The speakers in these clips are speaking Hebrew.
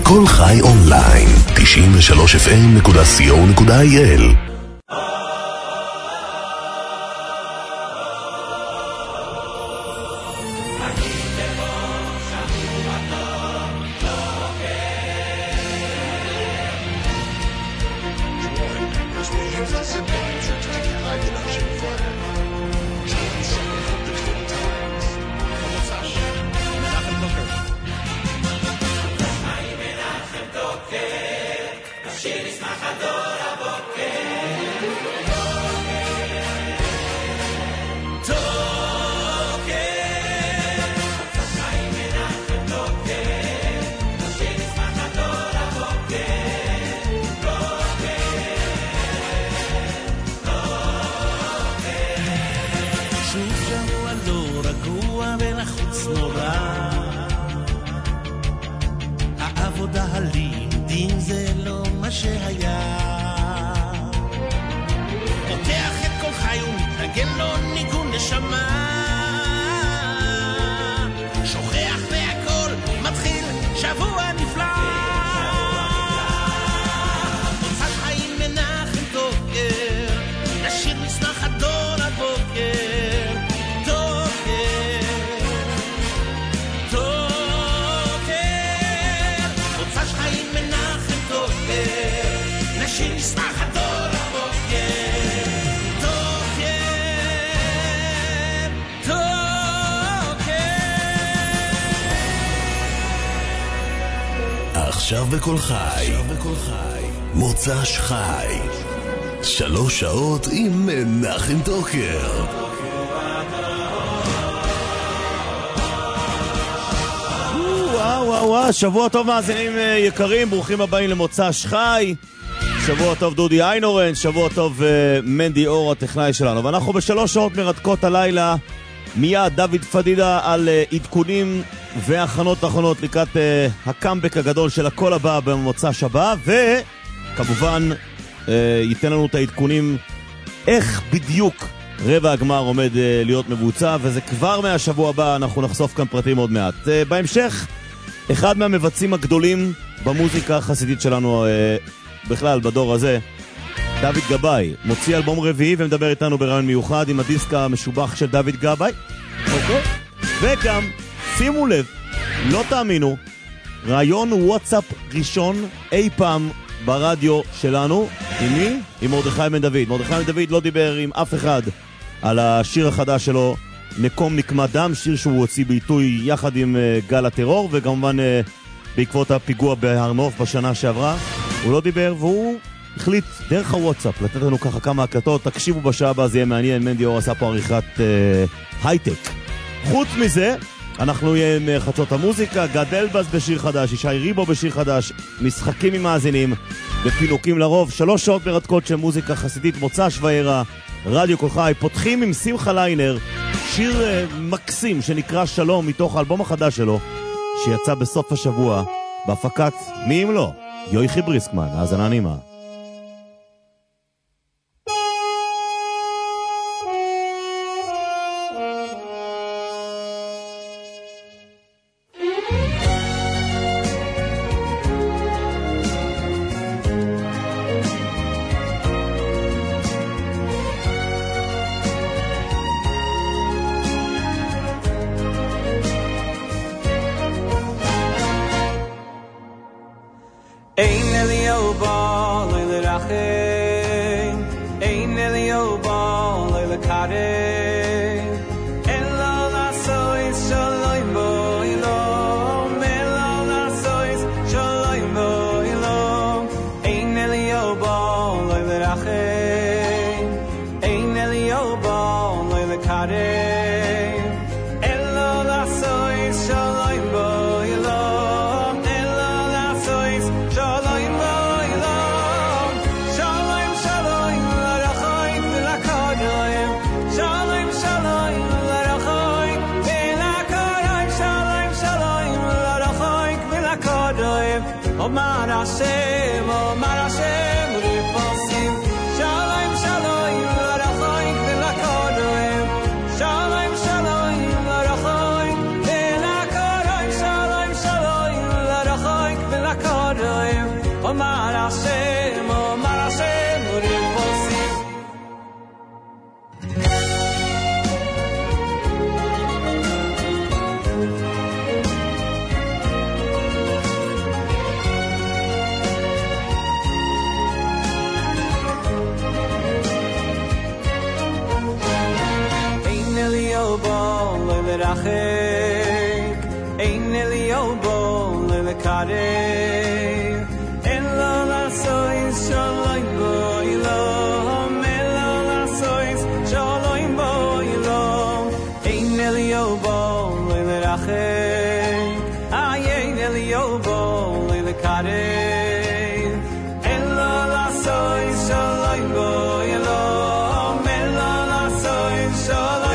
כל חי אונליין 93fm.co.il. עכשיו בכל חי, מוצ"ש חי, 3 שעות עם מנחם טוקר. וואו, שבוע טוב מאזינים יקרים, ברוכים הבאים למוצ"ש חי. שבוע טוב דודי איינורן, שבוע טוב מנדי אור הטכנאי שלנו. ואנחנו ב3 שעות מרתקות הלילה, מיד דוד פדידה על עדכונים והכנות האחרונות לקראת הקאמבק הגדול של הכל הבא במוצ"ש הבא, וכמובן ייתן לנו את העדכונים איך בדיוק רבע הגמר עומד להיות מבוצע, וזה כבר מהשבוע הבא, אנחנו נחשוף כאן פרטים עוד מעט. בהמשך, אחד מהמבצעים הגדולים במוזיקה החסידית שלנו בכלל בדור הזה, דוד גבאי, מוציא אלבום רביעי ומדבר איתנו ברעיון מיוחד עם הדיסק המשובח של דוד גבאי. אוקיי. וגם שימו לב, לא תאמינו, רעיון וואטסאפ ראשון אי פעם ברדיו שלנו. עם מי? עם מרדכי בן דוד. מרדכי בן דוד לא דיבר עם אף אחד על השיר החדש שלו, נקום נקמת דם, שיר שהוא הוציא בעיתוי יחד עם גל הטרור, וכמובן בעקבות הפיגוע בהר נוף בשנה שעברה. הוא לא דיבר, והוא החליט דרך הוואטסאפ לתת לנו ככה כמה הקלטות. תקשיבו בשעה הבאה, זה יהיה מעניין. מנדי אור עשה פה עריכת הייטק. חוץ מזה, אנחנו נהיה עם חדשות המוזיקה, גד אלבז בשיר חדש, ישי ריבו בשיר חדש, משחקים עם מאזינים ופינוקים לרוב. 3 שעות מרתקות של מוזיקה חסידית, מוצ"ש וערה, רדיו כל חי. פותחים עם שמחה ליינר, שיר מקסים שנקרא שלום, מתוך האלבום החדש שלו שיצא בסוף השבוע בהפקת מי אם לא יויכי בריסקמן. האזנה נעימה. La לקוראים אומר השם ריבוסים אין אליהו בו לרחק אין אליהו בו ללקרב אין לו לעשויס שלום בו אילום אין לו לעשויס שלום בו אילום אין אליהו בו לרחק אין אליהו בו ללקרב אין לו לעשויס שלום בו אילום אין לו לעשויס שלום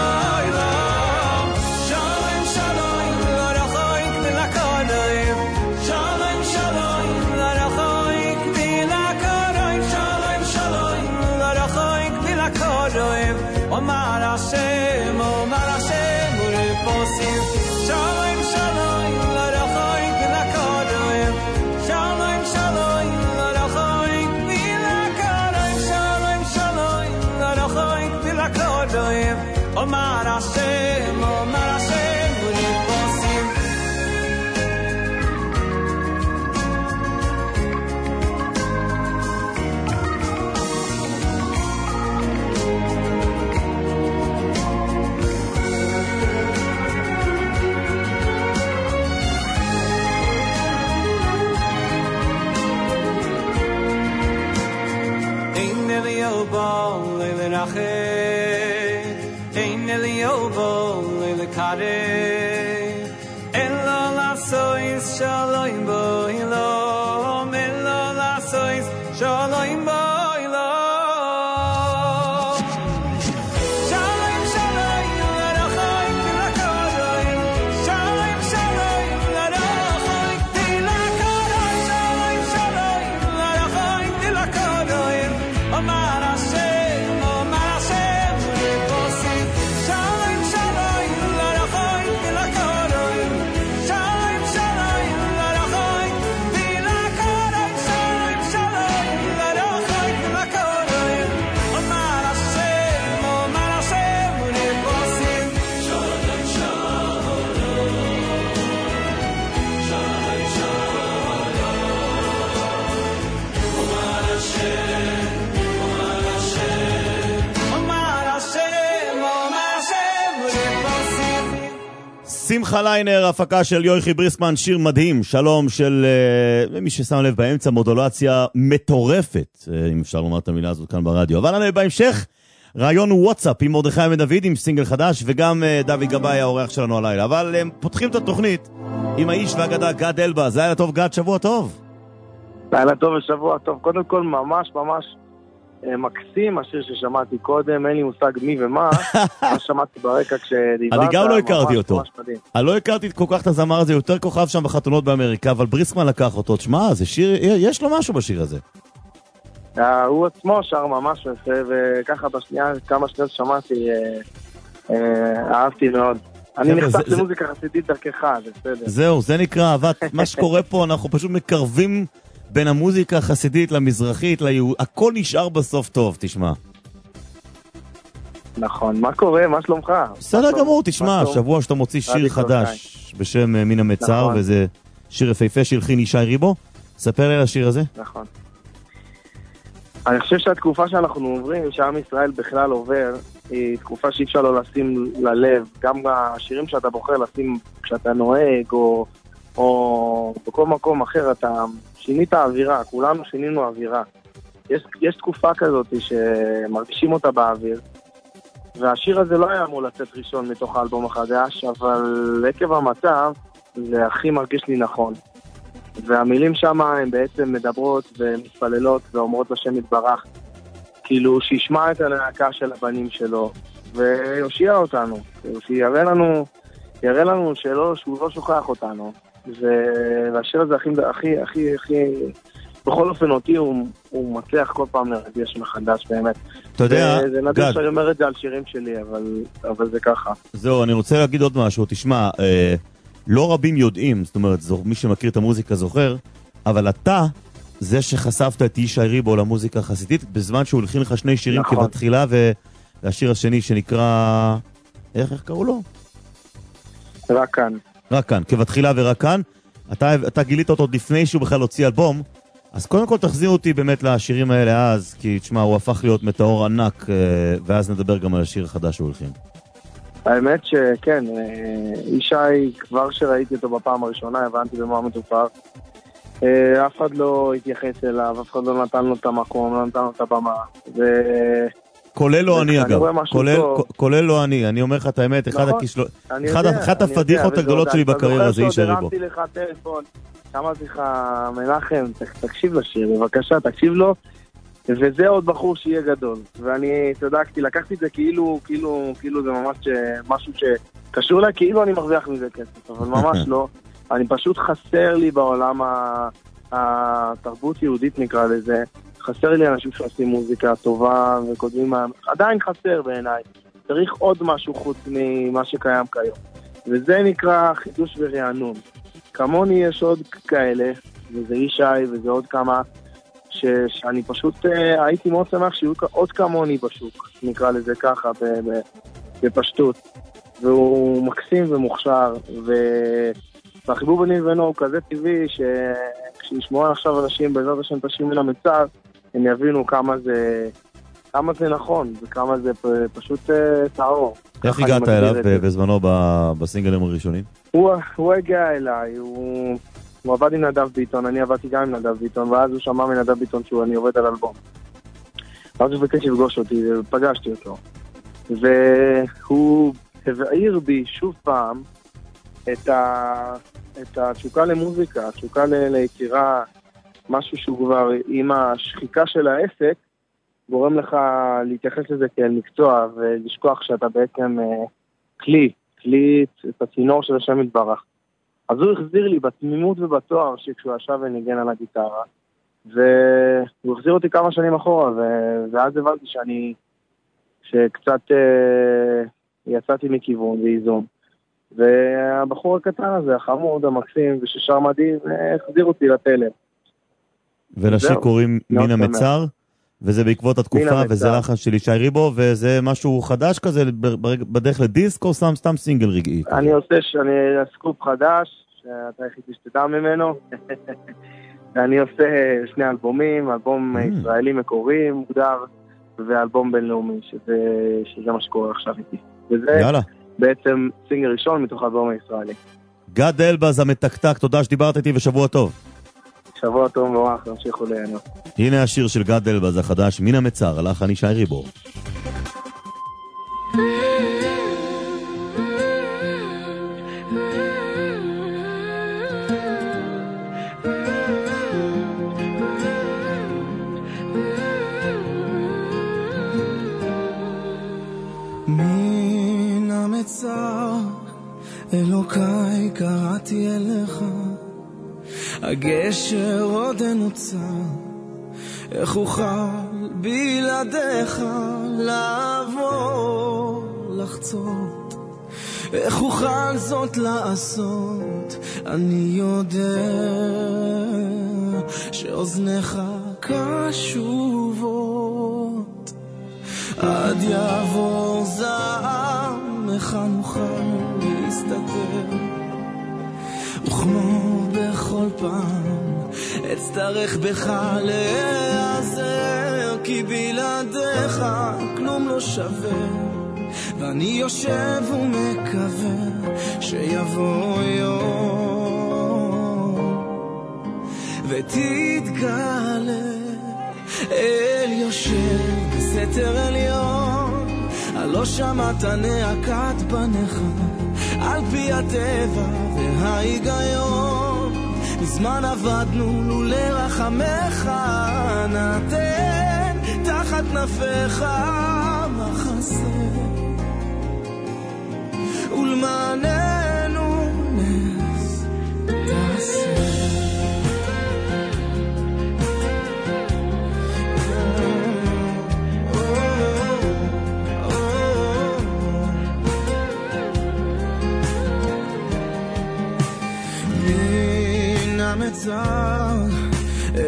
Omar Hashem uriposim Shalom shalom l'rachoik v'lakaroim Shalom shalom l'rachoik v'lakaroim Shalom shalom l'rachoik v'lakaroim Omar Hashem uriposim אין אליהו בו ללקרב אין לו לעשויס שלום בו אילום אין לו לעשויס שלום בו שמחה ליינר, הפקה של יויכי בריסקמן, שיר מדהים, שלום של מי ששם לב באמצע, מודולציה מטורפת, אם אפשר לומר את המילה הזאת כאן ברדיו. אבל בהמשך, רעיון וואטסאפ עם מרדכי בן דוד עם סינגל חדש, וגם דוד גבאי האורח שלנו הלילה. אבל פותחים את התוכנית עם האיש והגדה גד אלבז. זה היה טוב גד, שבוע טוב. לילה טוב ושבוע טוב. קודם כל ממש מקסים, השיר ששמעתי קודם, אין לי מושג מי ומה, מה שמעתי ברקע כשדיברת. אני גם לא הכרתי אותו. אני לא הכרתי כל כך את הזמר הזה, יותר כוכב שם בחתונות באמריקה, אבל בריסקמן לקח אותו. תשמע, זה שיר, יש לו משהו בשיר הזה. הוא עצמו שר ממש יפה, וככה בשנייה, כמה שניות שמעתי, אהבתי מאוד. אני נחשף למוזיקה חסידית דרכך, זה בסדר. זהו, זה נקרא אהבת. מה שקורה פה, אנחנו פשוט מקרבים בין המוזיקה החסידית למזרחית, הכל נשאר בסוף טוב, תשמע. נכון, מה קורה? מה שלומך? בסדר גמור, תשמע, שבוע שאתה מוציא שיר חדש בשם מן המצר, וזה שיר יפהפה שהלחין ישי ריבו. ספר לי על השיר הזה. נכון. אני חושב שהתקופה שאנחנו עוברים, שעם ישראל בכלל עובר, היא תקופה שאי אפשר לא לשים ללב. גם השירים שאתה בוחר לשים כשאתה נוהג, או בכל מקום אחר, אתה שינית האווירה, כולנו שינינו האווירה. יש תקופה כזאת שמרגישים אותה באוויר, והשיר הזה לא היה אמור לצאת ראשון מתוך האלבום החדש, אבל עקב המצב זה הכי מרגיש לי נכון. והמילים שם הן בעצם מדברות ומתפללות ואומרות לשם יתברך, כאילו שישמע את הלהקה של הבנים שלו ויושיע אותנו, שיראה לנו שהוא לא שוכח אותנו. והשיר הזה הכי בכל אופן אותי הוא מצליח כל פעם לרגש מחדש באמת. אתה יודע, זה נדיר שאני אומר את זה על שירים שלי, אבל זה ככה. זהו, אני רוצה להגיד עוד משהו. תשמע, לא רבים יודעים, זאת אומרת, מי שמכיר את המוזיקה זוכר, אבל אתה, זה שחשפת את ישי ריבו למוזיקה החסידית, בזמן שהוא הלחין לך שני שירים כבתחילה, והשיר השני שנקרא... איך קראו לו? רק כאן. רק כאן, כבתחילה ורק כאן. אתה גילית אותו לפני שהוא בכלל הוציא אלבום, אז קודם כל תחזיר אותי באמת לשירים האלה אז, כי תשמע, הוא הפך להיות מטאור ענק, ואז נדבר גם על השיר החדש שהוא הלחין. האמת שכן, ישי, כבר שראיתי אותו בפעם הראשונה, הבנתי במה מדובר. אף אחד לא התייחס אליו, אף אחד לא נתן לו את המקום, לא נתן לו את הבמה. כולל לא אני אגב, כולל לא אני אומר לך את האמת, אחת הפדיחות הגדולות שלי בקריירה זה ישי ריבו. הרמתי לך טלפון, אמרתי לך, מנחם, תקשיב לשיר, בבקשה, תקשיב לו, וזה עוד בחור שיהיה גדול. ואני צדקתי, לקחתי את זה כאילו זה ממש משהו שקשור לה, כאילו אני מרוויח מזה כסף, אבל ממש לא. אני פשוט חסר לי בעולם התרבות יהודית נקרא לזה, חסר לי אנשים שעושים מוזיקה טובה וכותבים, עדיין חסר בעיניי. צריך עוד משהו חוץ ממה שקיים כיום. וזה נקרא חידוש ורענון. כמוני יש עוד כאלה, וזה ישי וזה עוד כמה, שאני פשוט הייתי מאוד שמח שיהיו עוד כמוני בשוק, נקרא לזה ככה, בפשטות. והוא מקסים ומוכשר, והחיבור ביני ובינו הוא כזה טבעי, שכשישמעו עכשיו אנשים בעזרת השם תשים מן המצר, הם יבינו כמה זה נכון, וכמה זה פשוט טהור. איך הגעת אליו בזמנו בסינגלים הראשונים? הוא הגיע אליי, הוא עבד עם נדב ביטון, אני עבדתי גם עם נדב ביטון, ואז הוא שמע מנדב ביטון שאני עובד על אלבום. ואז הוא ביקש לפגוש אותי, ופגשתי אותו. והוא הבעיר בי שוב פעם את התשוקה למוזיקה, התשוקה ליצירה, משהו שהוא כבר עם השחיקה של העסק, גורם לך להתייחס לזה כאל מקצוע, ולשכוח שאתה בעצם כלי את הצינור של השם יתברך. אז הוא החזיר לי בתמימות ובתואר שכשהוא ישב וניגן על הגיטרה, והוא החזיר אותי כמה שנים אחורה, ואז הבנתי שקצת יצאתי מכיוון ואיזון. והבחור הקטן הזה, החמוד, המקסים, וששר מדהים, החזיר אותי לתלם. ולשיר קוראים מן המצר, וזה בעקבות התקופה, וזה לחן של ישי ריבו, וזה משהו חדש כזה, בדרך לדיסק או סתם סינגל רגעי? אני עושה סקופ חדש, שאתה היחיד שתדע ממנו, ואני עושה שני אלבומים, אלבום ישראלי מקורי מוגדר, ואלבום בינלאומי, שזה מה שקורה עכשיו איתי. וזה בעצם סינגל ראשון מתוך האלבום הישראלי. גד אלבז המתקתק, תודה שדיברת איתי ושבוע טוב. שבוע טוב נורא, נמשיכו ליהנות. הנה השיר של גד אלבז החדש, מן המצר, הלחן ישי ריבו. מן המצר אלוקיי קראתי אליך, הגשר עוד נוצר, איך אוכל בלעדיך לעבור לחצות, איך אוכל זאת לעשות, אני יודע שאוזניך קשובות, עד יעבור זעם איך נוכל להסתתר, וכמו בכל פעם אצטרך בך להיעזר, כי בלעדיך כלום לא שווה, ואני יושב ומקווה שיבוא יום ותתגלה אל יושב בסתר עליון, הלא שמעת נעקת בניך על פי הטבע וההיגיון, מזמן עבדנו לולא רחמך, נתן תחת נפיך מחסה, ולמעננו נס תעשה. מן המצר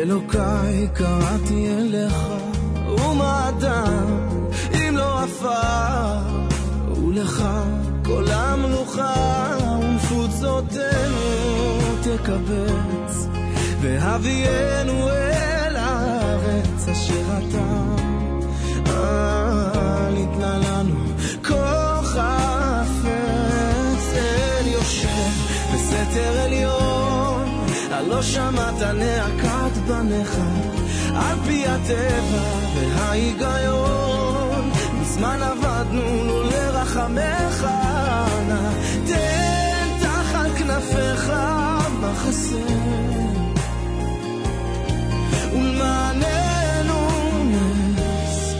אלוקיי קראתי אליך, ומה אדם אם לא עפר, ולך כל המלוכה ונפוצותינו תקבץ, והביאנו אל הארץ אשר אתה ניתנה לנו כוח חפץ. אל יושב בסתר עליון, הלא שמעת נעקת בניך, על פי הטבע וההיגיון, מזמן עבדנו לו לרחמך, נא תן תחת כנפיך מחסה, ולמעננו נס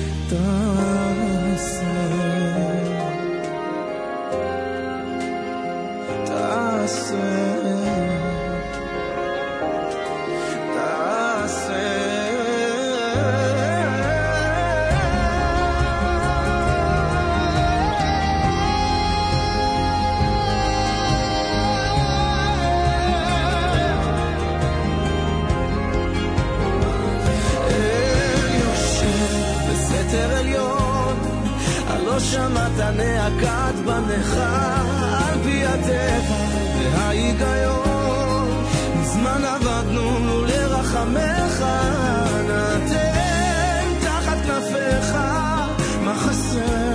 תעשה, תעשה, לא שמעת נעקת בניך, על פי הטבע וההיגיון, מזמן עבדנו לו לרחמך, נתן תחת כנפיך מחסה,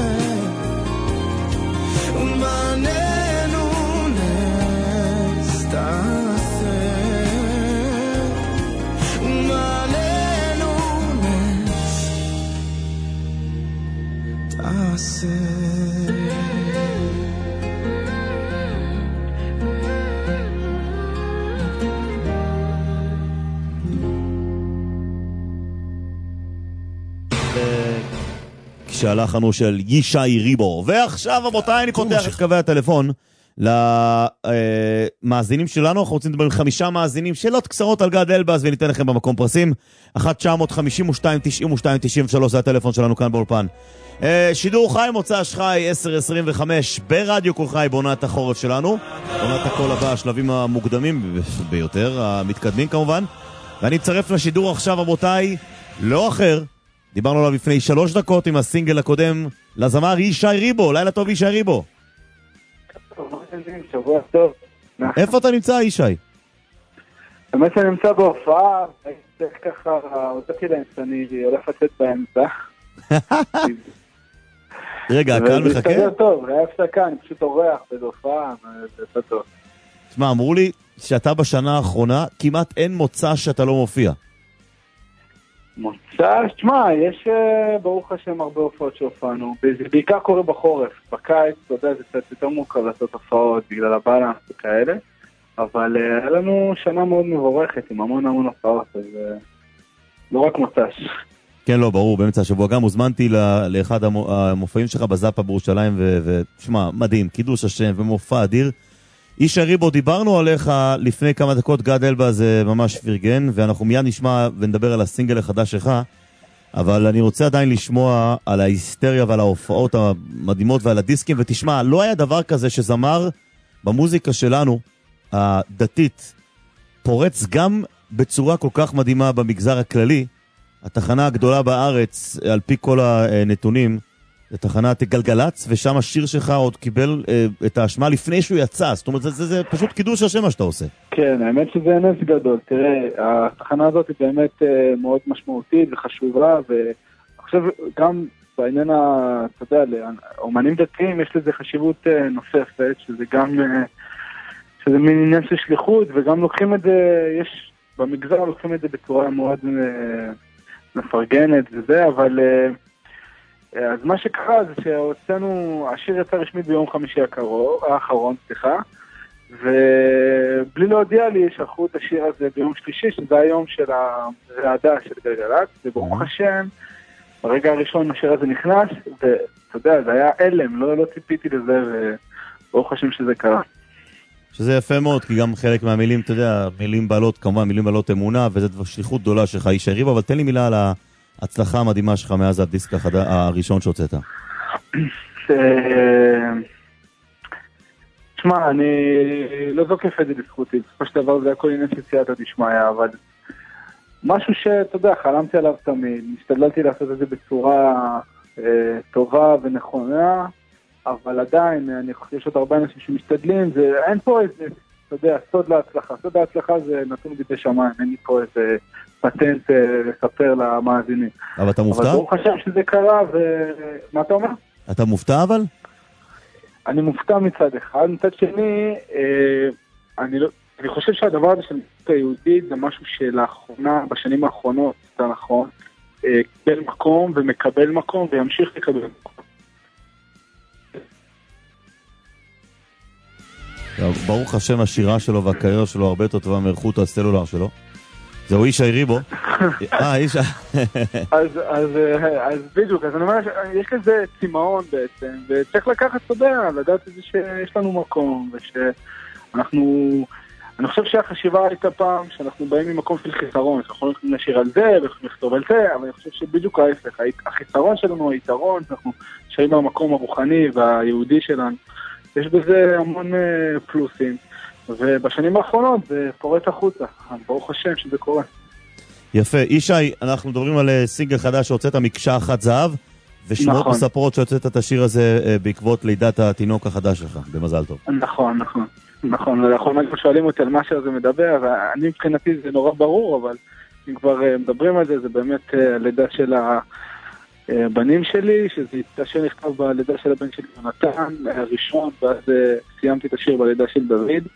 ולמעננו נס תעשה, ולמעננו נס תעשה. כשהלחנו של ישי ריבו. ועכשיו רבותיי, אני פותח את קווי הטלפון למאזינים שלנו. אנחנו רוצים לדבר עם 5 מאזינים, שאלות קצרות על גד אלבז, וניתן לכם במקום פרסים. 1-952-92-93 זה הטלפון שלנו כאן באולפן. שידור חי, מוצ"ש חי 10:25 ברדיו כל חי, בעונת החורף שלנו, בעונת הכל הבא, השלבים המוקדמים ביותר, המתקדמים כמובן. ואני מצרף לשידור עכשיו רבותיי לא אחר, דיברנו עליו לפני 3 דקות עם הסינגל הקודם, לזמר ישי ריבו. לילה טוב ישי ריבו. שבוע טוב. איפה אתה נמצא ישי? באמת שאני נמצא בהופעה, צריך ככה, הודעתי להם שאני הולך לצאת באמצע. רגע, הקהל מחכה? זה מסתדר טוב, היה הפסקה, אני פשוט אורח בהופעה, זה טוב. תשמע, אמרו לי שאתה בשנה האחרונה כמעט אין מוצא שאתה לא מופיע. מוצא, תשמע, יש ברוך השם הרבה הופעות שהופענו, זה בעיקר קורה בחורף, בקיץ, אתה יודע, זה קצת יותר מורכב לעשות הופעות בגלל הבאלנס וכאלה, אבל היה לנו שנה מאוד מבורכת עם המון הופעות, אז לא רק מוצ"ש. כן, לא, ברור, באמצע השבוע גם הוזמנתי לאחד המופעים שלך בזאפה בירושלים, ושמע, מדהים, קידוש השם ומופע אדיר. ישי ריבו, דיברנו עליך לפני כמה דקות, גד אלבז ממש פרגן, ואנחנו מיד נשמע ונדבר על הסינגל החדש שלך, אבל אני רוצה עדיין לשמוע על ההיסטריה ועל ההופעות המדהימות ועל הדיסקים, ותשמע, לא היה דבר כזה שזמר במוזיקה שלנו, הדתית, פורץ גם בצורה כל כך מדהימה במגזר הכללי. התחנה הגדולה בארץ, על פי כל הנתונים, זה תחנת גלגלץ, ושם השיר שלך עוד קיבל את האשמה לפני שהוא יצא. זאת אומרת, זה פשוט קידוש השם מה שאתה עושה. כן, האמת שזה נס גדול. תראה, התחנה הזאת היא באמת מאוד משמעותית וחשובה, ועכשיו גם בעניין, אתה יודע, לאומנים דתיים יש לזה חשיבות נוספת, שזה גם, שזה מין עניין של שליחות, וגם לוקחים את זה, יש, במגזר לוקחים את זה בצורה מאוד מפרגנת וזה, אבל אז מה שקרה זה שהוצאנו, השיר יצא רשמית ביום חמישי האחרון, ובלי להודיע לי שלחו את השיר הזה ביום שלישי, שזה היום של הרעדה של גלגלצ, וברוך השם, ברגע הראשון השיר הזה נכנס, ואתה יודע, זה היה אלם, לא ציפיתי לזה, וברוך השם שזה קרה. שזה יפה מאוד, כי גם חלק מהמילים, אתה יודע, מילים בעלות, כמובן מילים בעלות אמונה, וזו שליחות גדולה שלך, ישי ריבו, אבל תן לי מילה על ההצלחה המדהימה שלך מאז הדיסק הראשון שהוצאת. תשמע, אני לא זוקף את זה לזכותי, בסופו של דבר זה הכל עניין של סייעתא דשמיא, אבל משהו שאתה יודע, חלמתי עליו תמיד, השתדלתי לעשות את זה בצורה טובה ונכונה, אבל עדיין, אני חושב שיש עוד הרבה אנשים שמשתדלים, אין פה איזה, אתה יודע, סוד להצלחה. סוד להצלחה זה נתון בידי שמיים, אין לי פה איזה פטנט לספר למאזינים. אבל אתה מופתע? אבל ברוך השם שזה קרה, ומה אתה אומר? אתה מופתע אבל? אני מופתע מצד אחד, מצד שני, אני חושב שהדבר הזה של מציאות היהודית זה משהו שלאחרונה, בשנים האחרונות, זה נכון, קיבל מקום ומקבל מקום וימשיך לקבל מקום. ברוך השם, השירה שלו והקריירה שלו הרבה יותר טובה מאיכות הסלולר שלו. זהו ישי ריבו. ישי. אז בדיוק, אז אני אומר שיש כזה צימאון בעצם, וצריך לקחת, אתה יודע, לדעת את זה שיש לנו מקום, ושאנחנו, אני חושב שהחשיבה הייתה פעם שאנחנו באים ממקום של חיסרון, שאנחנו יכולים לשיר על זה, ויכולים לכתוב על זה, אבל אני חושב שבדיוק ההפך, החיסרון שלנו, היתרון, שאנחנו שרים במקום הרוחני והיהודי שלנו, יש בזה המון פלוסים, ובשנים האחרונות זה פורט החוצה, ברוך השם שזה קורה. יפה, ישי, אנחנו מדברים על סינגל חדש שהוצאת מקשה אחת זהב, ושמות נכון. מספרות שהוצאת את השיר הזה בעקבות לידת התינוק החדש שלך, במזל טוב. נכון, אנחנו שואלים אותי על מה שזה מדבר, ואני מבחינתי זה נורא ברור, אבל אם כבר מדברים על זה, זה באמת הלידה של הבנים שלי, שזה השיר נכתב בלידה של הבן שלי יונתן, הראשון, ואז סיימתי את השיר בלידה של דוד,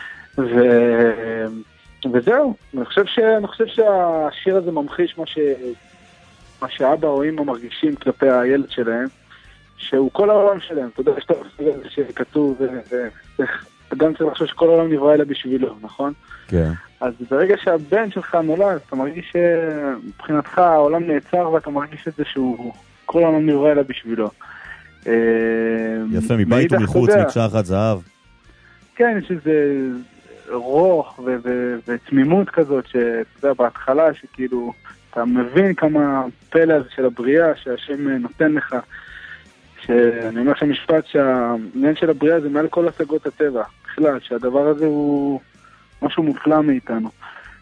וזהו, אני חושב שהשיר הזה ממחיש מה שאבא או אמא מרגישים כלפי הילד שלהם, שהוא כל העולם שלהם, אתה יודע, יש את זה שכתוב, אדם צריך לחשוב שכל העולם נברא אלא בשבילו, נכון? כן. אז ברגע שהבן שלך נולד, אתה מרגיש שמבחינתך העולם נעצר, ואתה מרגיש את זה שהוא כל העולם נברא אלא בשבילו. יפה, מבית ומחוץ, מקשה אחת זהב. כן, יש איזה רוח ותמימות כזאת, שאתה יודע, בהתחלה, שכאילו, אתה מבין כמה פלא הזה של הבריאה, שהשם נותן לך, שאני אומר שהמשפט שהעניין של הבריאה זה מעל כל השגות הטבע, בכלל, שהדבר הזה הוא משהו מופלא מאיתנו.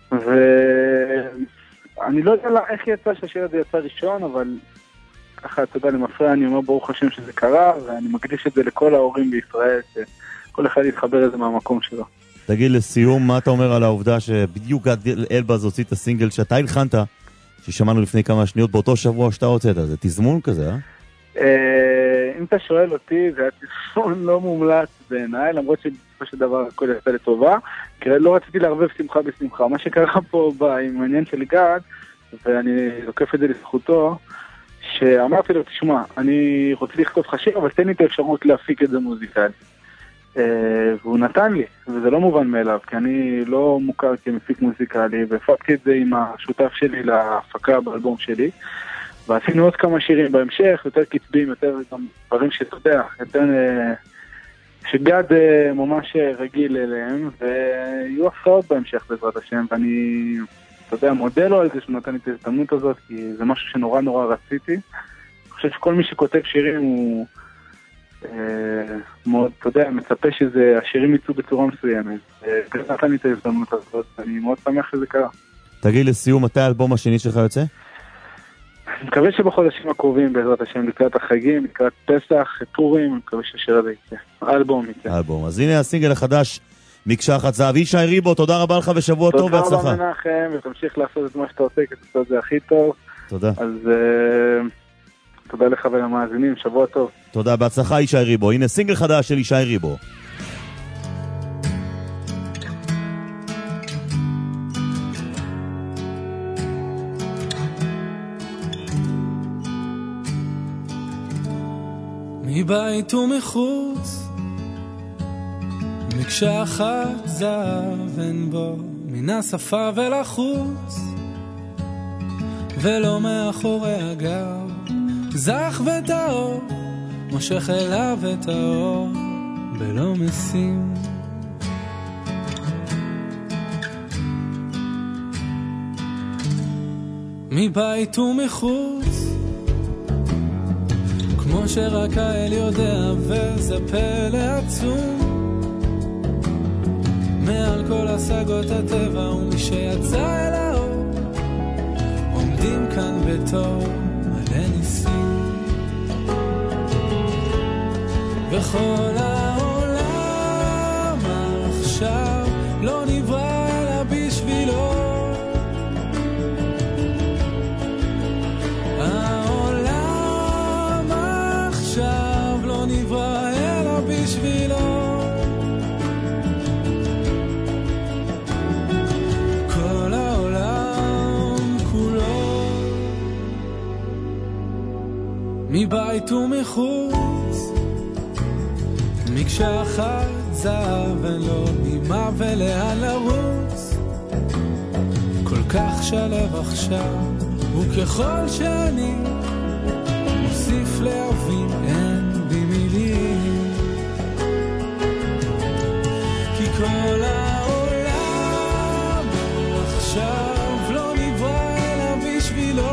ואני לא יודע איך יצא שהשיר הזה יצא ראשון, אבל ככה, אתה יודע, למפרע, אני אומר ברוך השם שזה קרה, ואני מקדיש את זה לכל ההורים בישראל, שכל אחד יתחבר לזה מהמקום שלו. תגיד לסיום, מה אתה אומר על העובדה שבדיוק גד אלבז הוציא את הסינגל שאתה הלחנת, ששמענו לפני כמה שניות באותו שבוע שאתה הוצאת, זה תזמון כזה, אה? אם אתה שואל אותי, זה היה תזמון לא מומלץ בעיניי, למרות שבסופו של דבר הכל יצא לטובה, כי לא רציתי לערבב שמחה בשמחה. מה שקרה פה עם העניין של גד, ואני לוקף את זה לזכותו, שאמרתי לו, תשמע, אני רוצה לכתוב לך שיר, אבל תן לי את האפשרות להפיק את זה מוזיקלי. והוא נתן לי, וזה לא מובן מאליו, כי אני לא מוכר כמפיק מוזיקלי, והפקתי את זה עם השותף שלי להפקה באלבום שלי, ועשינו עוד כמה שירים בהמשך, יותר קצביים, יותר גם דברים שאתה יודע, יותר שגד ממש רגיל אליהם, ויהיו הפרעות בהמשך בעזרת השם, ואני, אתה יודע, מודה לו על זה שהוא נתן לי את ההזדמנות הזאת, כי זה משהו שנורא נורא רציתי. אני חושב שכל מי שכותב שירים הוא מאוד, אתה יודע, מצפה שהשירים יצאו בצורה מסוימת. ככה נתן לי את ההזדמנות הזאת, אני מאוד שמח שזה קרה. תגיד לסיום, מתי האלבום השני שלך יוצא? אני מקווה שבחודשים הקרובים, בעזרת השם, לקראת החגים, לקראת פסח, פורים, אני מקווה שהשיר הזה יצא. האלבום יצא. האלבום. אז הנה הסינגל החדש, מקשה אחת זהב. ישי ריבו, תודה רבה לך ושבוע טוב והצלחה. תודה רבה מנחם, ותמשיך לעשות את מה שאתה עושה, כי אתה עושה את זה הכי טוב. תודה. אז תודה לך ולמאזינים, שבוע טוב. תודה, בהצלחה ישי ריבו. הנה סינגל חדש של ישי ריבו. מבית ומחוץ, מקשה אחת זהב אין בו, מן השפה ולחוץ, ולא מאחורי הגב, זך וטהור, מושך אליו את האור, בלא משים. מבית ומחוץ, כמו שרק האל יודע, וזה פלא עצום, מעל כל השגות הטבע, ומי שיצא אל האור כל העולם עכשיו לא נברא אלא בשבילו. העולם עכשיו לא נברא אלא בשבילו. כל העולם כולו מבית ומחוץ מקשה אחת זהב ולא ממה ולאן לרוץ. כל כך שלב עכשיו וככל שאני מוסיף להבין אין בי מילים. כי כל העולם עכשיו לא נברא אלא בשבילו.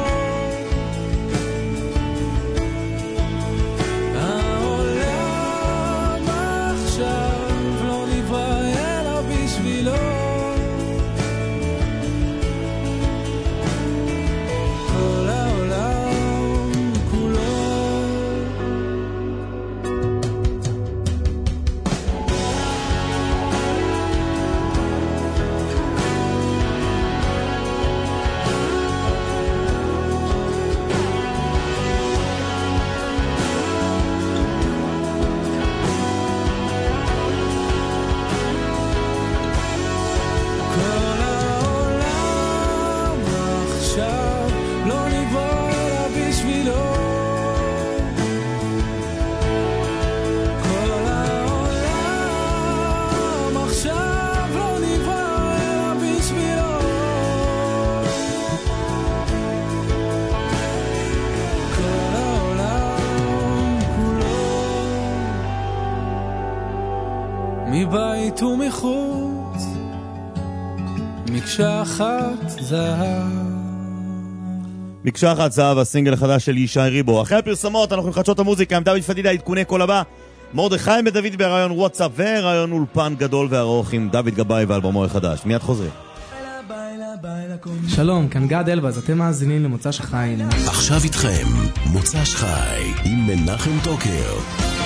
מבית ומחוץ מקשה אחת זהב. מקשה אחת זהב, הסינגל החדש של ישי ריבו. אחרי הפרסומות אנחנו מחדשות המוזיקה עם דוד פדידה, עדכוני כל הבא, מרדכי בן-דוד ברעיון וואטסאפ ורעיון אולפן גדול וארוך עם דוד גבאי ואלבומו החדש. מיד חוזרים. שלום, כאן גד אלבז, אתם מאזינים למוצ"ש חי. עכשיו איתכם מוצ"ש חי עם מנחם טוקר.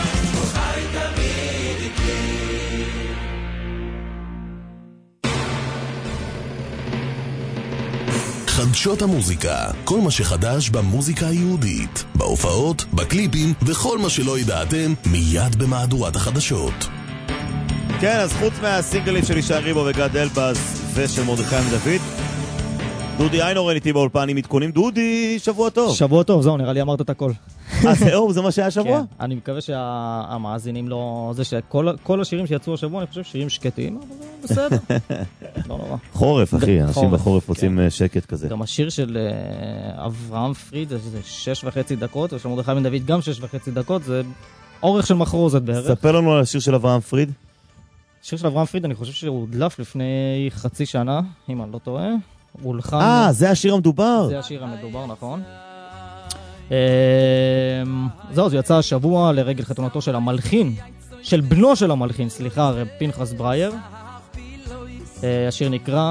חדשות המוזיקה, כל מה שחדש במוזיקה היהודית, בהופעות, בקליפים וכל מה שלא ידעתם מיד במהדורת החדשות. כן, אז חוץ מהסינגלים של ישי ריבו וגד אלבז ושל מרדכי בן-דוד, דודי איינורן איתי באולפן עם עדכונים. דודי, שבוע טוב. שבוע טוב, זהו, נראה לי אמרת את הכל. זהו, זה מה שהיה שבוע? כן, אני מקווה שהמאזינים לא... זה שכל השירים שיצאו השבוע, אני חושב שירים שקטים, אבל בסדר. לא נורא. חורף, אחי, אנשים בחורף רוצים שקט כזה. גם השיר של אברהם פריד, זה 6.5 דקות, ושל מרדכי בן-דוד גם 6.5 דקות, זה אורך של מחרוזת בערך. ספר לנו על השיר של אברהם פריד. השיר של אברהם פריד, אני חושב שהוא הודלף לפני חצי שנה, אם אני לא טועה. זה השיר המדובר. זה השיר המדובר, נכון. זהו, זה יצא השבוע לרגל חתונתו של המלחין, של בנו של המלחין, סליחה, רב פנחס ברייר. השיר נקרא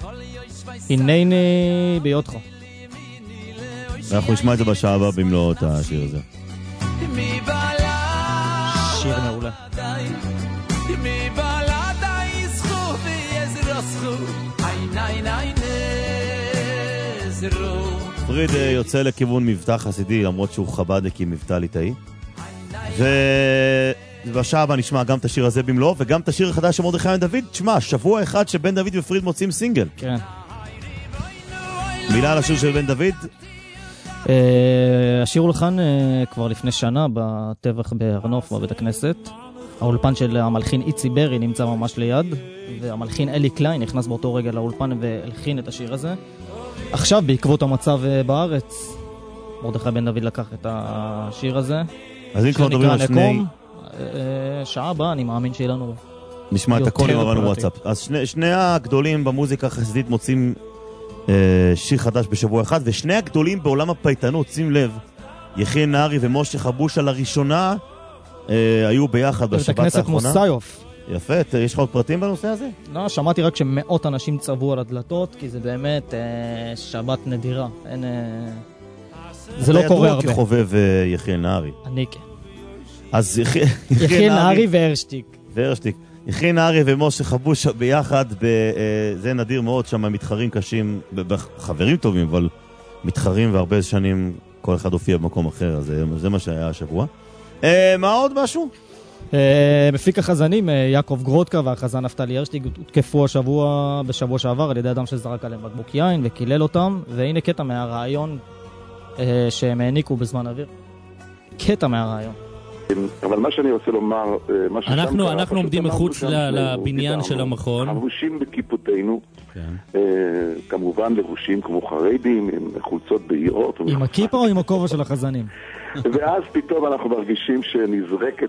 הנני ביודך. אנחנו נשמע את זה בשעה הבאה במלוא את השיר הזה. שיר מעולה. פריד יוצא לכיוון מבטא חסידי, למרות שהוא חב"דניק עם מבטא ליטאי. ובשעה הבאה נשמע גם את השיר הזה במלוא, וגם את השיר החדש של מרדכי בן-דוד. תשמע, שבוע אחד שבן דוד ופריד מוצאים סינגל. כן. מילה על השיר של בן דוד? השיר הולחן כבר לפני שנה בטבח בהרנוף בבית הכנסת. האולפן של המלחין איצי ברי נמצא ממש ליד, והמלחין אלי קליין נכנס באותו רגע לאולפן והלחין את השיר הזה. עכשיו, בעקבות המצב בארץ, מרדכי בן-דוד לקח את השיר הזה. אז אם כבר מדברים על שני... שעה הבאה, אני מאמין שיהיה לנו... נשמע את הכל עם הבנו וואטסאפ. אז שני הגדולים במוזיקה החסידית מוצאים שיר חדש בשבוע אחד, ושני הגדולים בעולם הפייטנות, שים לב, יחיאל נהרי ומשה חבושה לראשונה היו ביחד בשבת האחרונה. בית הכנסת מוסיוף. יפה, יש לך עוד פרטים בנושא הזה? לא, שמעתי רק שמאות אנשים צבעו על הדלתות, כי זה באמת שבת נדירה. זה לא קורה הרבה. אתה ידוע כחובב יחיאל נהרי. אני כן. אז יכין נהרי והרשטיק. יכין נהרי ומשה חבוש ביחד, זה נדיר מאוד, שם מתחרים קשים, חברים טובים, אבל מתחרים והרבה שנים כל אחד הופיע במקום אחר, אז זה מה שהיה השבוע. מה עוד משהו? מפיק החזנים, יעקב גרודקה והחזן נפתלי הרשטיק הותקפו בשבוע שעבר על ידי אדם שזרק עליהם בקבוק יין וקילל אותם, והנה קטע מהרעיון שהם העניקו בזמן אוויר. קטע מהרעיון. אבל מה שאני רוצה לומר, אנחנו עומדים מחוץ לבניין של המכון. חבושים בכיפותינו, כמובן לבושים כמו חרדים, עם חולצות בהירות. עם הכיפה או עם הכובע של החזנים? ואז פתאום אנחנו מרגישים שנזרק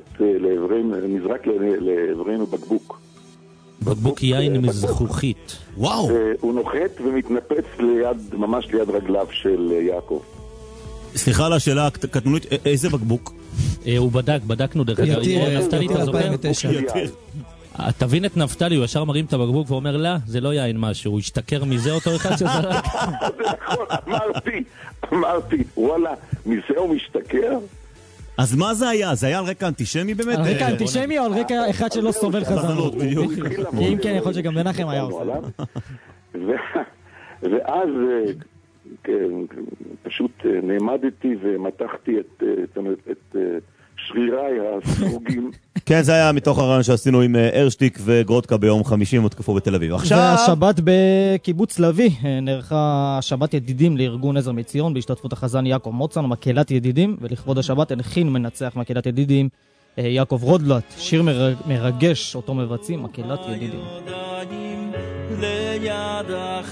לעברנו בקבוק. בקבוק יין מזכוכית. וואו. הוא נוחת ומתנפץ ממש ליד רגליו של יעקב. סליחה על השאלה הקטנונית, איזה בקבוק? הוא בדקנו דרך אגב. נפתלי, אתה זוכר? תבין את נפתלי, הוא ישר מרים את הבקבוק ואומר לה, זה לא יין משהו, הוא השתכר מזה אותו אחד שזרק. נכון, אמרתי, וואלה, מזה הוא משתכר? אז מה זה היה? זה היה על רקע אנטישמי באמת? על רקע אנטישמי או על רקע אחד שלא סובל חזנות? בדיוק. כי אם כן, יכול שגם מנחם היה עושה. ואז פשוט נעמדתי ומתחתי את שריריי הסרוגים. כן, זה היה מתוך הרעיון שעשינו עם הרשטיק וגרודקה ביום חמישי, הם הותקפו בתל אביב. והשבת בקיבוץ לוי נערכה שבת ידידים לארגון עזר מציון בהשתתפות החזן יעקב מוצן ומקהלת ידידים, ולכבוד השבת הלחין מנצח מקהלת ידידים יעקב רודלט, שיר מרגש אותו מבצעים מקהלת ידידים. ליד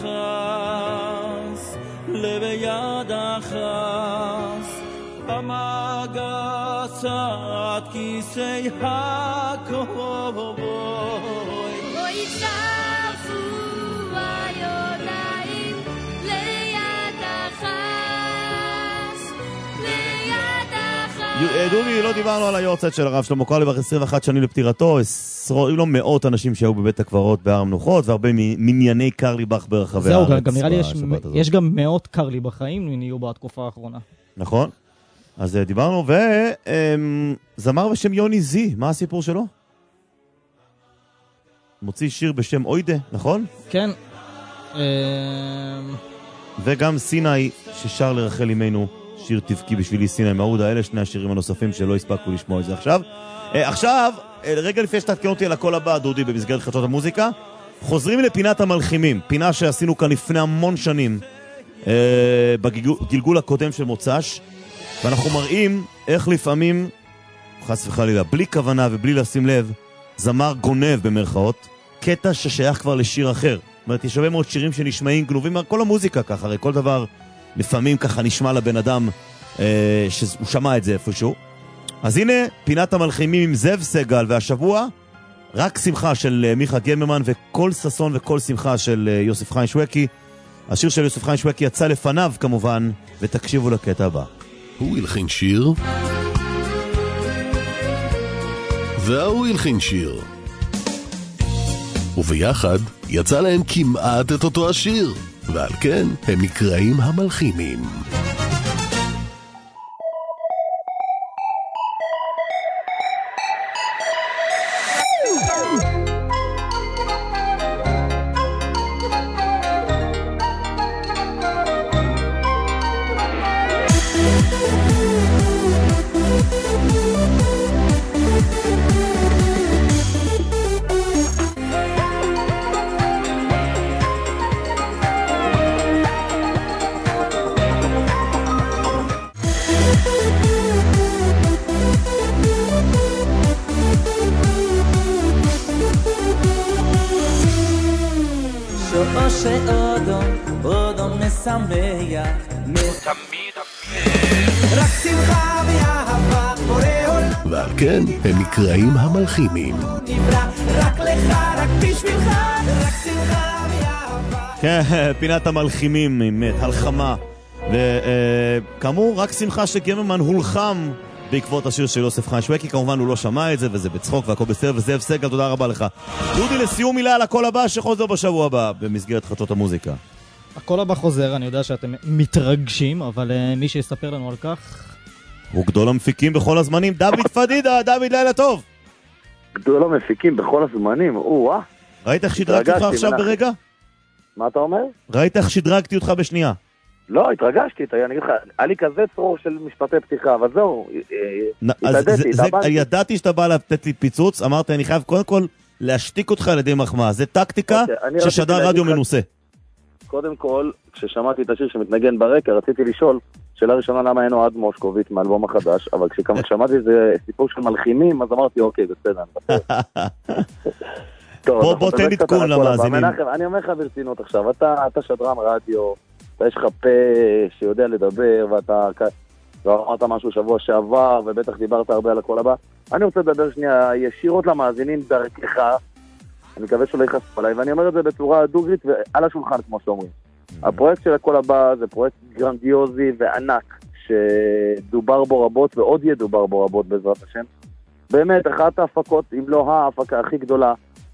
החס, ליד החס, במגסת כיסי הכובוי, אוי צפו היודעים ליד החס, ליד החס. דודי, לא דיברנו על היורצייט של הרב שלמה קרליבך, 21 שנים לפטירתו, היו לו מאות אנשים שהיו בבית הקברות בהר המנוחות, והרבה מנייני קרליבך ברחבי הארץ. זהו, גם נראה לי יש גם מאות קרליבכאים נהיו בתקופה האחרונה. נכון. אז דיברנו, וזמר בשם יוני זי, מה הסיפור שלו? מוציא שיר בשם אוידה, נכון? כן. וגם סיני ששר לרחל אימנו, שיר תבכי בשבילי סיני מעודה, אלה שני השירים הנוספים שלא הספקו לשמוע את זה עכשיו. עכשיו, רגע לפני שתתקן אותי על הקול הבא, דודי, במסגרת חדשות המוזיקה, חוזרים לפינת המלחימים, פינה שעשינו כאן לפני המון שנים, בגלגול הקודם של מוצ"ש, ואנחנו מראים איך לפעמים, חס וחלילה, בלי כוונה ובלי לשים לב, זמר גונב במרכאות, קטע ששייך כבר לשיר אחר. זאת אומרת, יש הרבה מאוד שירים שנשמעים גנובים, כל המוזיקה ככה, הרי כל דבר לפעמים ככה נשמע לבן אדם שהוא שמע את זה איפשהו. אז הנה פינת המלחימים עם זאב סגל, והשבוע רק שמחה של מיכה גמרמן וכל ססון וכל שמחה של יוסף חיים שווקי. השיר של יוסף חיים שווקי יצא לפניו כמובן, ותקשיבו לקטע הבא. הוא הלחין שיר והוא הלחין שיר, וביחד יצא להם כמעט את אותו השיר, ועל כן הם נקראים המלחימים. ועל כן הם נקראים המלחימים. כן, פינת המלחימים עם הלחמה. וכאמור, רק שמחה שגמרמן הולחם בעקבות השיר של יוסף חיים שווקי. כמובן הוא לא שמע את זה, וזה בצחוק והכל בסדר. וזאב סגל, תודה רבה לך. דודי, לסיום מילה על הקול הבא שחוזר בשבוע הבא במסגרת חדשות המוזיקה. הקול הבא חוזר, אני יודע שאתם מתרגשים, אבל מי שיספר לנו על כך הוא גדול המפיקים בכל הזמנים, דוד פדידה, דוד לילה טוב. גדול המפיקים בכל הזמנים, ראית איך שדרגתי אותך עכשיו ברגע? מה אתה אומר? ראית איך שדרגתי אותך בשנייה? לא, התרגשתי, אני אגיד לך, היה לי כזה צרור של משפטי פתיחה, אבל זהו, התאבנתי. ידעתי שאתה בא לתת לי פיצוץ, אמרתי, אני חייב קודם כל להשתיק אותך על ידי מחמאה, זה טקטיקה ששדר רדיו מנוסה. קודם כל, כששמעתי את השיר שמתנגן ברקע, רציתי לשאול, שאלה ראשונה למה אין אוהד מושקוביץ מאלבום החדש, אבל כששמעתי זה סיפור של מלחינים, אז אמרתי, אוקיי, בסדר. בוא תן עדכון למאזינים. אני אומר לך ברצינות עכשיו, אתה שדרן רדיו, יש לך פה שיודע לדבר, ואתה אמרת משהו שבוע שעבר, ובטח דיברת הרבה על הכל הבא. אני רוצה לדבר שנייה ישירות למאזינים דרכך, אני מקווה שלא יחשפו עליי, ואני אומר את זה בצורה דוגרית ועל השולחן, כמו שאומרים. הפרויקט של הכל הבא זה פרויקט גרנדיוזי וענק, שדובר בו רבות ועוד ידובר בו רבות בעזרת השם. באמת, אחת ההפקות, אם לא ההפקה הכי גדולה,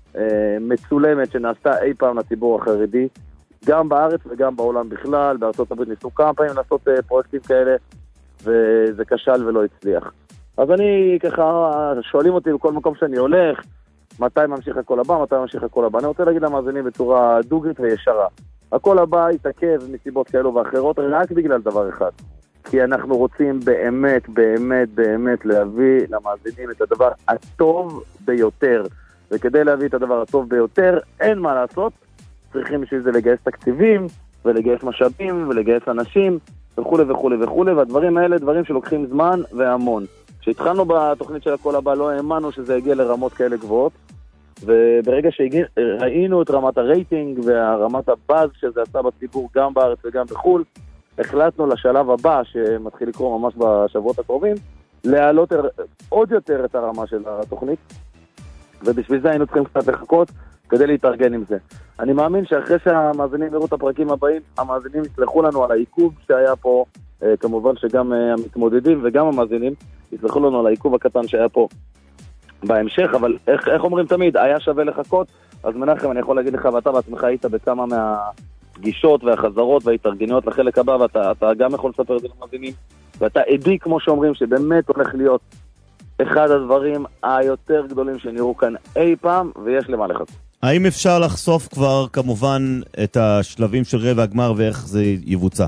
מצולמת שנעשתה אי פעם לציבור החרדי, גם בארץ וגם בעולם בכלל. בארצות הברית ניסו כמה פעמים לעשות פרויקטים כאלה, וזה כשל ולא הצליח. אז אני ככה, שואלים אותי בכל מקום שאני הולך, מתי ממשיך הכל הבא, מתי ממשיך הכל הבא. אני רוצה להגיד למאזינים בצורה דוגרית וישרה. הכל הבא יתעכב מסיבות כאלו ואחרות רק בגלל דבר אחד. כי אנחנו רוצים באמת, באמת, באמת להביא למאזינים את הדבר הטוב ביותר. וכדי להביא את הדבר הטוב ביותר, אין מה לעשות. צריכים בשביל זה לגייס תקציבים, ולגייס משאבים, ולגייס אנשים, וכו' וכו' וכו'. והדברים האלה, דברים שלוקחים זמן והמון. כשהתחלנו בתוכנית של הכל הבא, לא האמנו שזה יגיע לרמות כאלה גבוהות. וברגע שראינו את רמת הרייטינג והרמת הבאז שזה עשה בציבור גם בארץ וגם בחול, החלטנו לשלב הבא שמתחיל לקרוא ממש בשבועות הקרובים, להעלות עוד יותר את הרמה של התוכנית, ובשביל זה היינו צריכים קצת לחכות כדי להתארגן עם זה. אני מאמין שאחרי שהמאזינים יראו את הפרקים הבאים, המאזינים יסלחו לנו על העיכוב שהיה פה, כמובן שגם המתמודדים וגם המאזינים יסלחו לנו על העיכוב הקטן שהיה פה בהמשך, אבל איך אומרים תמיד, היה שווה לחכות. אז מנחם, אני יכול להגיד לך, ואתה בעצמך היית בכמה מהפגישות והחזרות וההתארגנויות לחלק הבא, ואתה גם יכול לספר את זה למאזינים, ואתה עדי, כמו שאומרים, שבאמת הולך להיות אחד הדברים היותר גדולים שנראו כאן אי פעם, ויש למה לחכות. האם אפשר לחשוף כבר כמובן את השלבים של רבע הגמר ואיך זה יבוצע?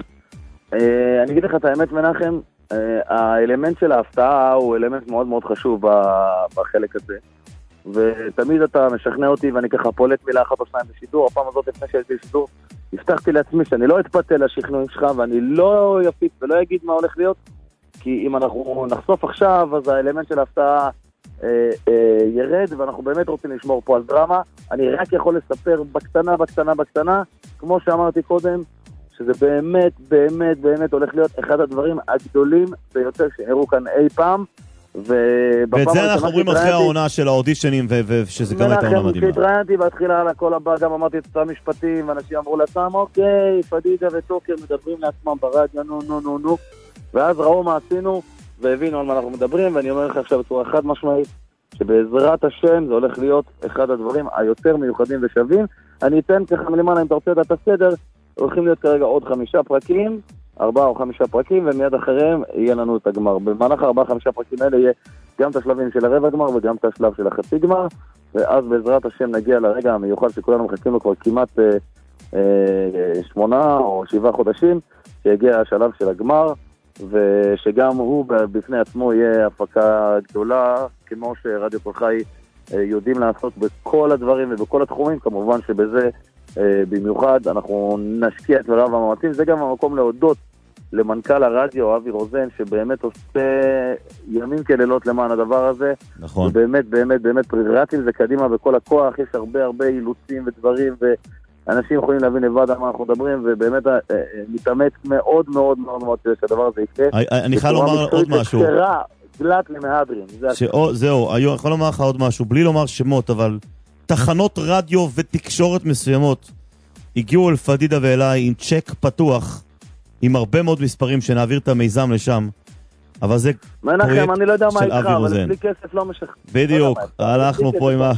אני אגיד לך את האמת, מנחם, האלמנט של ההפתעה הוא אלמנט מאוד מאוד חשוב בחלק הזה, ותמיד אתה משכנע אותי ואני ככה פולט מילה אחת או שניים בשידור. הפעם הזאת לפני שהייתי בשידור הבטחתי לעצמי שאני לא אתפתה לשכנועים שלך ואני לא יפיץ ולא אגיד מה הולך להיות, כי אם אנחנו נחשוף עכשיו אז האלמנט של ההפתעה ירד, ואנחנו באמת רוצים לשמור פה על דרמה. אני רק יכול לספר בקטנה, כמו שאמרתי קודם, שזה באמת, באמת, באמת הולך להיות אחד הדברים הגדולים ביותר שנראו כאן אי פעם. ואת זה אנחנו רואים אחרי העונה של האודישנים, ושזה גם הייתה עונה מדהימה. כשהתראיינתי בהתחילה על הכל הבא, גם אמרתי את אותם משפטים, ואנשים אמרו לעצמם, אוקיי, פדידה וטוקר מדברים לעצמם ברדיו, נו. ואז ראו מה עשינו, והבינו על מה אנחנו מדברים, ואני אומר לך עכשיו בצורה חד משמעית, שבעזרת השם זה הולך להיות אחד הדברים היותר מיוחדים ושווים. אני אתן ככה מלמעלה, אם אתה רוצה את הסדר, הולכים להיות כרגע עוד 5 פרקים, 4 או 5 פרקים, ומיד אחריהם יהיה לנו את הגמר. במהלך 4-5 פרקים האלה יהיה גם את השלבים של הרבע גמר וגם את השלב של החצי גמר, ואז בעזרת השם נגיע לרגע המיוחד שכולנו מחכים לו כבר כמעט 8 או 7 חודשים, שיגיע השלב של הגמר, ושגם הוא בפני עצמו יהיה הפקה גדולה, כמו שרדיו כל חי יודעים לעשות בכל הדברים ובכל התחומים. כמובן שבזה במיוחד אנחנו נשקיע את מרב המאמצים. זה גם המקום להודות למנכ"ל הרדיו אבי רוזן, שבאמת עושה ימים כלילות למען הדבר הזה. נכון. ובאמת באמת באמת רץ עם זה קדימה בכל הכוח. יש הרבה אילוצים ודברים, ואנשים יכולים להבין לבד על מה אנחנו מדברים, ובאמת מתאמץ מאוד מאוד מאוד מאוד שהדבר הזה יקרה. אני חייב לומר עוד משהו. גלת למהדרים. זהו, אני יכול לומר לך עוד משהו, בלי לומר שמות, אבל תחנות רדיו ותקשורת מסוימות הגיעו אל פדידה ואליי עם צ'ק פתוח, עם הרבה מאוד מספרים שנעביר את המיזם לשם, אבל זה מנחם, אני לא יודע מה של איתך, אבי אבל רוזן. בלי כסף לא משך. בדיוק, הלכנו פה עם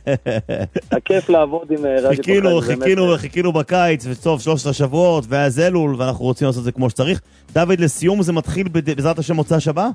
הכיף לעבוד עם רדיו חיכינו בקיץ, וסוף 13 שבועות, ואז אלול, ואנחנו רוצים לעשות את זה כמו שצריך. דוד, לסיום זה מתחיל בעזרת השם מוצא שבה?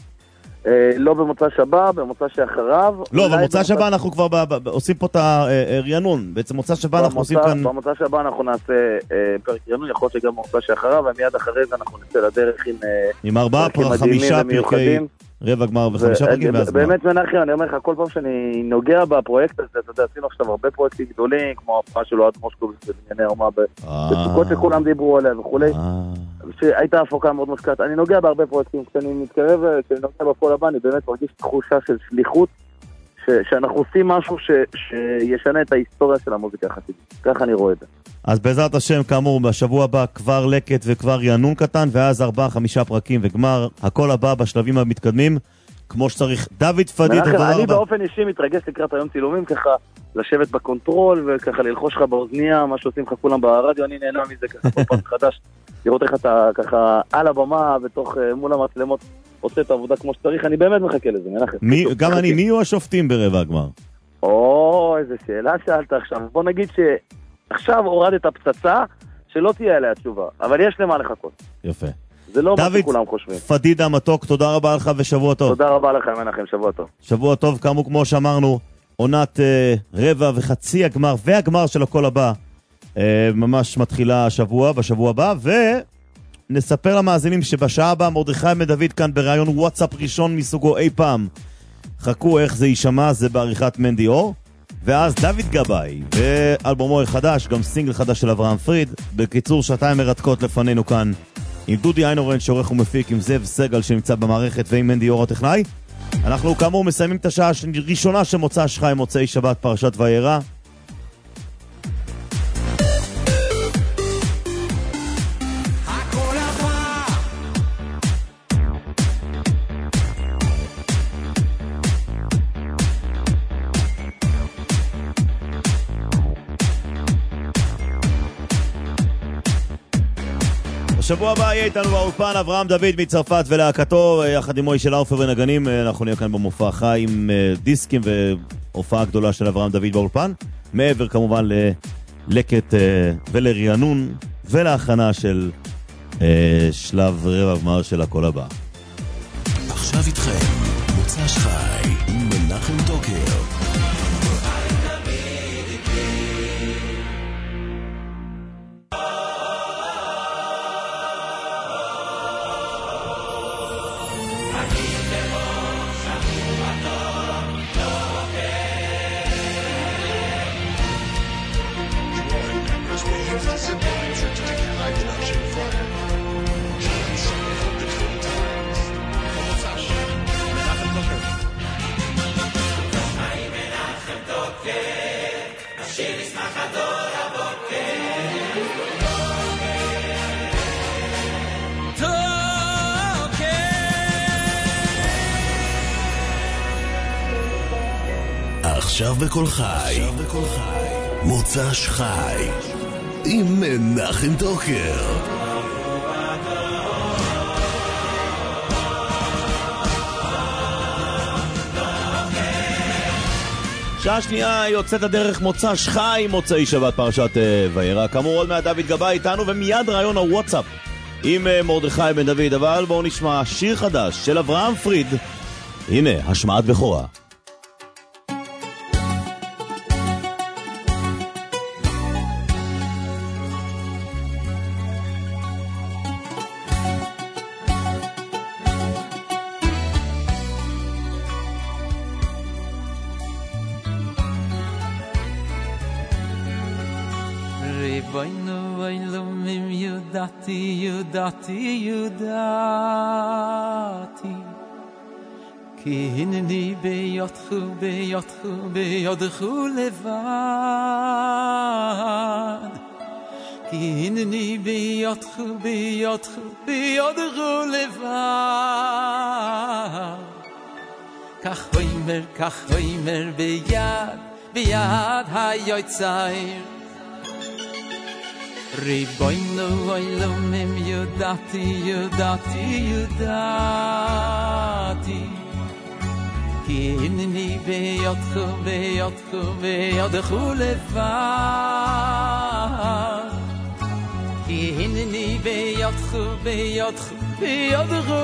לא במוצא שבה, במוצא שאחריו. לא, במוצא שבה אנחנו כבר עושים פה את הרענון. בעצם מוצא שבה אנחנו עושים כאן... במוצא שבה אנחנו נעשה פרק רענון, יכול להיות שגם במוצא שאחריו, ומיד אחרי זה אנחנו נצא לדרך עם 4, 5 פרקי רבע גמר ו5 פרקים ואז גמר. באמת מנחם, אני אומר לך, כל פעם שאני נוגע בפרויקט הזה, אתה יודע, עשינו עכשיו הרבה פרויקטים גדולים, כמו הפעה של אוהד מושקוביץ בבנייני האומה, בסוכות שכולם דיברו עליה וכולי. שהייתה הפוקה מאוד משקעת. אני נוגע בהרבה פרויקטים, כשאני מתקרב, כשאני נוגע בכל הבא, אני באמת מרגיש תחושה של שליחות, שאנחנו עושים משהו שישנה את ההיסטוריה של המוזיקה החסידית. ככה אני רואה את זה. אז בעזרת השם, כאמור, בשבוע הבא כבר לקט וכבר רענון קטן, ואז 4-5 פרקים וגמר, הכל הבא בשלבים המתקדמים, כמו שצריך. דוד פדיד, תודה רבה. אני באופן אישי מתרגש לקראת היום צילומים, ככה לשבת בקונטרול, וככה ללחוש לך באוזניה, מה שעושים לך כולם ברדיו, אני נהנה מזה ככה כל פעם חדש, לראות איך אתה ככה על הבמה, מול המצלמות, עושה את העבודה כמו שצריך, אני באמת מחכה לזה, מנחם. גם אני, מי יהיו השופטים ברבע הגמר? איזה שאלה שאלת עכשיו. בוא נגיד שעכשיו הורדת הפצצה, שלא תהיה עליה תשובה, אבל יש למה לחכות. יפה. זה לא מה שכולם חושבים. דוד פדיד המתוק, תודה רבה לך ושבוע טוב. תודה רבה לך, מנחם, שבוע טוב. שבוע טוב, כמו שאמרנו, עונת רבע וחצי הגמר והגמר של הכל הבא, ממש מתחילה בשבוע הבא, ונספר למאזינים שבשעה הבאה מרדכי מדוד כאן בראיון וואטסאפ ראשון מסוגו אי פעם. חכו איך זה יישמע, זה בעריכת מנדי אור, ואז דוד גבאי ואלבומו החדש, גם סינגל חדש של אברהם פריד. בקיצור, שעתיים מרתקות לפנינו כאן עם דודי איינורן שעורך ומפיק, עם זאב סגל שנמצא במערכת, ועם מנדי אור הטכנאי. אנחנו כאמור מסיימים את השעה הראשונה של מוצא שחי, מוצאי שבת, פרשת וירא. בשבוע הבא יהיה איתנו באולפן אברהם דוד מצרפת ולהקתו, יחד עם מוישה לאופר ונגנים. אנחנו נהיה כאן במופע חי עם דיסקים והופעה גדולה של אברהם דוד באולפן, מעבר כמובן ללקט ולרענון ולהכנה של שלב רבע גמר של הכל הבא. עכשיו איתכם מוצא שחי עם מנחם דוקר. עכשיו בכל חי, מוצא שחי עם מנחם דוקר. שעה שנייה יוצאת הדרך מוצא שחי, מוצאי שבת פרשת וירא. כאמור עוד מעט דוד גבאי איתנו, ומיד רעיון הוואטסאפ עם מרדכי בן דוד. אבל בואו נשמע שיר חדש של אברהם פריד. הנה, השמעת בכורה. ידעתי כי הנני ביודך לבד, כי הנני ביודך לבד. כך אומר ביד היוצר, Riboyno oilomim yudati, yudati, yudati Ki hinni beyotchu, beyotchu, beyotchu levad Ki hinni beyotchu, beyotchu, beyotchu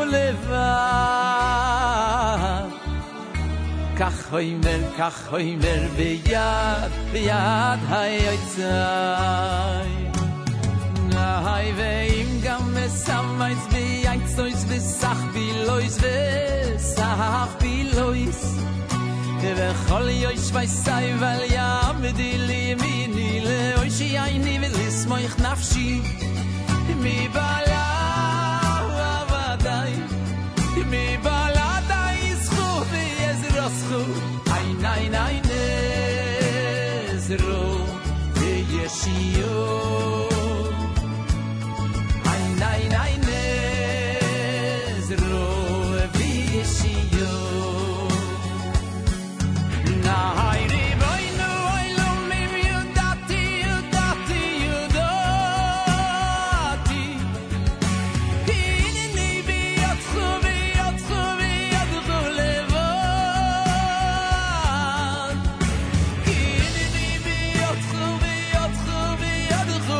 levad Kach hoimer beyad, beyad hayotzai Hay veim gam mesamais beyitzois vesach bilois vesach bilois Vechol yoish vaisai vel yamdi liyamini leoishi ayni velismoich nafshi Mi bala avadai Mi bala daischu v'yezroschu Ein ein ein ezro v'yeshiyo Nein, nein, nezro v'yeshiyo Nein, riboynu oilomim yudati, yudati, yudati Hinni biyotchu, biyotchu, biyotchu levad Hinni biyotchu, biyotchu, biyotchu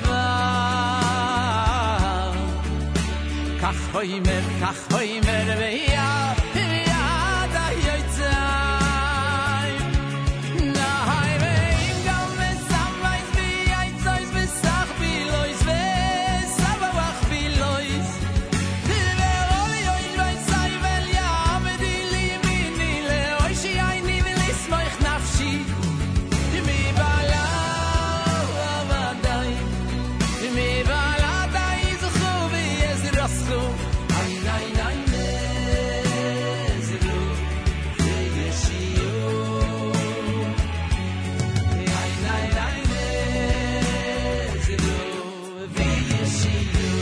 levad Kach hoimer veyad, veyad hayotzai Nahai veim gam mesamais biyitzois vesach bilois vesavach bilois Ve'ol yoish vaisai vel yamdi liyamini leoishi ayni velismoich nafshi Mi bala avadai Mi bala daizchu v'yezroschu Ein ein ein nezro v'yeshiyo Ein ein ein nezro v'yeshiyo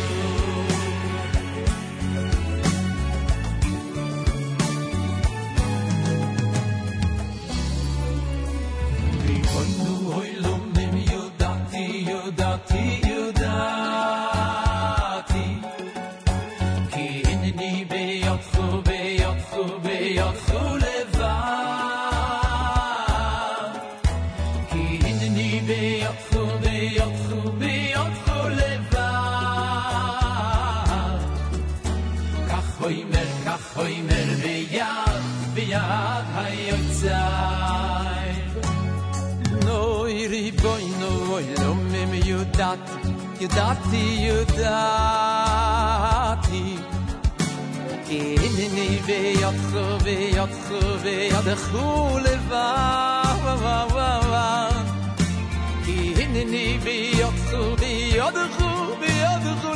Riboynu oilomim yudati, yudati, yudati Ki hinni beyotchu, beyotchu, beyotchu levad Ki hinni beyotchu, beyotchu, beyotchu levad Kach hoimer beyad, beyad hayotzai Noi riboyno oilomim yudati, yudati, yudati Ki hinni beyotchu, beyotchu, beyotchu levad Ki hinni beyotchu, beyotchu, beyotchu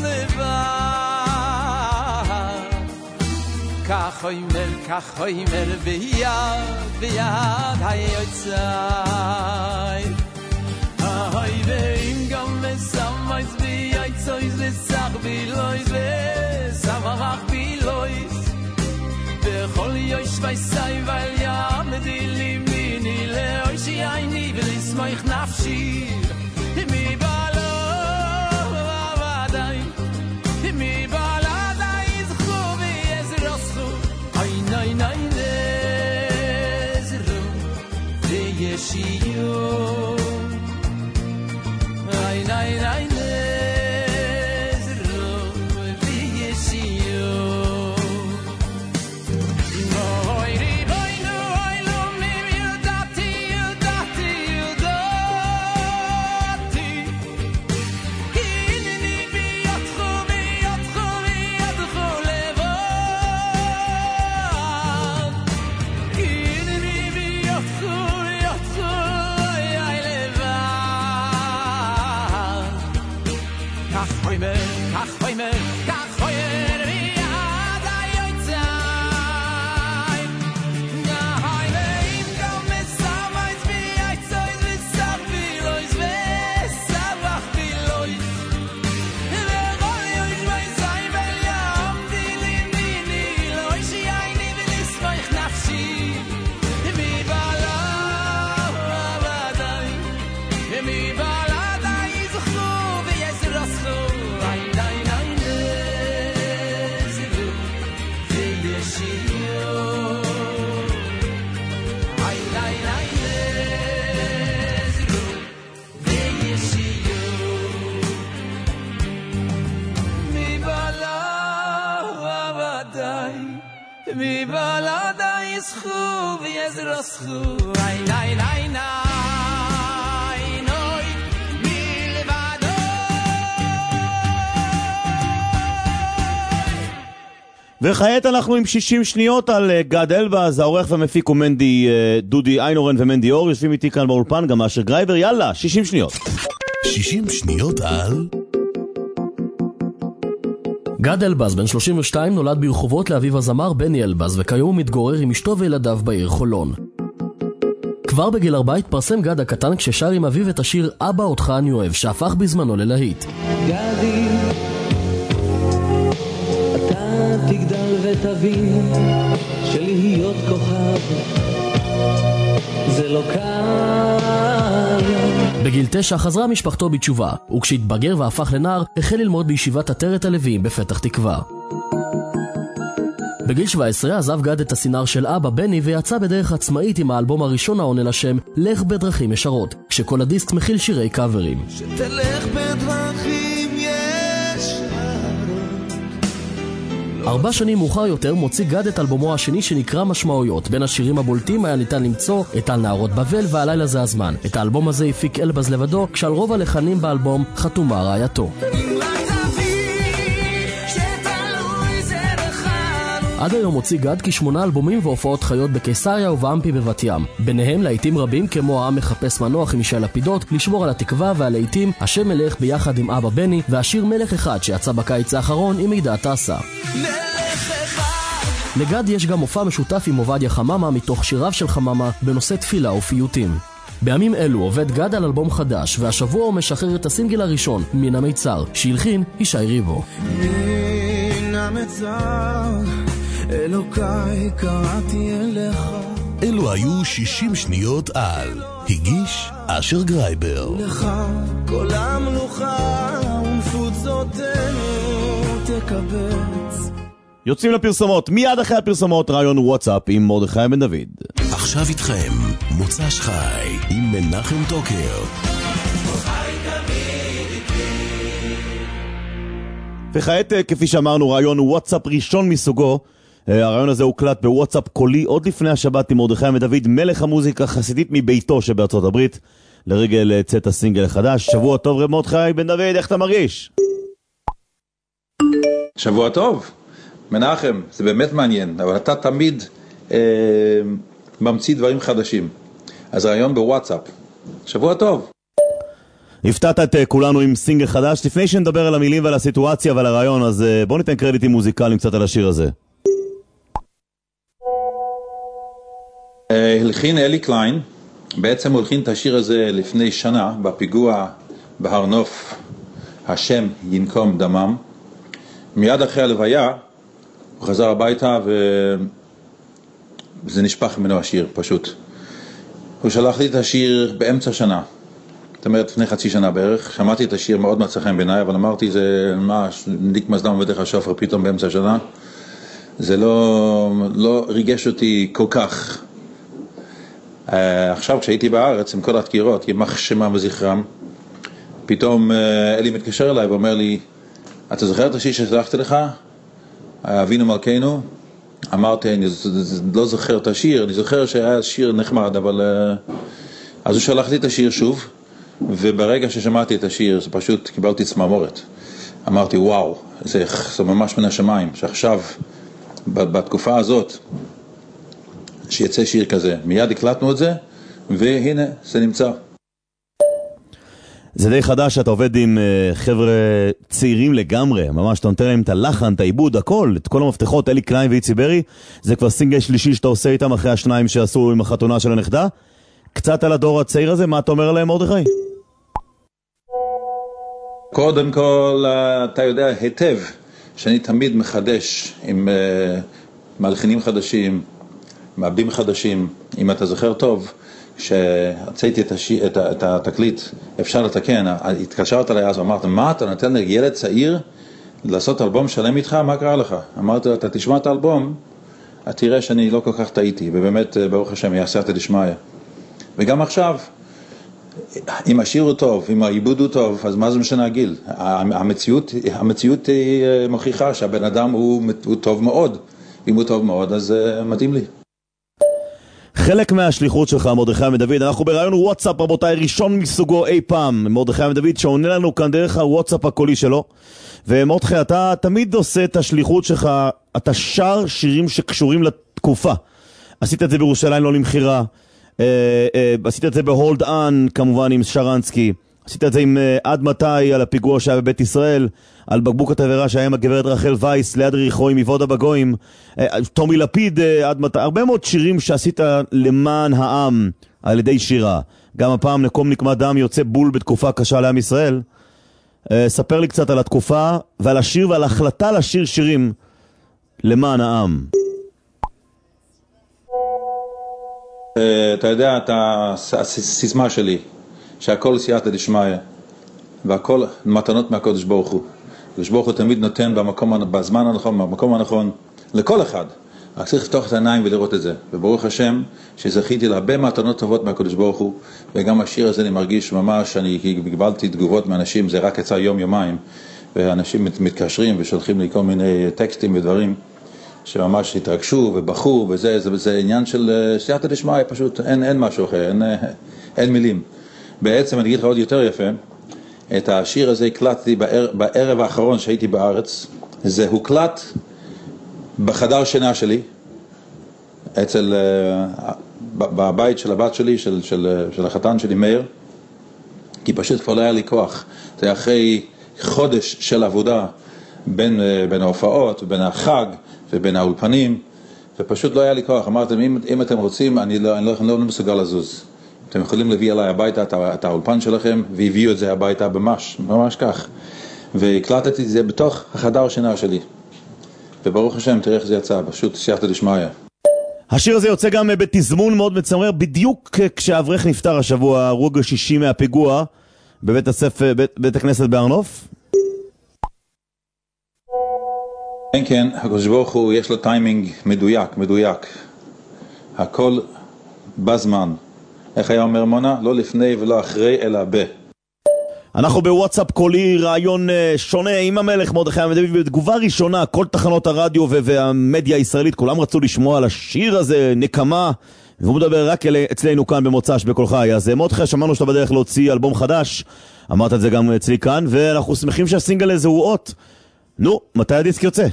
levad Kach hoimer beyad, beyad hayotzai Hay veim gam mesamais biyitzois vesach bilois vesavach bilois Vechol yoish vaisai vel yamdi liyamini leoishi ayni velismoich nafshi Mi bala avadai Mi bala daizchu v'yezroschu Ein ein ein nezro v'yeshiyo Ein ein ein nezro v'yeshiyo Noi riboynu oilomim yudati, yudati, yudati Hinni biyotchu, biyotchu, biyotchu levad Hinni biyotchu, biyotchu, ay levad Kach hoimer biyad hayotzai Nahai veim gam mesamais biyitzois vesach bilois vesavach bilois Ve'ol yoish vaisai vel yamdi liyamini leoishi ayni velismoich nafshi Mi bala avadai Mi bala daizchu v'yezroschu mi balada ischu viezroschu ay nay nay nay noy milvado וכעת אנחנו עם 60 שניות על גד אלבז, העורך והמפיק הוא דודי איינורן ומנדי אור, יושבים איתי כאן באולפן גם אשר גרייבר. יאללה, 60 שניות. 60 שניות על גד אלבז, בן 32, נולד ברחובות לאביו הזמר בני אלבז, וכיום הוא מתגורר עם אשתו וילדיו בעיר חולון. כבר בגיל 4 התפרסם גד הקטן כששר עם אביו את השיר אבא אותך אני אוהב, שהפך בזמנו ללהיט. גדי, אתה תגדל ותבין שלהיות כוכב זה לא קל. בגיל 9 חזרה משפחתו בתשובה, וכשהתבגר והפך לנער, החל ללמוד בישיבת עטרת הלוויים בפתח תקווה. בגיל 17 עזב גד את הסינר של אבא בני ויצא בדרך עצמאית עם האלבום הראשון העונה לשם לך בדרכים ישרות, כשכל הדיסק מכיל שירי קאברים. שתלך בדרכים ישרות. 4 שנים מאוחר יותר מוציא גד את אלבומו השני שנקרא משמעויות. בין השירים הבולטים היה ניתן למצוא את על נערות בבל והלילה זה הזמן. את האלבום הזה הפיק אלבז לבדו, כשעל רוב הלחנים באלבום חתומה רעייתו. עד היום הוציא גד כ8 אלבומים והופעות חיות בקיסריה ובאמפי בבת ים. ביניהם להיטים רבים כמו העם מחפש מנוח עם ישי לפידות, לשמור על התקווה, והלהיטים השם מלך ביחד עם אבא בני, והשיר מלך אחד שיצא בקיץ האחרון עם מידע טסה. לגד יש גם מופע משותף עם עובדיה חממה מתוך שיריו של חממה בנושא תפילה ופיוטים. בימים אלו עובד גד על אלבום חדש, והשבוע הוא משחרר את הסינגל הראשון, מן המיצר, שהלחין ישי ריבו. מן המיצר אלוקיי קראתי אליך. אלו היו 60 שניות על הגיש אשר גרייבר. לך כל המלוכה ומפוצותינו תקבץ. יוצאים לפרסומות, מיד אחרי הפרסומות רעיון וואטסאפ עם מרדכי בן דוד. עכשיו איתכם מוצ"ש חי עם מנחם טוקר. וכעת, כפי שאמרנו, רעיון וואטסאפ ראשון מסוגו. הרעיון הזה הוקלט בוואטסאפ קולי עוד לפני השבת עם מרדכי בן דוד, מלך המוזיקה חסידית מביתו שבארצות הברית, לרגל צאת הסינגל החדש. שבוע טוב מרדכי בן דוד, איך אתה מרגיש? שבוע טוב, מנחם, זה באמת מעניין, אבל אתה תמיד ממציא דברים חדשים. אז רעיון בוואטסאפ. שבוע טוב. הפתעת את כולנו עם סינגל חדש. לפני שנדבר על המילים ועל הסיטואציה ועל הרעיון, אז בוא ניתן קרדיטים מוזיקליים קצת על השיר הזה. הלחין אלי קליין, בעצם הוא הלחין את השיר הזה לפני שנה בפיגוע בהר נוף, השם ינקום דמם. מיד אחרי הלוויה הוא חזר הביתה וזה נשפך ממנו השיר פשוט. הוא שלח לי את השיר באמצע שנה, זאת אומרת לפני חצי שנה בערך. שמעתי את השיר, מאוד מצא חן בעיניי, אבל אמרתי זה מה, נדיק מזדם בדרך השופר פתאום באמצע שנה. זה לא ריגש אותי כל כך. עכשיו כשהייתי בארץ עם כל התקירות, ימח שמם וזכרם, פתאום אלי מתקשר אליי ואומר לי, אתה זוכר את השיר ששלחתי לך? אבינו מלכנו? אמרתי, אני לא זוכר את השיר, אני זוכר שהיה שיר נחמד, אבל אז הוא שלח לי את השיר שוב, וברגע ששמעתי את השיר זה פשוט קיבלתי צמרמורת. אמרתי וואו, זה ממש מן השמיים, שעכשיו בתקופה הזאת שיצא שיר כזה, מיד הקלטנו את זה והנה זה נמצא. זה די חדש שאתה עובד עם חבר'ה צעירים לגמרי, ממש אתה נותן להם את הלחן, את העיבוד, הכל, את כל המפתחות, אלי קליין ואיצי ברי. זה כבר סינגל שלישי שאתה עושה איתם אחרי השניים שעשו עם החתונה של הנכדה. קצת על הדור הצעיר הזה, מה אתה אומר עליהם מרדכי? קודם כל אתה יודע היטב שאני תמיד מחדש עם מלחינים חדשים, מעבדים חדשים. אם אתה זוכר טוב, כשהצאתי את התקליט, אפשר לתקן, התקשרת עליי אז ואמרת, מה אתה נותן לילד צעיר לעשות אלבום שלם איתך? מה קרה לך? אמרתי, אתה תשמע את האלבום, אתה תראה שאני לא כל כך טעיתי, ובאמת ברוך השם יעשייתא דשמיא. וגם עכשיו, אם השיר הוא טוב, אם העיבוד הוא טוב, אז מה זה משנה הגיל? המציאות היא מוכיחה שהבן אדם הוא טוב מאוד, ואם הוא טוב מאוד, אז מתאים לי. חלק מהשליחות שלך, מרדכי מדוד, אנחנו ברעיון וואטסאפ, רבותיי, ראשון מסוגו אי פעם, מרדכי מדוד, שעונה לנו כאן דרך הוואטסאפ הקולי שלו. ומרדכי, אתה תמיד עושה את השליחות שלך, אתה שר שירים שקשורים לתקופה. עשית את זה בירושלים לא למחירה, עשית את זה בהולד אן, כמובן עם שרנסקי, עשית את זה עם עד מתי על הפיגוע שהיה בבית ישראל, על בקבוק התברה שהיה עם הגברת רחל וייס ליד ריחו עם מבודה בגויים, תומי לפיד עד מתי, הרבה מאוד שירים שעשית למען העם על ידי שירה. גם הפעם נקום נקמה דם יוצא בול בתקופה קשה לעם ישראל. ספר לי קצת על התקופה ועל השיר ועל ההחלטה לשיר שירים למען העם. אתה יודע, הסיסמה שלי, שהכל סייעתא דשמיא, והכל מתנות מהקדוש ברוך הוא. הקדוש ברוך הוא תמיד נותן בזמן הנכון, במקום הנכון, לכל אחד. רק צריך לפתוח את העיניים ולראות את זה. וברוך השם, שזכיתי להרבה מתנות טובות מהקדוש ברוך הוא, וגם השיר הזה אני מרגיש ממש, אני קיבלתי תגובות מאנשים, זה רק יצא יום-יומיים, ואנשים מתקשרים ושולחים לי כל מיני טקסטים ודברים, שממש התרגשו ובחו, וזה עניין של סייעתא דשמיא, פשוט אין משהו אחר, אין מילים. בעצם אני אגיד לך עוד יותר יפה, את השיר הזה הקלטתי בערב האחרון שהייתי בארץ, זה הוקלט בחדר שינה שלי, בבית של הבת שלי, של החתן שלי מאיר, כי פשוט כבר לא היה לי כוח. זה היה אחרי חודש של עבודה בין ההופעות, בין החג ובין האולפנים, ופשוט לא היה לי כוח. אמרתם, אם אתם רוצים, אני לא מסוגל לזוז. אתם יכולים להביא אליי הביתה את האולפן שלכם, והביאו את זה הביתה ממש כך. והקלטתי את זה בתוך החדר שינה שלי. וברוך השם, תראה איך זה יצא, פשוט סייעתא דשמיא. השיר הזה יוצא גם בתזמון מאוד מצמרר, בדיוק כשהאברך נפטר השבוע, הרוג השישי מהפיגוע, בבית הכנסת בהר נוף. כן, הקדוש ברוך הוא יש לו טיימינג מדויק. הכל בזמן. איך היה אומר מונה? לא לפני ולא אחרי, אלא ב. אנחנו בוואטסאפ קולי, רעיון שונה עם המלך מרדכי מדוד, בתגובה ראשונה, כל תחנות הרדיו והמדיה הישראלית, כולם רצו לשמוע על השיר הזה, נקמה, והוא מדבר רק אצלנו כאן במוצ"ש בכל חי. אז מרדכי, שמענו שאתה בדרך להוציא אלבום חדש, אמרת את זה גם אצלי כאן, ואנחנו שמחים שהסינגל הזה הוא אות. נו, מתי הדיסק יוצא?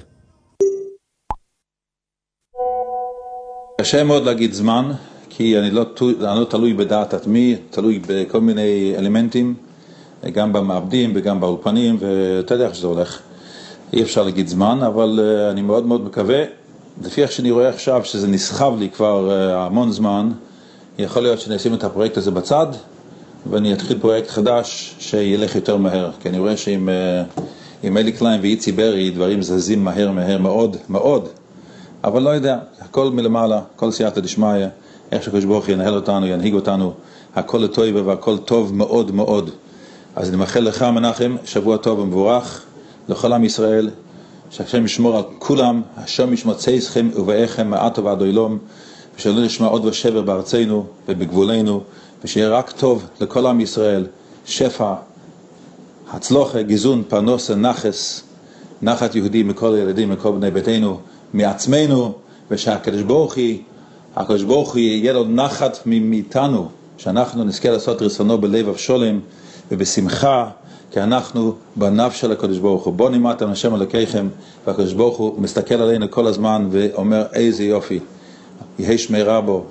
קשה מאוד להגיד זמן, כי אני לא תלוי בדעת עצמי, תלוי בכל מיני אלמנטים, גם במעבדים וגם באולפנים, ואתה יודע איך שזה הולך. אי אפשר להגיד זמן, אבל אני מאוד מאוד מקווה, לפי איך שאני רואה עכשיו שזה נסחב לי כבר המון זמן, יכול להיות שאני אשים את הפרויקט הזה בצד, ואני אתחיל פרויקט חדש שילך יותר מהר, כי אני רואה שעם אלי קליין ואיצי ברי דברים זזים מהר מאוד, אבל לא יודע, הכל מלמעלה, הכל סייעתא דשמיא, איך שהקדוש ברוך הוא ינהל אותנו, ינהיג אותנו, הכל לטוב והכל טוב מאוד. אז אני מאחל לך מנחם, שבוע טוב ומבורך לכל עם ישראל, שהשם ישמור על כולם, השם ישמוצא אתכם ובאיכם מעט ועד עולם, ושלא נשמע עוד ושבר בארצנו ובגבולנו, ושיהיה רק טוב לכל עם ישראל, שפע, הצלחה, גיזון, פרנוס, נחת יהודי מכל ילדים, מכל בני ביתנו, מעצמנו, ושהקדוש ברוך הוא יהיה לו נחת מאיתנו, שאנחנו נזכה לעשות רצונו בלב אבשולם ובשמחה, כי אנחנו בנפש של הקדוש ברוך הוא. בוא נמעתם השם אלוקיכם, והקדוש ברוך הוא מסתכל עלינו כל הזמן ואומר איזה יופי, יהי שמרה בו,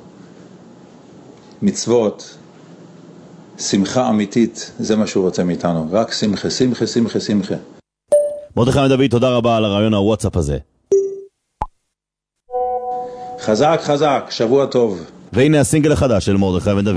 מצוות, שמחה אמיתית, זה מה שהוא רוצה מאיתנו, רק שמחה. מרדכי מדוד, תודה רבה על הרעיון הוואטסאפ הזה. חזק, שבוע טוב. והנה הסינגל החדש של מרדכי מדוד.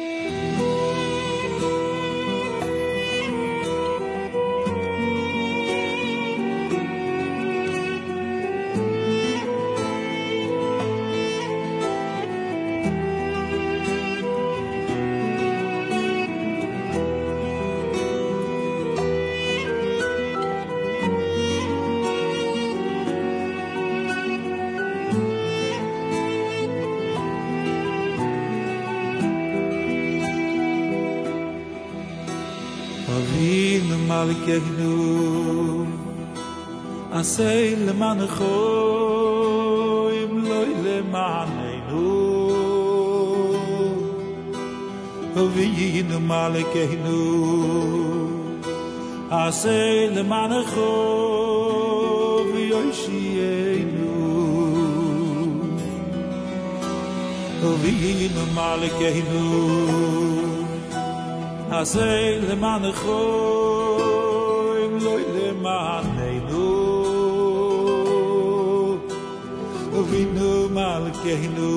Avinu Malkeinu Asay Lemanecho loy le manenu Ovinu malkeinu Asay le mancho v'yoshienu Ovinu malkeinu Asay le mancho loy le manenu Ovinu malkeinu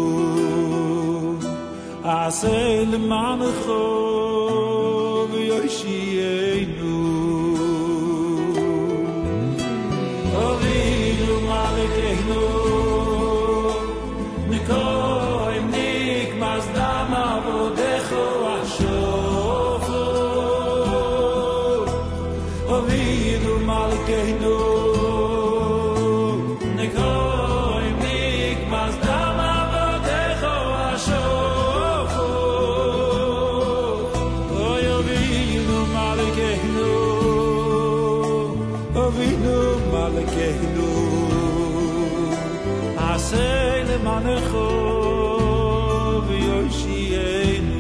Asay le mancho v'yoshienu Ovinu malkeinu Nikoy nik mazdam avodecho ashofo Ovinu malkeinu Nikoy nik mazdam avodecho ashofo Ovinu malkeinu Ovinu malkeinu Asay le manecho v'yoshienu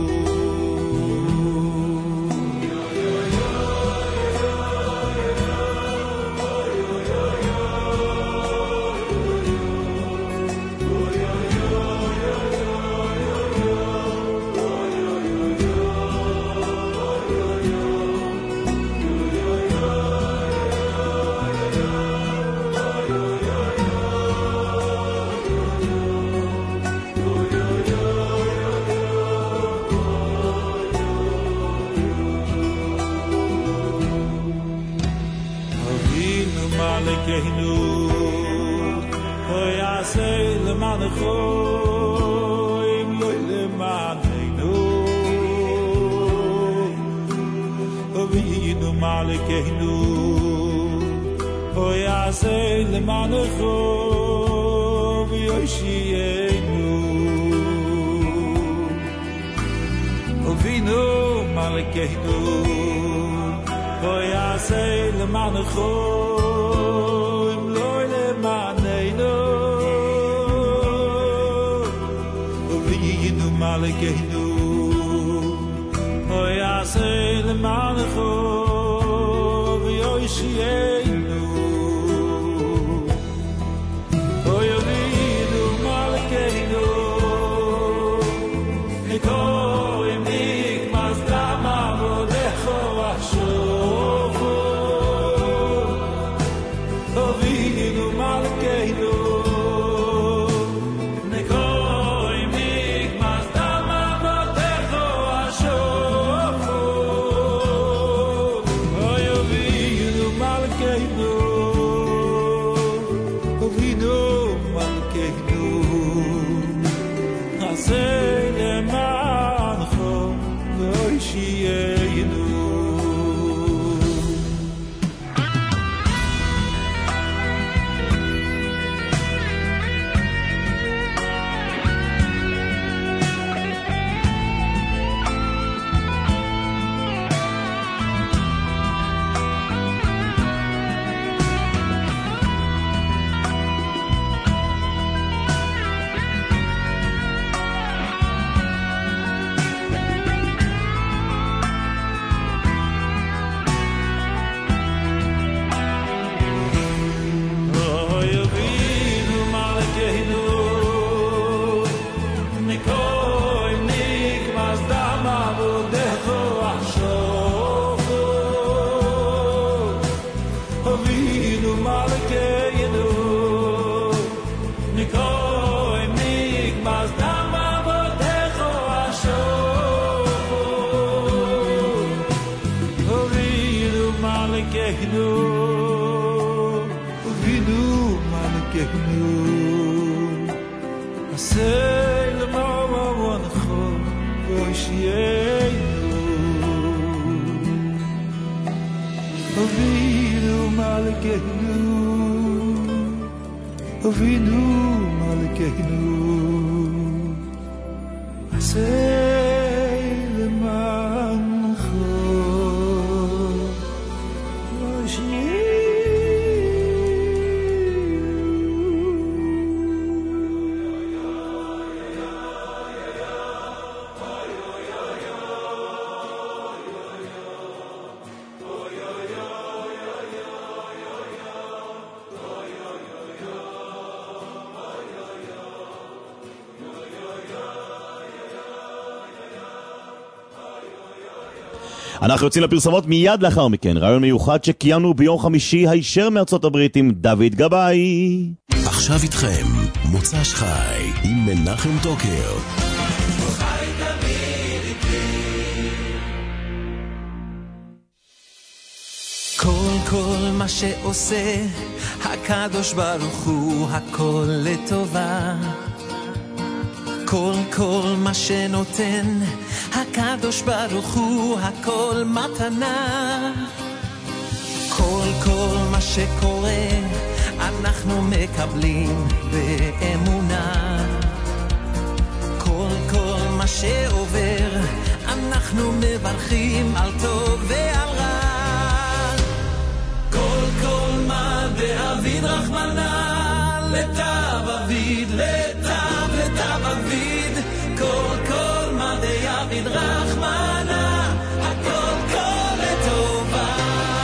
Malkeinu Oy asay le mancho im loy le manenu Ovinu malkeinu Oy asay le mancho v'yoshienu Ovinu malkeinu Oy asay le mancho Malkeinu Oy asay le mancho v'yoshienu Oy ovinu malkeinu Nikoy nik mazdam avodecho ashofo Ovinu malkeinu Ovinu malkeinu asay le mancho v'yoshienu אנחנו יוצאים לפרסומות מיד לאחר מכן. רעיון מיוחד שקיימנו ביום חמישי הישר מארצות הברית עם דוד גבאי. עכשיו איתכם מוצ"ש חי עם מנחם טוקר. כל מה שעושה הקדוש ברוך הוא הכל לטובה. כל מה שנותן הקדוש ברוך הוא הכל מתנה. כל מה שקורה אנחנו מקבלים באמונה. כל מה שעובר אנחנו מברכים על טוב ועל רע. כל מה דאביד רחמנה לטב אביד לטב אביד. כל מה דאביד רחמנה הכל לטובה.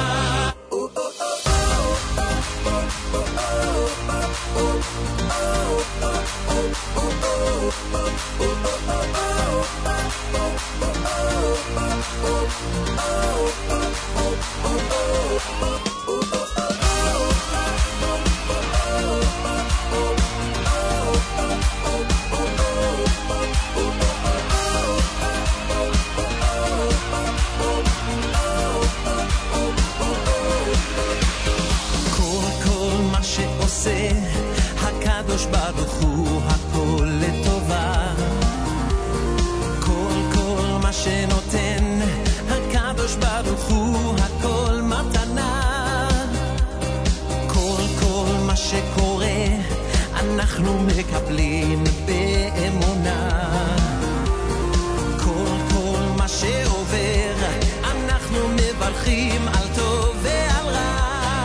הקדוש ברוך הוא הכל לטובה. כל מה שנותן הקדוש ברוך הוא הכל מתנה. כל מה שקורה אנחנו מקבלים באמונה. כל מה שעובר אנחנו מברכים על טוב ועל רע.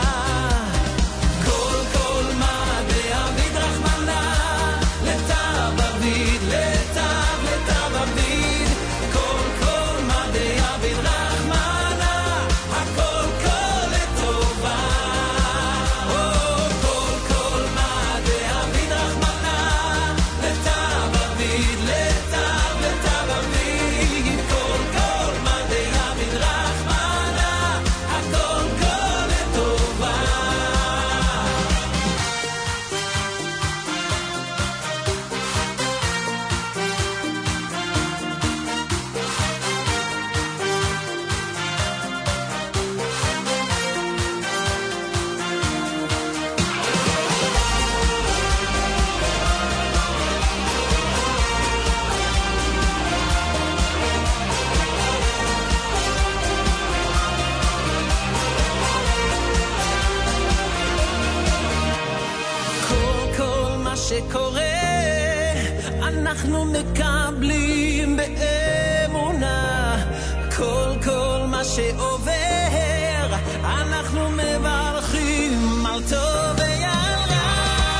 אנחנו מקבלים באמונה. כל מה שעובר אנחנו מברכים על טוב ועל רע.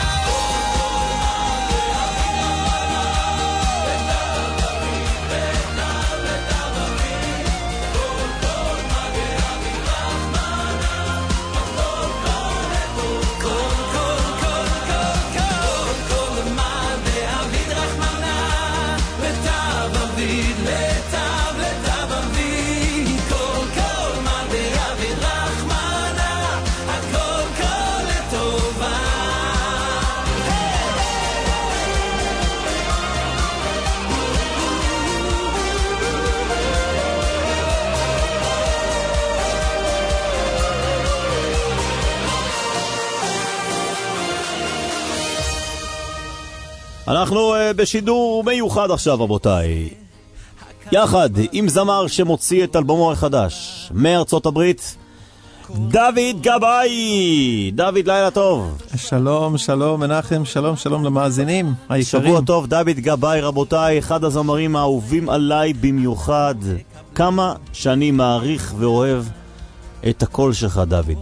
אנחנו בשידור מיוחד עכשיו, רבותיי, יחד עם זמר שמוציא את אלבומו החדש מארצות הברית, דוד גבאי. דוד, לילה טוב. שלום, שלום מנחם, שלום למאזינים היקרים. שבוע טוב, דוד גבאי, רבותיי, אחד הזמרים האהובים עליי במיוחד. כמה שאני מעריך ואוהב את הקול שלך, דוד.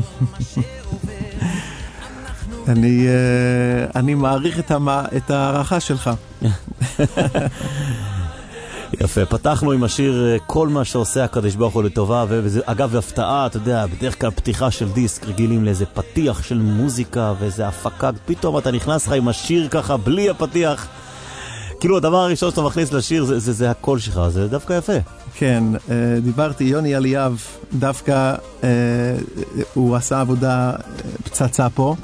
אני מעריך את הערכה שלך. יפה, פתחנו עם השיר כל מה שעושה הקדוש ברוך הוא לטובה, ואגב הפתעה, אתה יודע, בדרך כלל פתיחה של דיסק רגילים לאיזה פתיח של מוזיקה ואיזה הפקה, פתאום אתה נכנס לך עם השיר ככה בלי הפתיח, כאילו הדבר הראשון שאתה מכניס לשיר זה הקול שלך, זה דווקא יפה. כן, דיברתי, יוני אליאב, דווקא הוא עשה עבודה פצצה פה,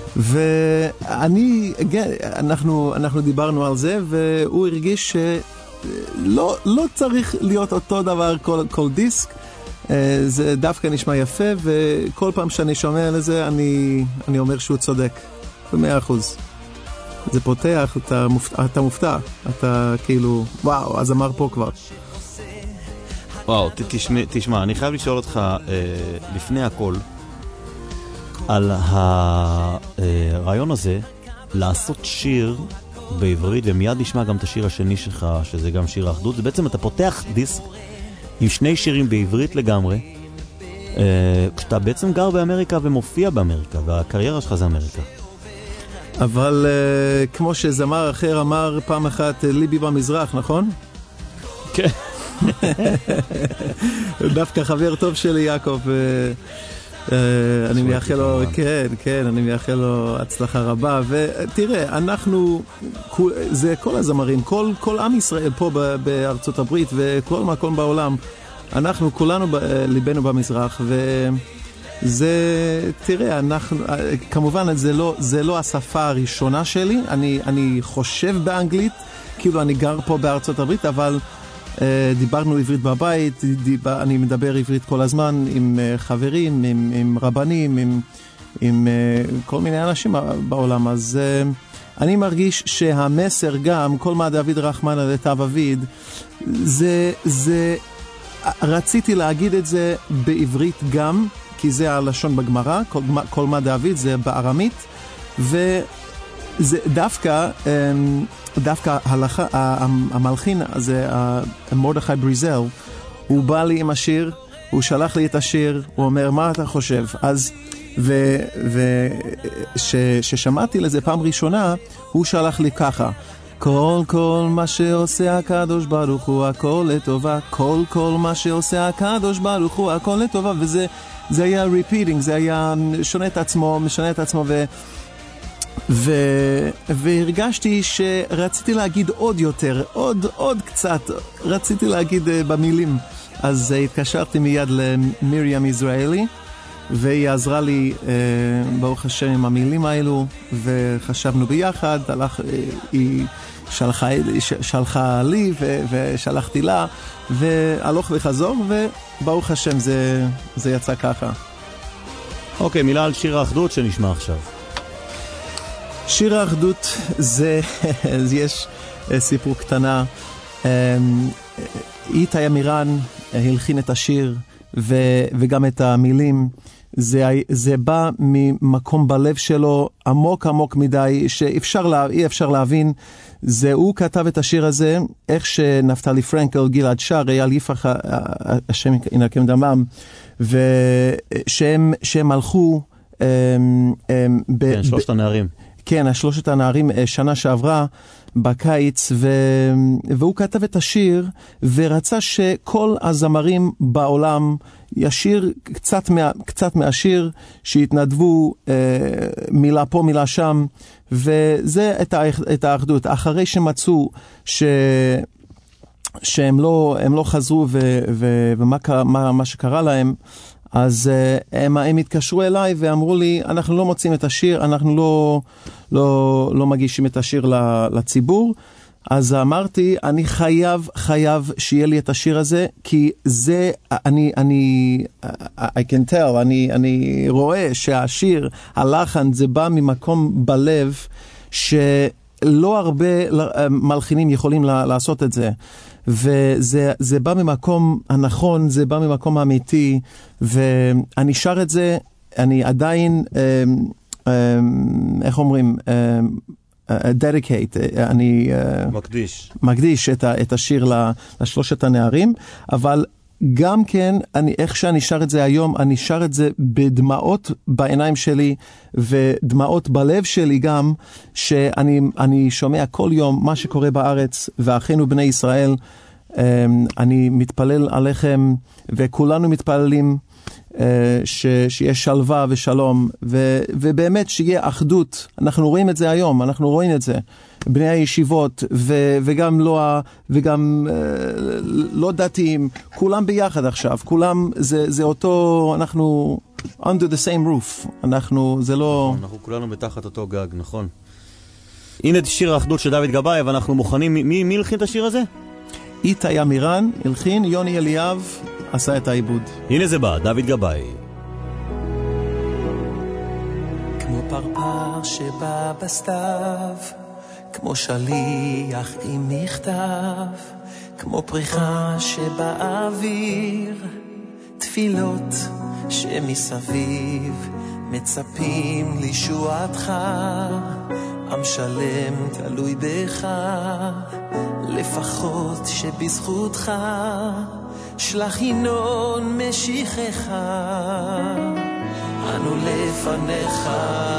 אנחנו דיברנו על זה, והוא הרגיש שלא צריך להיות אותו דבר כל דיסק, זה דווקא נשמע יפה, וכל פעם שאני שומע לזה, אני אומר שהוא צודק, ב100%. זה פותח, אתה מופתע, אתה כאילו, וואו, אז אמר פה כבר. וואו, תשמע, אני חייב לשאול אותך לפני הכל על הרעיון הזה לעשות שיר בעברית, ומיד נשמע גם את השיר השני שלך, שזה גם שיר האחדות. זה בעצם אתה פותח דיסק עם שני שירים בעברית לגמרי, כשאתה בעצם גר באמריקה ומופיע באמריקה, והקריירה שלך זה אמריקה. אבל כמו שזמר אחר אמר פעם אחת, ליבי במזרח, נכון? כן. דווקא חבר טוב שלי, יעקב, אני מייחל לו, כן, אני מייחל לו הצלחה רבה, ותראה, אנחנו, זה כל הזמרים, כל עם ישראל פה בארצות הברית, וכל מקום בעולם, אנחנו כולנו ליבנו במזרח, זה, תראה, כמובן זה לא השפה הראשונה שלי, אני חושב באנגלית, כאילו אני גר פה בארצות הברית, אבל דיברנו עברית בבית, אני מדבר עברית כל הזמן עם חברים, עם רבנים, עם כל מיני אנשים בעולם, אז אני מרגיש שהמסר גם, כל מה דוד רחמן על תו אביד, זה רציתי להגיד את זה בעברית גם, כי זה הלשון בגמרא, כל מה דוד זה בארמית, וזה דווקא המלחין הזה, מרדכי בריזל, הוא בא לי עם השיר, הוא שלח לי את השיר, הוא אומר, מה אתה חושב? אז, ששמעתי לזה פעם ראשונה, הוא שלח לי ככה, כל מה שעושה הקדוש ברוך הוא הכל לטובה, כל מה שעושה הקדוש ברוך הוא הכל לטובה, וזה היה repeating, זה היה משנה את עצמו, והרגשתי שרציתי להגיד עוד יותר, עוד קצת, רציתי להגיד במילים. אז התקשרתי מיד למרים יזרעאלי, והיא עזרה לי, ברוך השם, עם המילים האלו, וחשבנו ביחד, היא שלחה לי ושלחתי לה, והלוך וחזור, וברוך השם זה יצא ככה. אוקיי, מילה על שיר האחדות שנשמע עכשיו. שיר האחדות יש סיפור קטנה. איתי אמירן הלחין את השיר וגם את המילים. זה בא ממקום בלב שלו עמוק מדי שאי אפשר להבין. הוא כתב את השיר הזה איך שנפתלי פרנקל, גלעד שר, אייל יפרח, השם ינקם דמם, ושהם הלכו שלושת הנערים. כן, השלושת הנערים שנה שעברה בקיץ, והוא כתב את השיר ורצה שכל הזמרים בעולם ישיר קצת מהשיר, שיתנדבו מילה פה מילה שם, וזה את האחדות. אחרי שמצאו שהם לא חזרו ומה שקרה להם, אז הם התקשרו אליי ואמרו לי, אנחנו לא מוצאים את השיר, אנחנו לא מגישים את השיר לציבור. אז אמרתי, אני חייב שיהיה לי את השיר הזה, כי זה, I can tell, אני רואה שהשיר, הלחן, זה בא ממקום בלב, שלא הרבה מלחינים יכולים לעשות את זה. וזה בא ממקום הנכון, זה בא ממקום האמיתי, ואני שר את זה, אני עדיין, איך אומרים, dedicate, אני מקדיש את השיר לשלושת הנערים, אבל גם כן, איך שאני שר את זה היום, אני שר את זה בדמעות בעיניים שלי, ודמעות בלב שלי גם, שאני שומע כל יום מה שקורה בארץ, ואחינו בני ישראל, אני מתפלל עליכם, וכולנו מתפללים, שיש שלווה ושלום, ובאמת שיהיה אחדות. אנחנו רואים את זה היום, אנחנו רואים את זה, בני הישיבות, וגם לא דתיים, כולם ביחד עכשיו, כולם, זה אותו, אנחנו under the same roof, זה לא... אנחנו כולנו בתחת אותו גג, נכון. הנה שיר האחדות של דוד גבאי, ואנחנו מוכנים, מי הלחין את השיר הזה? איתי אמירן הלחין, יוני אליאב עשה את העיבוד. הנה זה בא, דוד גבאי. כמו פרפר שבא בסתיו, כמו שליח עם מכתב, כמו פריחה שבאוויר, תפילות שמסביב מצפים לישועתך, עם שלם תלוי בך, לפחות שבזכותך שלח ינון משיחך. אנו לפניך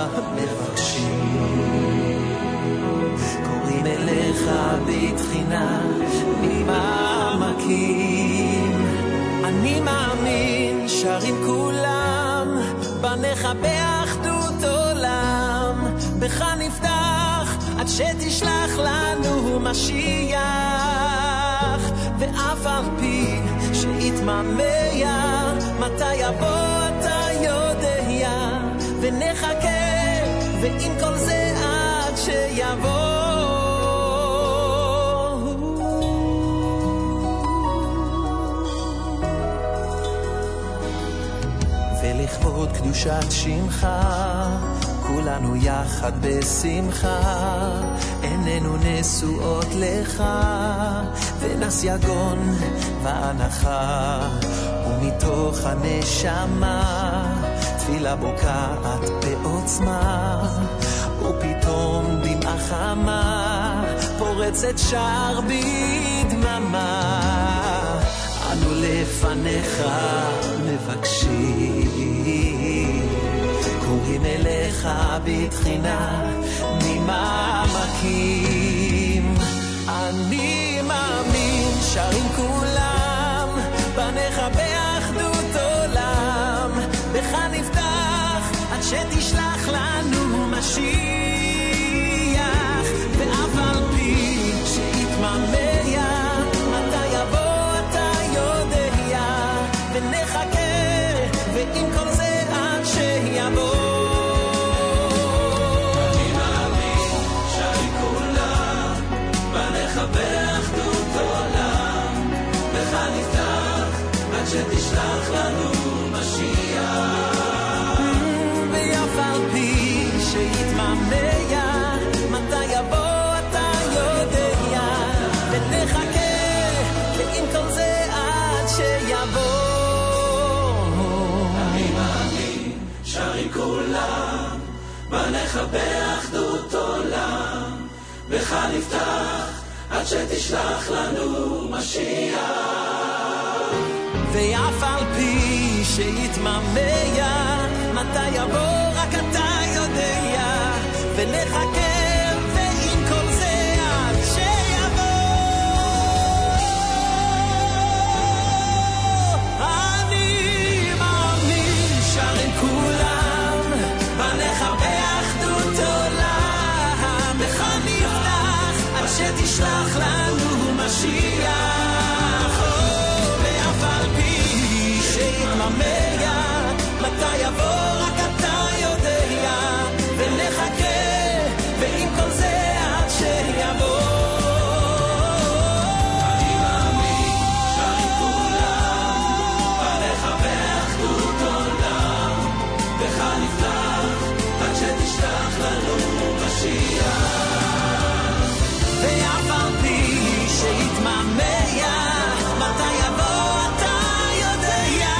מבקשים, קוראים אליך בתחינה ממעמקים. אני מאמין שרים כולם, בניך באחדות עולם, בך נפתח עד שתשלח לנו משיח. ואף על פי שיתממע מתי יבוא אתה יודע, ונחכה ועם כל זה עד שיבוא. ולכבוד קדושת שמך כולנו יחד בשמחה, עינינו נשואות לך ונס יגון והנחה, ומתוך הנשמה תפילה בוקעת בעוצמה, ופתאום דמעה חמה פורצת שער בדממה. אנו לפניך מבקשים, קוראים אליך בתחינה ממעמקים. אני מאמין שרים כולם, בניך באחדות עולם, בך נפתח עד שתשלח לנו משיח. ואף על פי שיתממע מתי יבוא אתה יודע, ונחכה ועם כל זה עד שיבוא. אני מאמין שרים כולם, בניך באחדות עולם, בך נפתח עד שתשלח לנו משיח. ואף על פי שיתממע מתי יבוא אתה יודע, ונחכה ועם כל זה עד שיבוא. אני מאמין שרים כולם, בניך באחדות עולם, בך נפתח עד שתשלח לנו משיח. ואף על פי שיתממע מתי יבוא רק אתה יודע, ונחכה ועם כל זה עד שיבוא. אני מאמין שרים כולם, בניך באחדות עולם, בך נפתח עד שתשלח לנו משיח. ואף על פי שיתממע מתי יבוא רק אתה יודע, ונחכה ועם כל זה עד שיבוא. אני מאמין שרים כולם, בניך באחדות עולם, בך נפתח עד שתשלח לנו משיח. ואף על פי שיתממע מתי יבוא אתה יודע,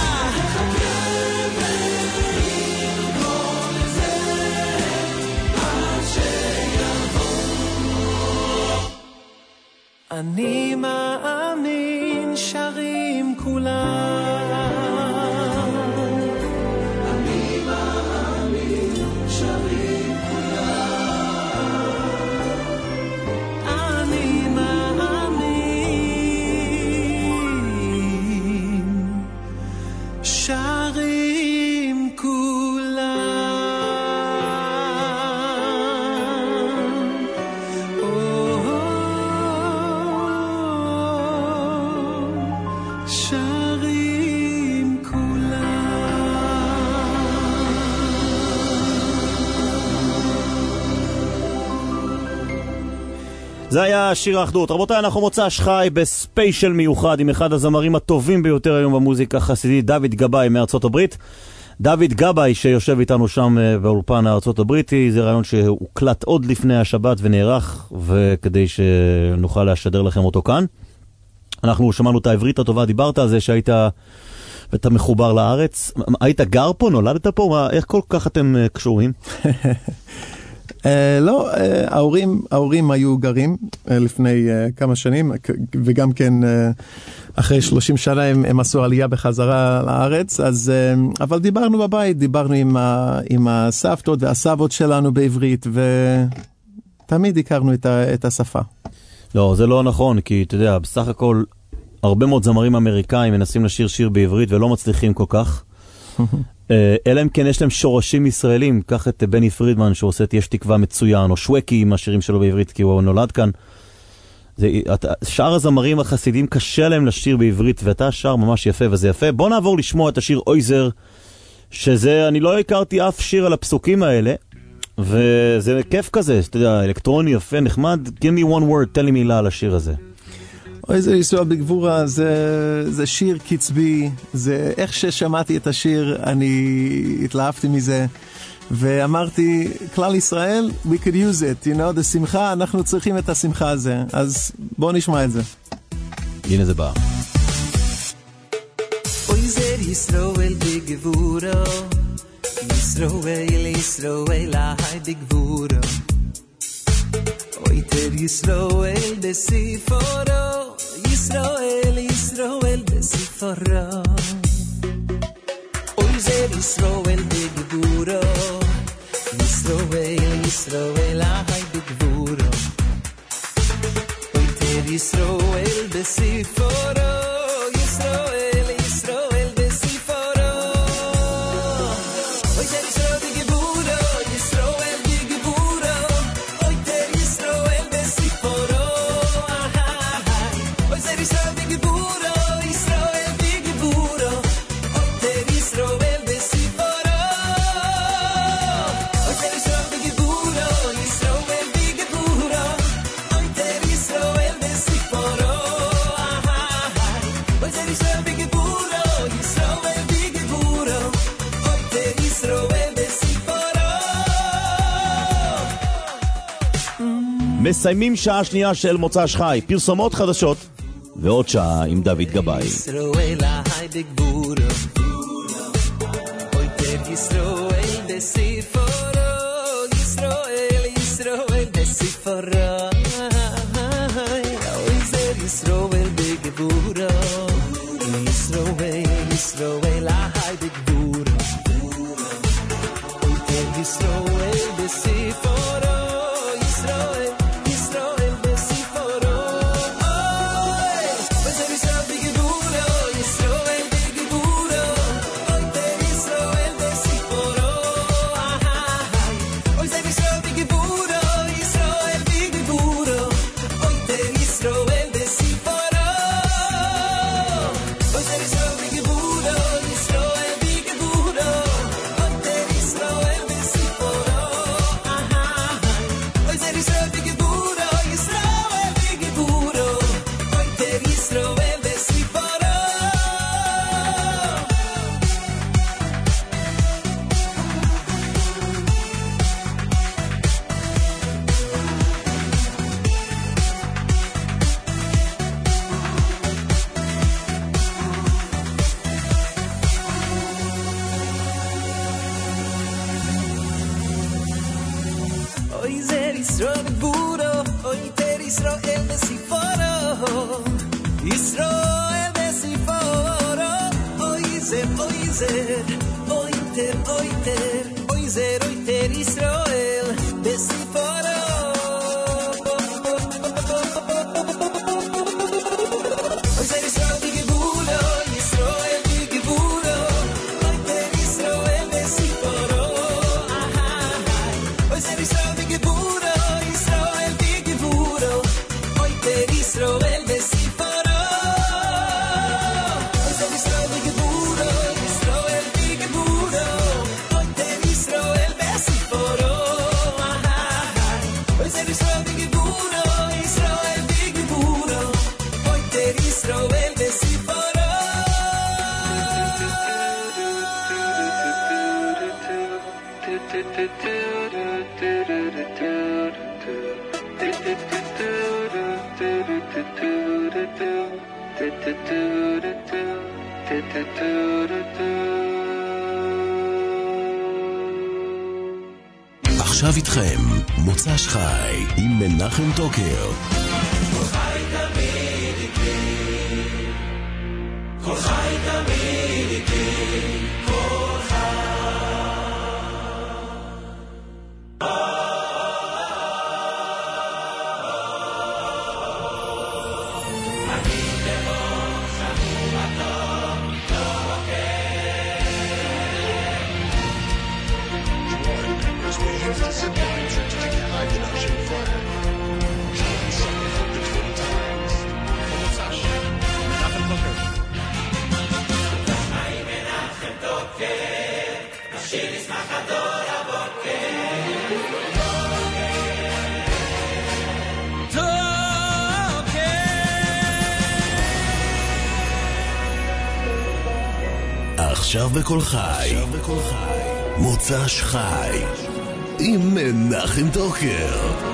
אני מאמין שרים כולם, אני מאמין שרים כולם, אני מאמין שרים כולם. זה היה שיר האחדות. רבותיי, אנחנו מוצ"ש חי בספיישל מיוחד עם אחד הזמרים הטובים ביותר היום במוזיקה החסידית, דוד גבאי מארצות הברית. דוד גבאי שיושב איתנו שם באולפן הארצות הבריטי, זה רעיון שהוקלט עוד לפני השבת ונערך, וכדי שנוכל לשדר לכם אותו כאן. אנחנו שמענו את העברית הטובה, דיברת על זה שהיית ואתה מחובר לארץ. היית גר פה? נולדת פה? איך כל כך אתם קשורים? לא, ההורים היו גרים לפני כמה שנים, וגם כן אחרי 30 שנה הם עשו עלייה בחזרה לארץ, אבל דיברנו בבית, דיברנו עם הסבתות והסבות שלנו בעברית, ותמיד הכרנו את השפה. לא, זה לא נכון, כי אתה יודע, בסך הכל הרבה מאוד זמרים אמריקאים מנסים לשיר שיר בעברית ולא מצליחים כל כך. אלא אם כן יש להם שורשים ישראלים, קח את בני פרידמן שעושה את יש תקווה מצוין, או שווקי עם השירים שלו בעברית כי הוא נולד כאן. שאר הזמרים החסידים קשה להם לשיר בעברית, ואתה שר ממש יפה וזה יפה. בוא נעבור לשמוע את השיר אויזר, שזה, אני לא הכרתי אף שיר על הפסוקים האלה, וזה כיף כזה, אתה יודע, אלקטרוני יפה, נחמד. Give me one word, תן לי מילה על השיר הזה. אויזר ישראל בגבורה, זה שיר קצבי, זה איך ששמעתי את השיר, אני התלהבתי מזה, ואמרתי, כלל ישראל, we could use it, you know, the שמחה, אנחנו צריכים את השמחה הזה, אז בואו נשמע את זה. הנה זה בא. אויזר ישראל בגבורה, ישראל, ישראל, היי בגבורה, אויתר ישראל בסיפורו, ישראל, ישראל בספרה. אוי זה ישראל בגבורו, ישראל, ישראל היי בגבורו, אוי תר ישראל בספרו, ישראל, ישראל בספרו. אוי תר ישראל בגבורו, ישראל בגבורו, אוי תר ישראל בספרו. אוי תר ישראל בגבורו, ישראל בגבורו, אוי תר ישראל בספרו. אוי תר ישראל בגבורו, ישראל בגבורו, אוי תר ישראל בספרו. אוי תר ישראל בגבורו, ישראל בגבורו, אוי תר ישראל בספרו. מסיימים שעה שנייה של מוצ"ש חי, פרסומות חדשות ועוד שעה עם דוד גבאי. ישראל היי בגבורו, אוי תר ישראל בספרו, ישראל, ישראל בספרו. אוי זר ישראל בגבורו, ישראל, ישראל היי בגבורו, אוי תר ישראל בספרו, ישראל, ישראל בספרו. אוי זר ישראל בגבורו, ישראל בגבורו, אוי תר ישראל בספרו. אוי זר ישראל בגבורו, ישראל בגבורו, אוי תר ישראל בספרו. אוי זר ישראל בגבורו, ישראל בגבורו, אוי תר ישראל בספרו. אוי זר ישראל בגבורו, ישראל בגבורו, אוי תר ישראל בספרו. אוי זר ישראל בגבורו, אוי תר ישראל בספרו. ישראל בספרו. אוי זר, אוי זר, אוי תר, אוי תר, אוי זר, אוי תר ישראל בספרו. אוי זר ישראל בגבורו, ישראל בגבורו, אוי תר ישראל בספרו. אוי זר ישראל בגבורו, ישראל בגבורו, אוי תר ישראל בספרו. אוי זר ישראל בגבורו, ישראל בגבורו, אוי תר ישראל בספרו. עכשיו איתכם מוצ"ש חי עם מנחם טוקר. כל חי תמיד איתי, כל חי תמיד איתי, כל חי. אני תבוא שבועתו מתוקף. עכשיו בכל חי, מוצ"ש חי עם מנחם טוקר.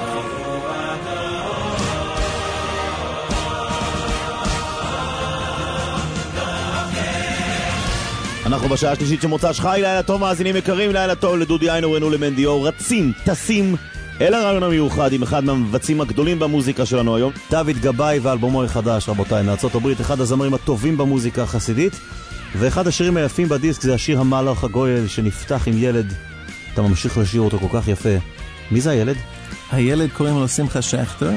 אנחנו בשעה השלישית של מוצ"ש חי. לילה טוב מאזינים יקרים, לילה טוב לדודי איינורן ולמנדי אור. רצים, טסים אל הרעיון המיוחד עם אחד מהמבצעים הגדולים במוזיקה שלנו היום, דוד גבאי ואלבומו החדש, רבותיי, מארצות הברית, אחד הזמרים הטובים במוזיקה החסידית, ואחד השירים היפים בדיסק זה השיר המלאך הגואל שנפתח עם ילד. אתה ממשיך לשיר אותו כל כך יפה. מי זה הילד? הילד קוראים לו שמחה שכטר,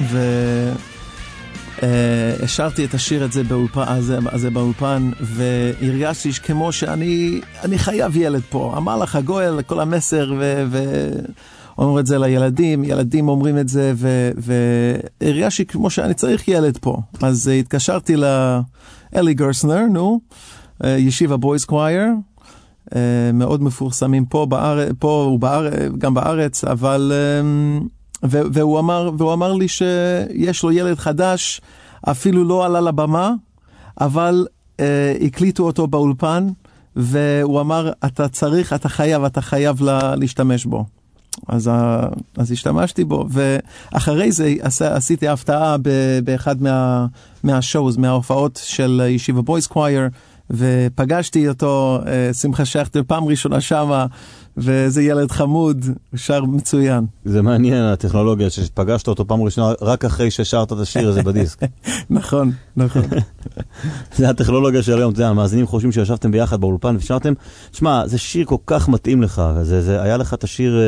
והשארתי את השיר הזה באולפן, והרגשתי כמו שאני חייב ילד פה. המלאך הגואל, כל המסר, ואומר את זה לילדים, ילדים אומרים את זה, והרגשתי כמו שאני צריך ילד פה. אז התקשרתי לאלי גרסנר, ישיבה בויז קווייר, מאוד מפורסמים פה גם בארץ, אבל והוא אמר לי שיש לו ילד חדש, אפילו לא עלה לבמה, אבל הקליטו אותו באולפן, והוא אמר אתה חייב להשתמש בו. אז השתמשתי בו, ואחרי זה עשיתי הפתעה באחד מהשואוז, מההופעות של ישיבה בויז קווייר, ופגשתי אותו, שמחה שכטר, פעם ראשונה שמה, וזה ילד חמוד, שר מצוין. זה מעניין הטכנולוגיה, שפגשת אותו פעם ראשונה רק אחרי ששרת את השיר הזה בדיסק. נכון. זה הטכנולוגיה של היום, המאזינים חושבים שישבתם ביחד באולפן ושרתם, שמע, זה שיר כל כך מתאים לך, זה היה לך את השיר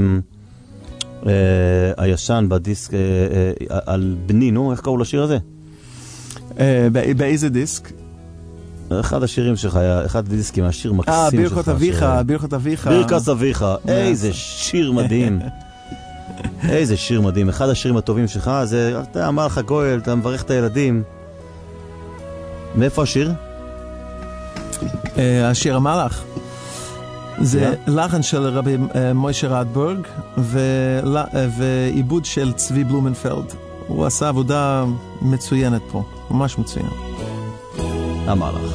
הישן בדיסק על בני, איך קראו לשיר הזה? באיזה דיסק? אחד השירים שלך היה, אחד הדיסקים, השיר מקסים שלך. ברכות אביך. ברכות אביך, איזה שיר מדהים. איזה שיר מדהים. אחד השירים הטובים שלך, זה, אתה אמר לך גואל, אתה מברך את הילדים. מאיפה השיר? השיר המלאך. זה לחן של רבי מוישה רדברג, ועיבוד של צבי בלומנפלד. הוא עשה עבודה מצוינת פה, ממש מצוין. המלאך.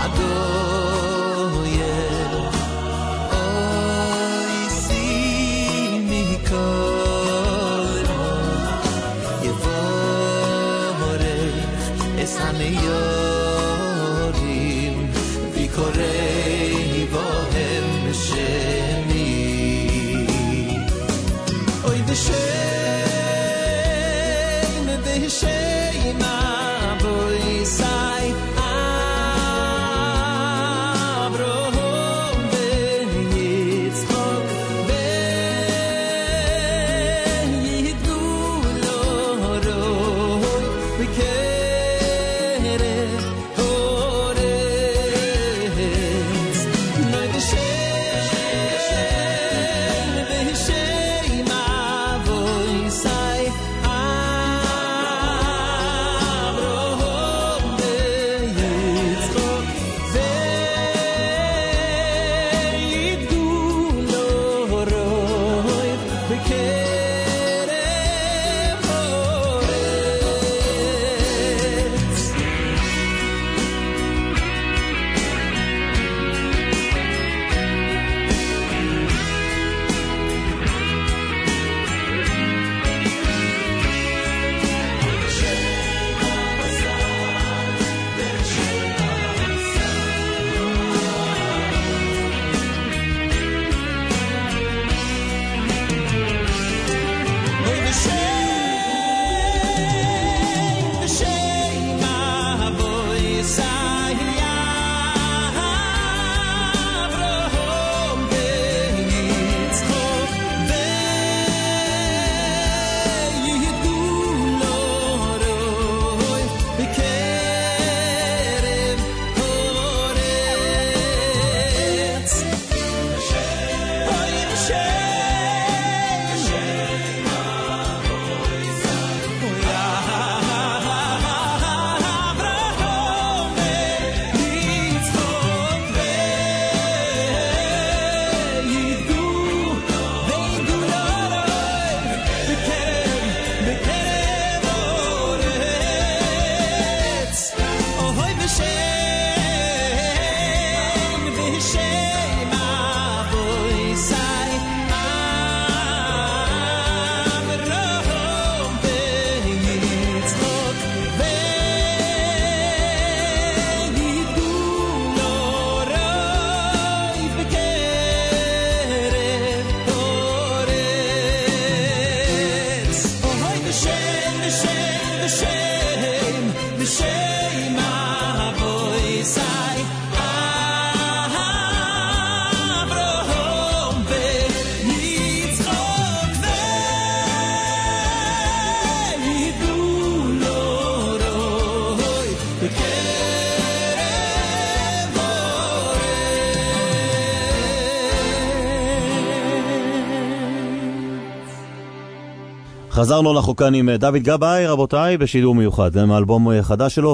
חזרנו אנחנו כאן עם דוד גבאי, רבותיי, בשידור מיוחד. זה מאלבום חדש שלו,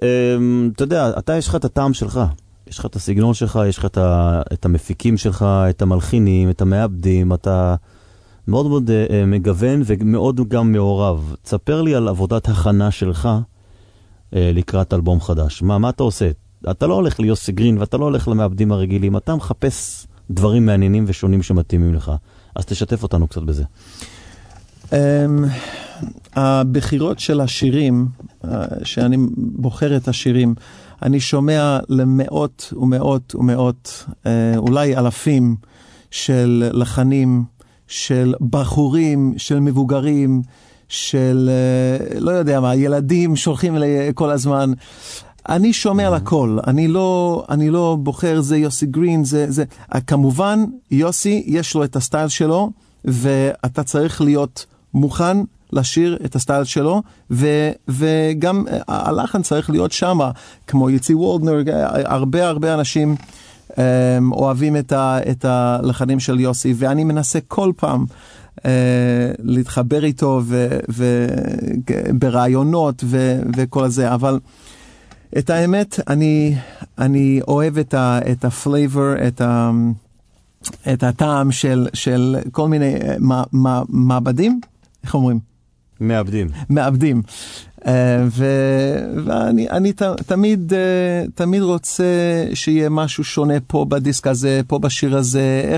ואתה יודע, אתה יש לך את הטעם שלך. יש לך את הסגנון שלך, יש לך את המפיקים שלך, את המלחינים, את המעבדים, אתה מאוד מאוד מגוון ומאוד גם מעורב. תספר לי על עבודת הכנה שלך לקראת אלבום חדש. מה אתה עושה? אתה לא הולך ליוסי גרין ואתה לא הולך למעבדים הרגילים, אתה מחפש דברים מעניינים ושונים שמתאימים לך. אז תשתף אותנו קצת בזה. הבחירות של השירים, שאני בוחר את השירים, אני שומע למאות ומאות ומאות, אולי אלפים של לחנים, של בחורים, של מבוגרים, של לא יודע מה, ילדים שולחים לי כל הזמן. אני שומע לכל, אני לא בוחר זה יוסי גרין, זה כמובן יוסי יש לו את הסטייל שלו, ואתה צריך להיות מוכן לשיר את הסטייל שלו, וגם הלחן צריך להיות שמה, כמו יצי וולדנר, הרבה אנשים אוהבים את הלחנים של יוסי, ואני מנסה כל פעם להתחבר איתו ברעיונות וכל הזה, אבל את האמת, אני אוהב את הפלייבר, את הטעם של כל מיני מעבדים, איך אומרים? מעבדים. מעבדים. ואני תמיד רוצה שיהיה משהו שונה פה בדיסק הזה, פה בשיר הזה,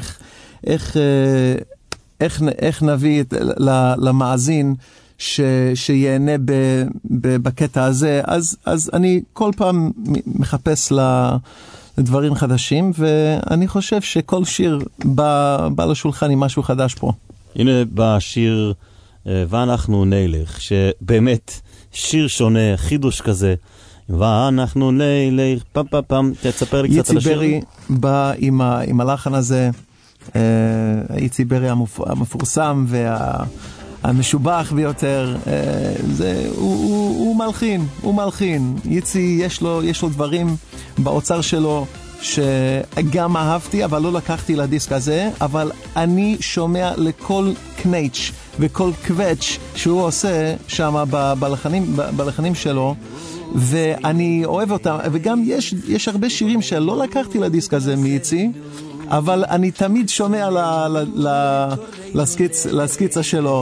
איך נביא למאזין שיהנה בקטע הזה. אז אני כל פעם מחפש לדברים חדשים, ואני חושב שכל שיר בא לשולחן עם משהו חדש פה. הנה בשיר ואנחנו נלך, שבאמת שיר שונה, חידוש כזה, ואנחנו נלך, פם פם פם, תספר לי קצת על השיר. איצי ברי בא עם הלחן הזה, איצי ברי המפורסם והמשובח ביותר, הוא מלחין, איצי יש לו דברים באוצר שלו שגם אהבתי, אבל לא לקחתי לדיסק הזה, אבל אני שומע לכל קנייץ' וכל קווץ' שהוא עושה שם בלחנים שלו, ואני אוהב אותם, וגם יש הרבה שירים שלא לקחתי לדיסק הזה מאיצי, אבל אני תמיד שומע לסקיצה שלו,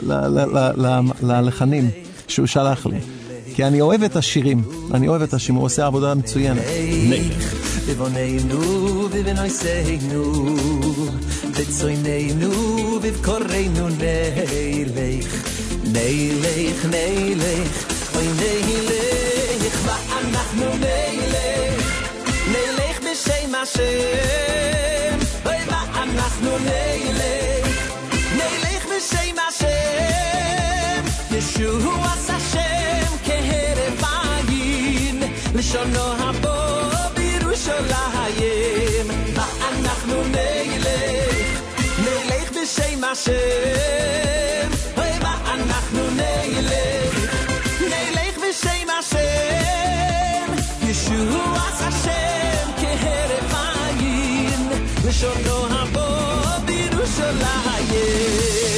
ללחנים שהוא שלח לי. כי אני אוהב את השירים, הוא עושה עבודה מצוינת. בבוננו ובנויסנו, בצויננו ובקורנו נלך, נלך, נלך, אוי נלך, ואנחנו נלך, נלך בשם השם, אוי ואנחנו נלך, נלך בשם השם, ישוע עשה שם כהרף עין, לשונו הבא בירושלים, ואנחנו נלך, נלך בשם השם, אוי ואנחנו נלך, נלך בשם השם, ישוע עשה שם כהרף עין, לשונו הבא בירושלים.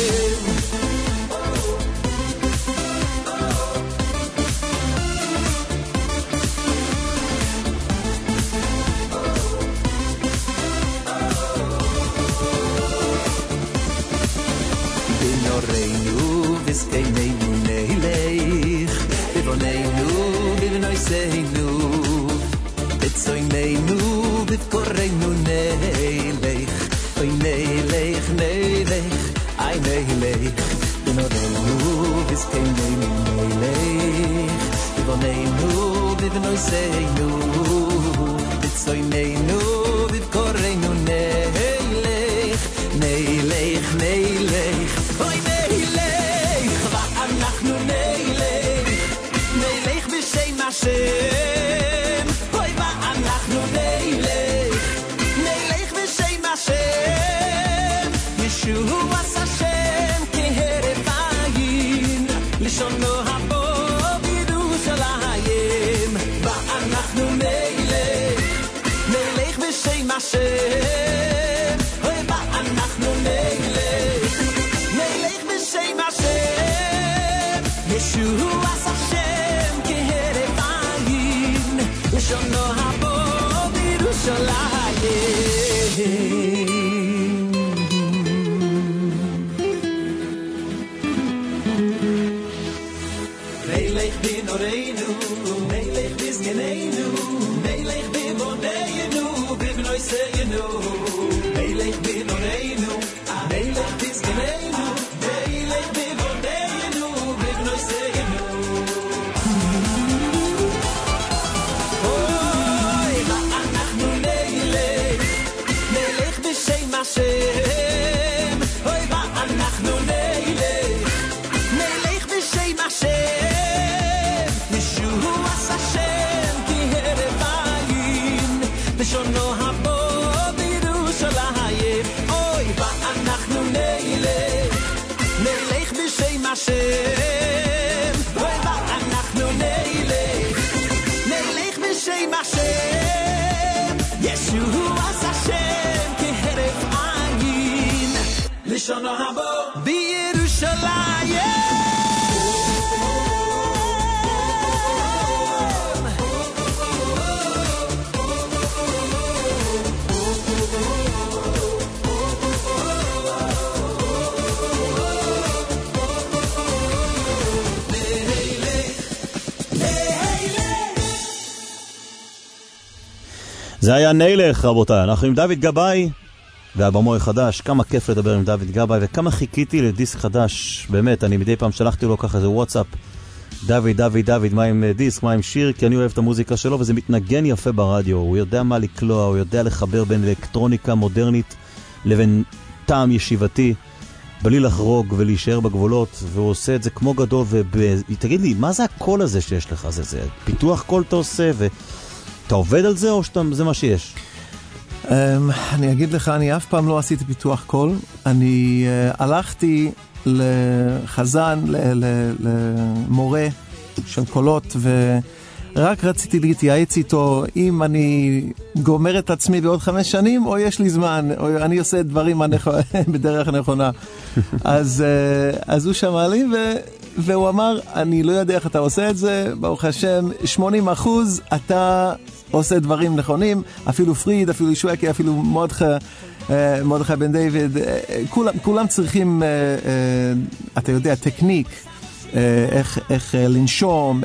בנורנו וסקיינו נלך, בבוננו ובנויסנו, בצויננו ובקורנו נלך, אוי נלך, נלך, אי נלך, בנורנו וסקיינו נלך, בבוננו ובנויסנו, בצויננו ובקורנו נלך, נלך, נלך, אוי נלך, ואנחנו נלך, נלך בשם השם, אוי ואנחנו נלך, נלך בשם השם, ישוע עשה שם כהרף עין, לשונו הבא בירושלים, ואנחנו נלך, נלך בשם השם, אוי ואנחנו נלך, נלך בשם השם, ישוע עשה שם כהרף עין, לשונו הבא בירושלים. נלך בנורנו, נלך בזקנינו, נלך בבוננו, בבנויסנו, נלך בנורנו, נלך בזקנינו, נלך בבוננו, בבנויסנו. אוי, ואנחנו נלך, נלך בשם השם, אוי ואנחנו נלך, נלך בשם השם, ישוע עשה שם כהרף עין, לשונו הבא בירושלים, אוי ואנחנו נלך, נלך בשם השם, אוי ואנחנו נלך, נלך בשם השם, ישוע עשה שם כהרף עין, לשונו הבא בירושלים. נלך זה היה נילך, רבותיי. אנחנו עם דוד גבאי והבמוי חדש. כמה כיף לדבר עם דוד גבאי, וכמה חיכיתי לדיסק חדש. באמת, אני מדי פעם שלחתי לו ככה איזה וואטסאפ. דוד, מה עם דיסק, מה עם שיר? כי אני אוהב את המוזיקה שלו, וזה מתנגן יפה ברדיו. הוא יודע מה לקלוע, הוא יודע לחבר בין אלקטרוניקה מודרנית לבין טעם ישיבתי, בלי לחרוג ולהישאר בגבולות, והוא עושה את זה כמו גדול. תגיד לי, מה זה הקול הזה שיש לך? זה פיתוח קול אתה עושה, ואתה עובד על זה, או שזה מה שיש? אני אגיד לך, אני אף פעם לא עשיתי פיתוח קול. אני הלכתי לחזן, למורה של קולות, ורק רציתי להתייעץ איתו אם אני גומר את עצמי בעוד 5 שנים, או יש לי זמן, או אני עושה דברים בדרך הנכונה. אז הוא שמע לי, והוא אמר, אני לא יודע איך אתה עושה את זה, ברוך השם, 80% אתה עושה דברים נכונים, אפילו פריד, אפילו שווקי, אפילו מרדכי בן דיוויד, כולם צריכים, אתה יודע, טכניק, איך לנשום,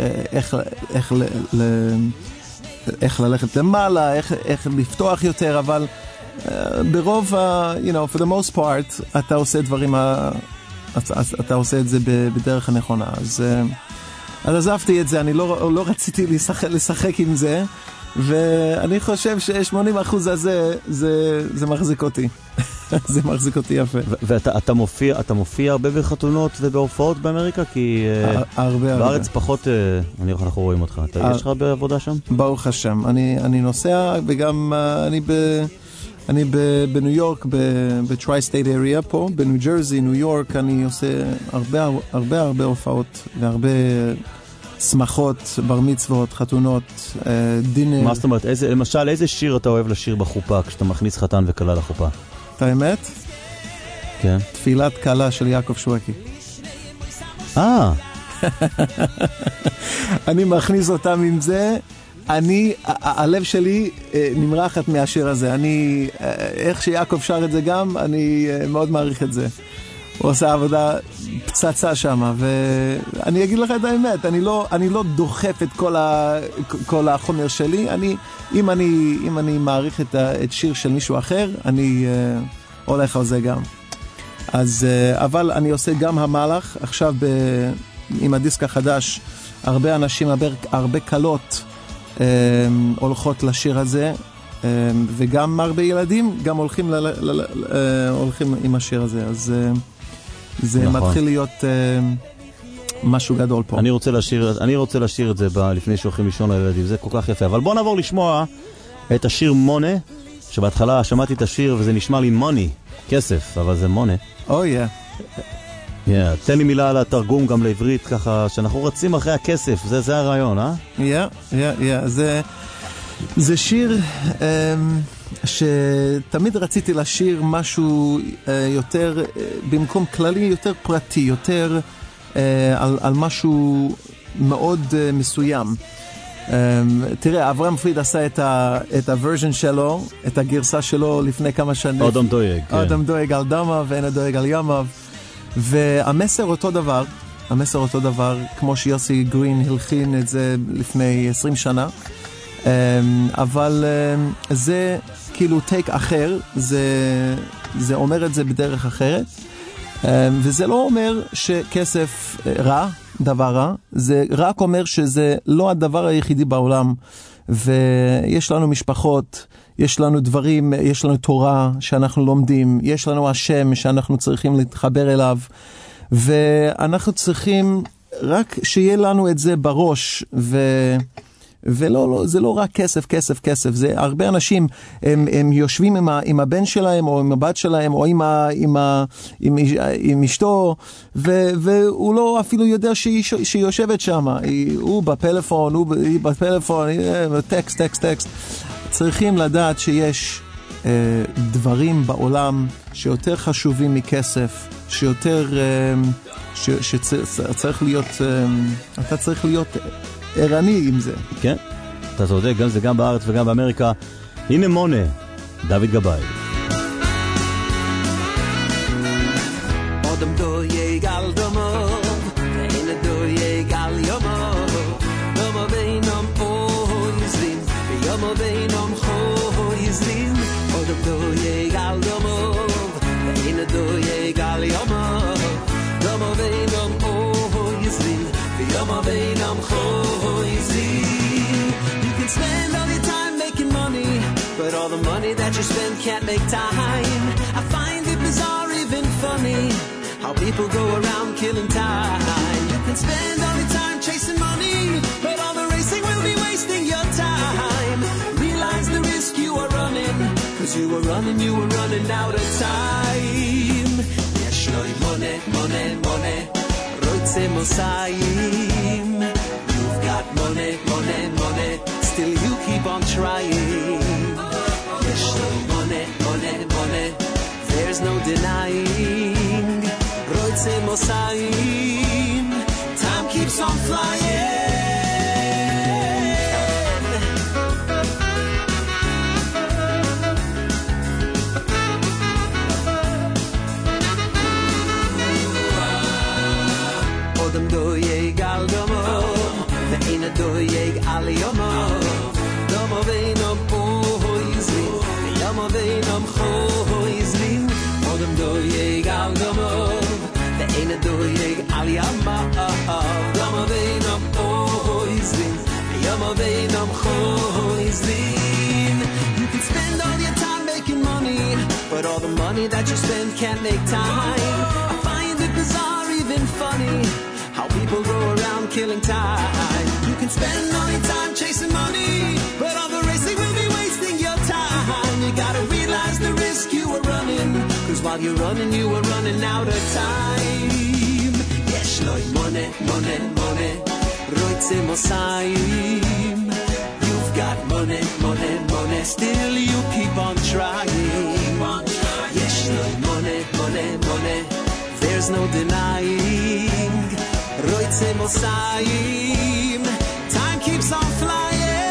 איך ללכת למעלה, איך לפתוח יותר, אבל ברוב, for the most part, אתה עושה דברים, אתה עושה את זה בדרך הנכונה. אז עזבתי את זה, אני לא רציתי לשחק עם זה, ואני חושב ש80% הזה, זה מחזיק אותי. זה מחזיק אותי יפה. ואתה מופיע הרבה בחתונות ובהופעות באמריקה? כי בארץ פחות, אנחנו רואים אותך. יש לך הרבה עבודה שם? ברוך השם. אני נוסע, וגם אני בניו יורק, בטרי-סטייט אריה פה, בניו ג'רזי, ניו יורק, אני עושה הרבה הופעות, והרבה שמחות, בר מצוות, חתונות, דינר. מה זאת אומרת? למשל, איזה שיר אתה אוהב לשיר בחופה, כשאתה מכניס חתן וכלה לחופה? את האמת? כן. תפילת כלה של יעקב שווקי. אני מכניס אותם עם זה, הלב שלי נמרחת מהשיר הזה. איך שיעקב שר את זה גם, אני מאוד מעריך את זה. הוא עושה עבודה פצצה שם, ואני אגיד לך את האמת, אני לא דוחף את כל החומר שלי. אם אני מעריך את שיר של מישהו אחר, אני הולך על זה גם. אז, אבל אני עושה גם המהלך, עכשיו עם הדיסק החדש, הרבה אנשים, הרבה קלות הולכות לשיר הזה, וגם הרבה ילדים גם הולכים עם השיר הזה, אז זה נכון. מתחיל להיות משהו גדול פה. אני רוצה לשיר את זה לפני שהולכים לישון לילדים, זה כל כך יפה. אבל בוא נעבור לשמוע את השיר מונה, שבהתחלה שמעתי את השיר וזה נשמע לי מוני, כסף, אבל זה מונה. תן לי מילה על התרגום גם לעברית, ככה שאנחנו רצים אחרי הכסף, זה הרעיון, זה שיר שתמיד רציתי לשיר משהו יותר, במקום כללי, יותר פרטי, יותר על משהו מאוד מסוים. תראה, אברהם פריד עשה את הוורז'ן שלו, את הגרסה שלו לפני כמה שנים. אדם דואג. אדם דואג על דמיו ואין דואג על ימיו. והמסר אותו דבר, כמו שיוסי גרין הלחין את זה לפני 20 שנה. אבל זה כאילו טייק אחר, זה אומר את זה בדרך אחרת, וזה לא אומר שכסף רע, דבר רע, זה רק אומר שזה לא הדבר היחידי בעולם, ויש לנו משפחות, יש לנו דברים, יש לנו תורה שאנחנו לומדים, יש לנו השם שאנחנו צריכים להתחבר אליו, ואנחנו צריכים רק שיהיה לנו את זה בראש, ולא, זה לא רק כסף. זה הרבה אנשים, הם יושבים עם הבן שלהם, או עם הבת שלהם, או עם אשתו, והוא לא אפילו יודע שהיא יושבת שם. הוא בפלאפון, טקסט. צריכים לדעת שיש דברים בעולם שיותר חשובים מכסף, שיותר, שצריך להיות, אתה צריך להיות ערני עם זה. כן, אתה צודק, גם זה גם בארץ וגם באמריקה. הנה מונה, דוד גבאי. אדם דואג על דמוב, ואין דואג על יומוב, דמו בינם אויזים, ויומו בינם חויזים. spend all your time making money, but all the money that you spend can't make time. I find it bizarre, even funny, how people go around killing time. You can spend all your time chasing money, but all the racing will be wasting your time. Realize the risk you are running, cause you were running out of time. Yes, money, money, money, roitze mosayim. You've got money, money, money, still you keep on trying. Yes, money, money, money, there's no denying. Roitze mosayim, time keeps on flying. Odem doyeg al domo, ve'ena doyeg al yomo. Domo ve'enom hoizlin, yomo ve'enom hoizlin. Odem doyeg al domo, ve'ena doyeg al yomo. Domo ve'enom hoizlin, yomo ve'enom hoizlin. You can spend all your time making money, but all the money that you spend can't make time. I find it bizarre, even funny, how people go around killing time. You can spend all your time chasing money, but all the racing will be wasting your time. You gotta realize the risk you were running, cause while you're running, you were running out of time. Yes, Lord, money, money, money, roitze mosayim. You've got money, money, money, still you keep on trying. Yes, Lord, money, money, money, there's no denying. Roitze mosayim, time keeps on flying.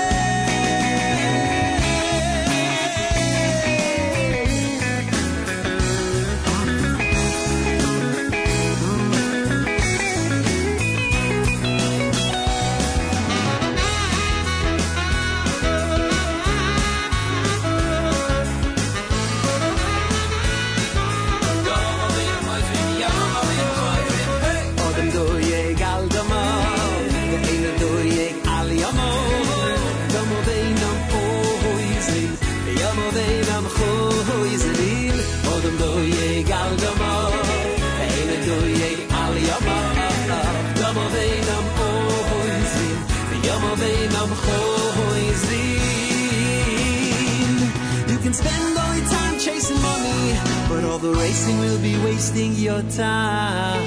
You can spend all your time chasing money, but all the racing will be wasting your time.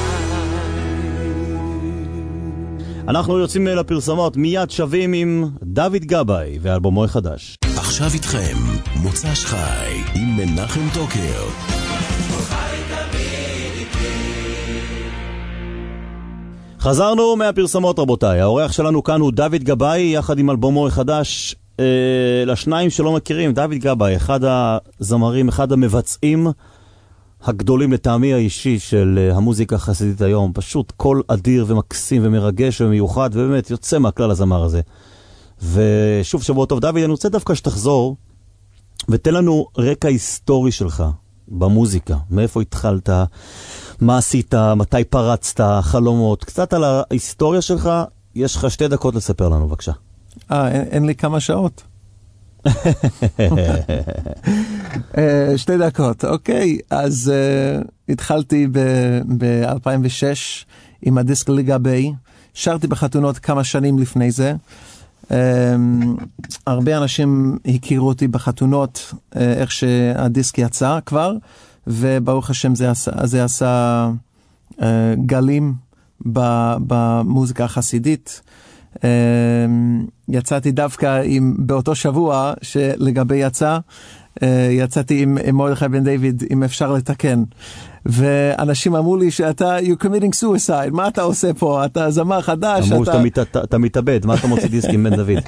אנחנו יוצאים לפרסומות, מיד שווים עם דוד גבאי ואלבומו החדש. עכשיו איתכם, מוצ"ש חי עם מנחם טוקר. חזרנו מהפרסומות רבותיי, האורח שלנו כאן הוא דוד גבאי יחד עם אלבומו החדש. לשניים שלא מכירים, דוד גבאי, אחד הזמרים, אחד המבצעים הגדולים לטעמי האישי של המוזיקה החסידית היום, פשוט קול אדיר ומקסים ומרגש ומיוחד, ובאמת יוצא מהכלל הזמר הזה. ושוב שבוע טוב דוד, אני רוצה דווקא שתחזור ותן לנו רקע היסטורי שלך במוזיקה, מאיפה התחלת, מה עשית, מתי פרצת, חלומות, קצת על ההיסטוריה שלך, יש לך 2 דקות לספר לנו, בבקשה. אין לי כמה שעות. 2 דקות, אוקיי. אז התחלתי ב-2006 עם הדיסק לגבי, שרתי בחתונות כמה שנים לפני זה. הרבה אנשים הכירו אותי בחתונות, איך שהדיסק יצא כבר, וברוך השם זה עשה גלים במוזיקה החסידית. יצאתי דווקא באותו שבוע שלגבי יצא, יצאתי עם מרדכי בן דיוויד, אם אפשר לתקן. ואנשים אמרו לי שאתה, you're committing suicide, מה אתה עושה פה? אתה זמר חדש. אמרו שאתה מתאבד, מה אתה מוציא דיסק עם בן דוד?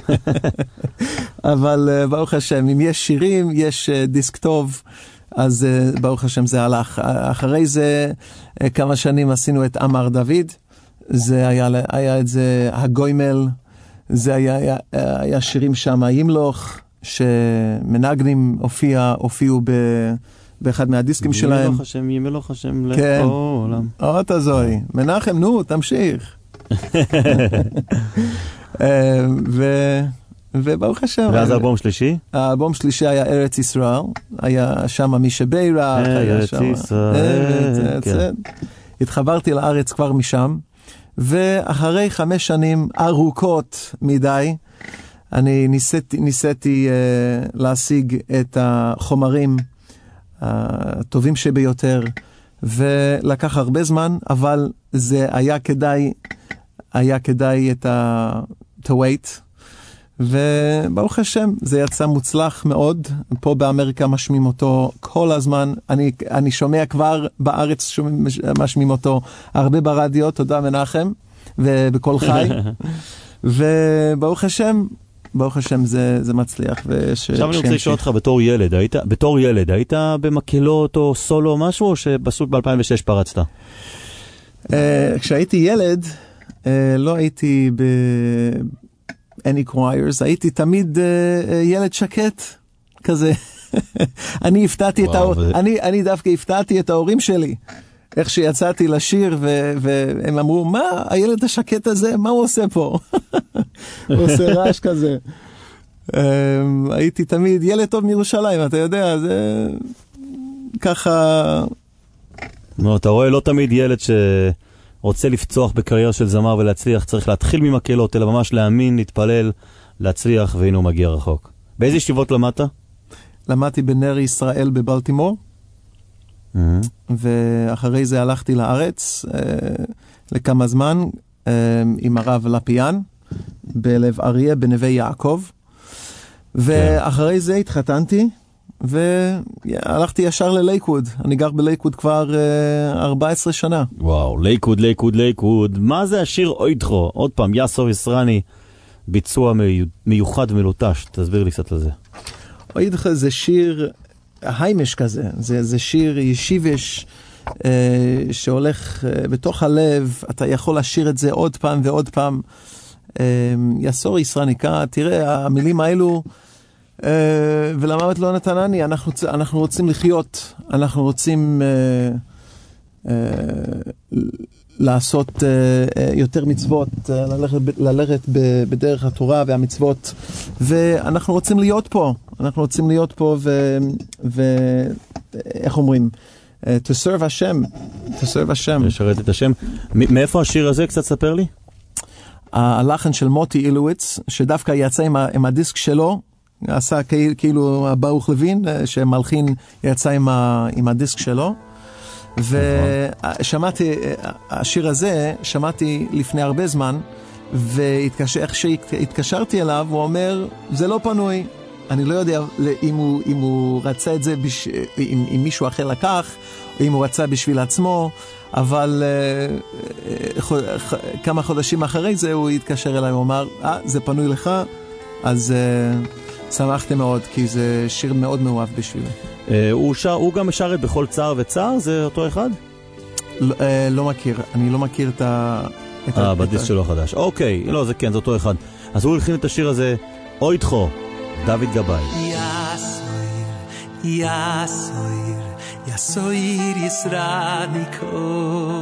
אבל ברוך השם, אם יש שירים, יש דיסק טוב, אז ברוך השם זה הלך. אחרי זה כמה שנים עשינו את אמר דוד, זה היה את זה הגוימל, זה היה שירים שם, ימלוך, שמנגנים הופיעו באחד מהדיסקים שלהם. ימלוך השם לכל עולם. אתה זוהי. מנחם, נו, תמשיך. וברוך השם. ואז האלבום שלישי? האלבום שלישי היה ארץ ישראל, היה שם מישה בירח, ארץ ישראל, כן. התחברתי לארץ כבר משם, ואחרי 5 שנים ארוכות מדי, אני ניסיתי להשיג את החומרים הטובים שביותר, ולקח הרבה זמן, אבל זה היה כדאי to wait, וברוך השם, זה יצא מוצלח מאוד. פה באמריקה משמיעים אותו כל הזמן, אני שומע כבר בארץ משמיעים אותו הרבה ברדיו, תודה מנחם, ובכל חי, וברוך השם זה מצליח. עכשיו אני רוצה לשאול אותך, בתור ילד, היית במקהלות או סולו או משהו, או שבסוף ב-2006 פרצת? כשהייתי ילד, לא הייתי any choirs, הייתי תמיד ילד שקט כזה. אני דווקא הפתעתי את ההורים שלי, איך שיצאתי לשיר, והם אמרו, מה הילד השקט הזה, מה הוא עושה פה? הוא עושה רעש כזה. הייתי תמיד ילד טוב מירושלים, אתה יודע, זה ככה. אתה רואה, לא תמיד ילד רוצה לפצוח בקריירה של זמר ולהצליח, צריך להתחיל ממקהלות, אלא ממש להאמין, להתפלל, להצליח, והנה הוא מגיע רחוק. באיזה ישיבות למדת? למדתי בנר ישראל בבלטימור, ואחרי זה הלכתי לארץ לכמה זמן עם הרב לפיאן, בלב אריה, בנווה יעקב, ואחרי זה התחתנתי, והלכתי ישר ללייקוד. אני גר בלייקוד כבר 14 שנה. וואו, לייקוד. מה זה השיר אוידחו? עוד פעם, יאסו יסרני, ביצוע מיוחד ומלוטש. תסביר לי קצת לזה. אוידחו זה שיר היימש כזה. זה שיר ישיבש שהולך בתוך הלב. אתה יכול לשיר את זה עוד פעם ועוד פעם. יאסו יסרני, תראה, המילים האלו, ולמוות לא נתנני, אנחנו רוצים לחיות, אנחנו רוצים לעשות יותר מצוות, ללכת בדרך התורה והמצוות, ואנחנו רוצים להיות פה, ואיך אומרים? To serve השם. לשרת את השם. מאיפה השיר הזה? קצת ספר לי. הלחן של מוטי אילוויץ, שדווקא יצא עם הדיסק שלו, עשה כאילו ברוך לוין, שמלחין יצא עם הדיסק שלו, ושמעתי, השיר הזה, שמעתי לפני הרבה זמן, ואיך שהתקשרתי אליו, הוא אומר, זה לא פנוי, אני לא יודע אם הוא רצה את זה, אם מישהו אחר לקח, או אם הוא רצה בשביל עצמו, אבל כמה חודשים אחרי זה הוא התקשר אליי, הוא אמר, זה פנוי לך, אז שמחתי מאוד, כי זה שיר מאוד מאוהב בשבילי. הוא גם שרת בכל צער וצער, זה אותו אחד? לא מכיר, אני לא מכיר את בדיסק שלו החדש. אוקיי, לא, זה כן, זה אותו אחד. אז הוא הלחין את השיר הזה, אוידחו, דוד גבאי. יסויר יסרניקו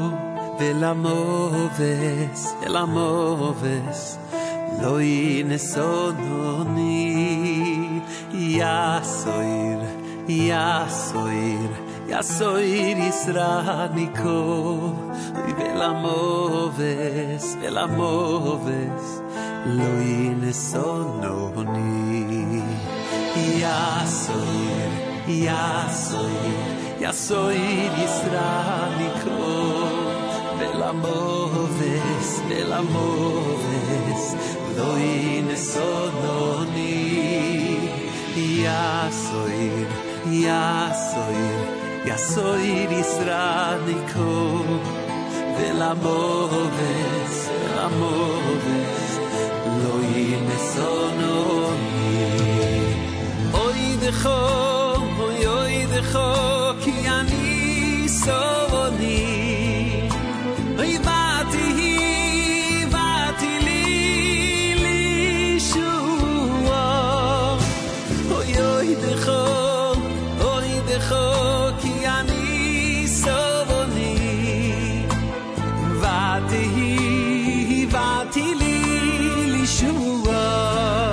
ולמובס לא ינסונוני יסויר יסרניקו ולמובס לא ינסונוני יסויר יסרניקו ולמובס לא ינסונוני יסויר יסרניקו ולמובס לא ינסונוני אוי דחו כי אני סובוני באתי לי לישוע אוי דחו כי אני סובוני באתי לי לישוע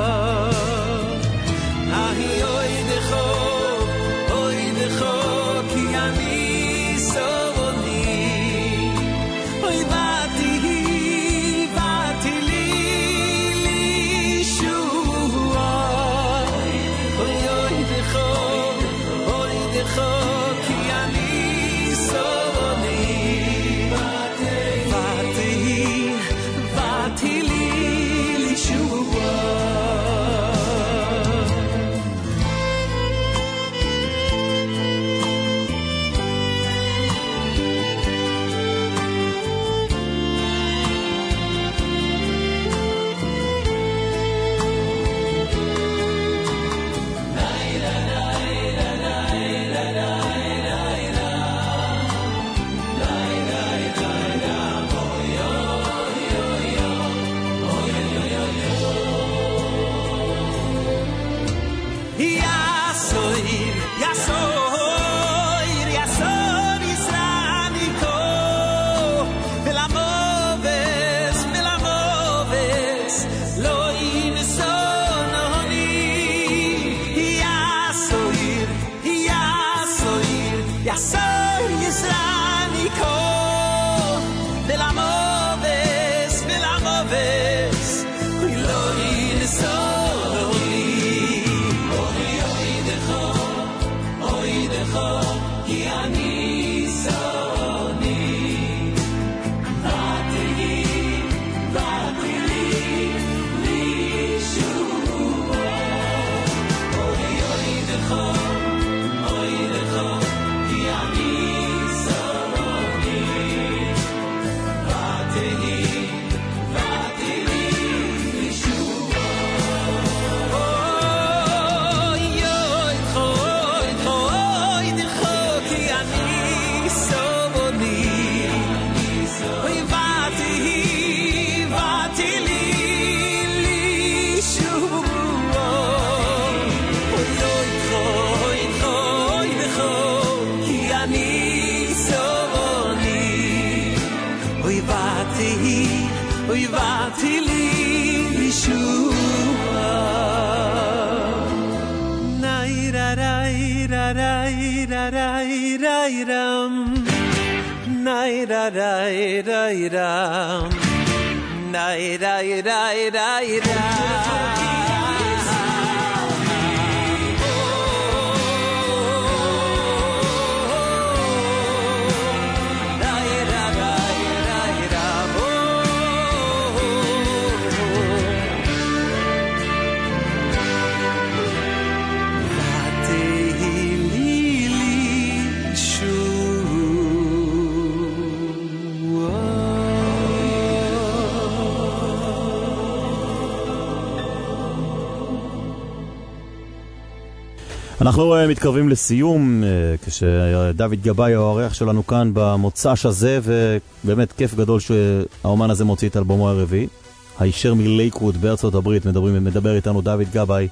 אנחנו מתקרבים לסיום, כשדוד גבאי הוא האורח שלנו כאן במוצ"ש הזה, ובאמת כיף גדול שהאומן הזה מוציא את אלבומו הרביעי, הישר מלייקווד בארצות הברית. מדבר איתנו דוד גבאי.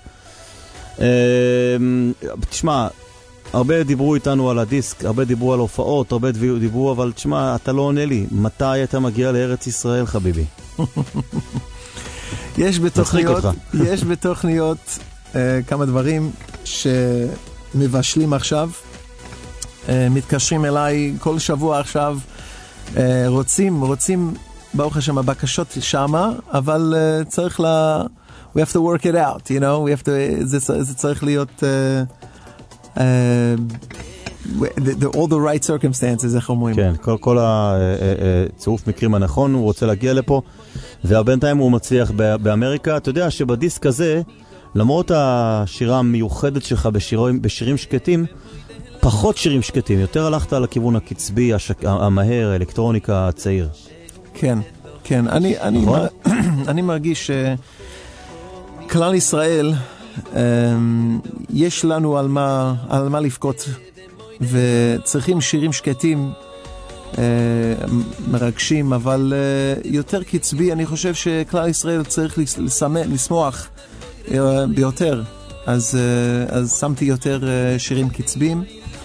תשמע, הרבה דיברו איתנו על הדיסק, הרבה דיברו על הופעות, הרבה דיברו, אבל תשמע, אתה לא עונה לי, מתי אתה מגיע לארץ ישראל, חביבי? יש בתוכניות כמה דברים שמבשלים עכשיו, מתקשרים אליי כל שבוע עכשיו, רוצים ברוך השם הבקשות שמה, אבל צריך we have to work it out, you know, זה צריך להיות all the right circumstances, איך אומרים? כן, כל הצירוף מקרים הנכון, הוא רוצה להגיע לפה, ובינתיים הוא מצליח באמריקה. אתה יודע שבדיסק הזה, למרות השירה המיוחדת שלך בשירים שקטים, פחות שירים שקטים, יותר הלכת על הכיוון הקצבי, המהר, האלקטרוניקה, הצעיר. כן, כן. אני מרגיש שכלל ישראל, יש לנו על מה לפקות, וצריכים שירים שקטים, מרגשים, אבל יותר קצבי. אני חושב שכלל ישראל צריך לשמוח ביותר, אז שמתי יותר שירים קצביים,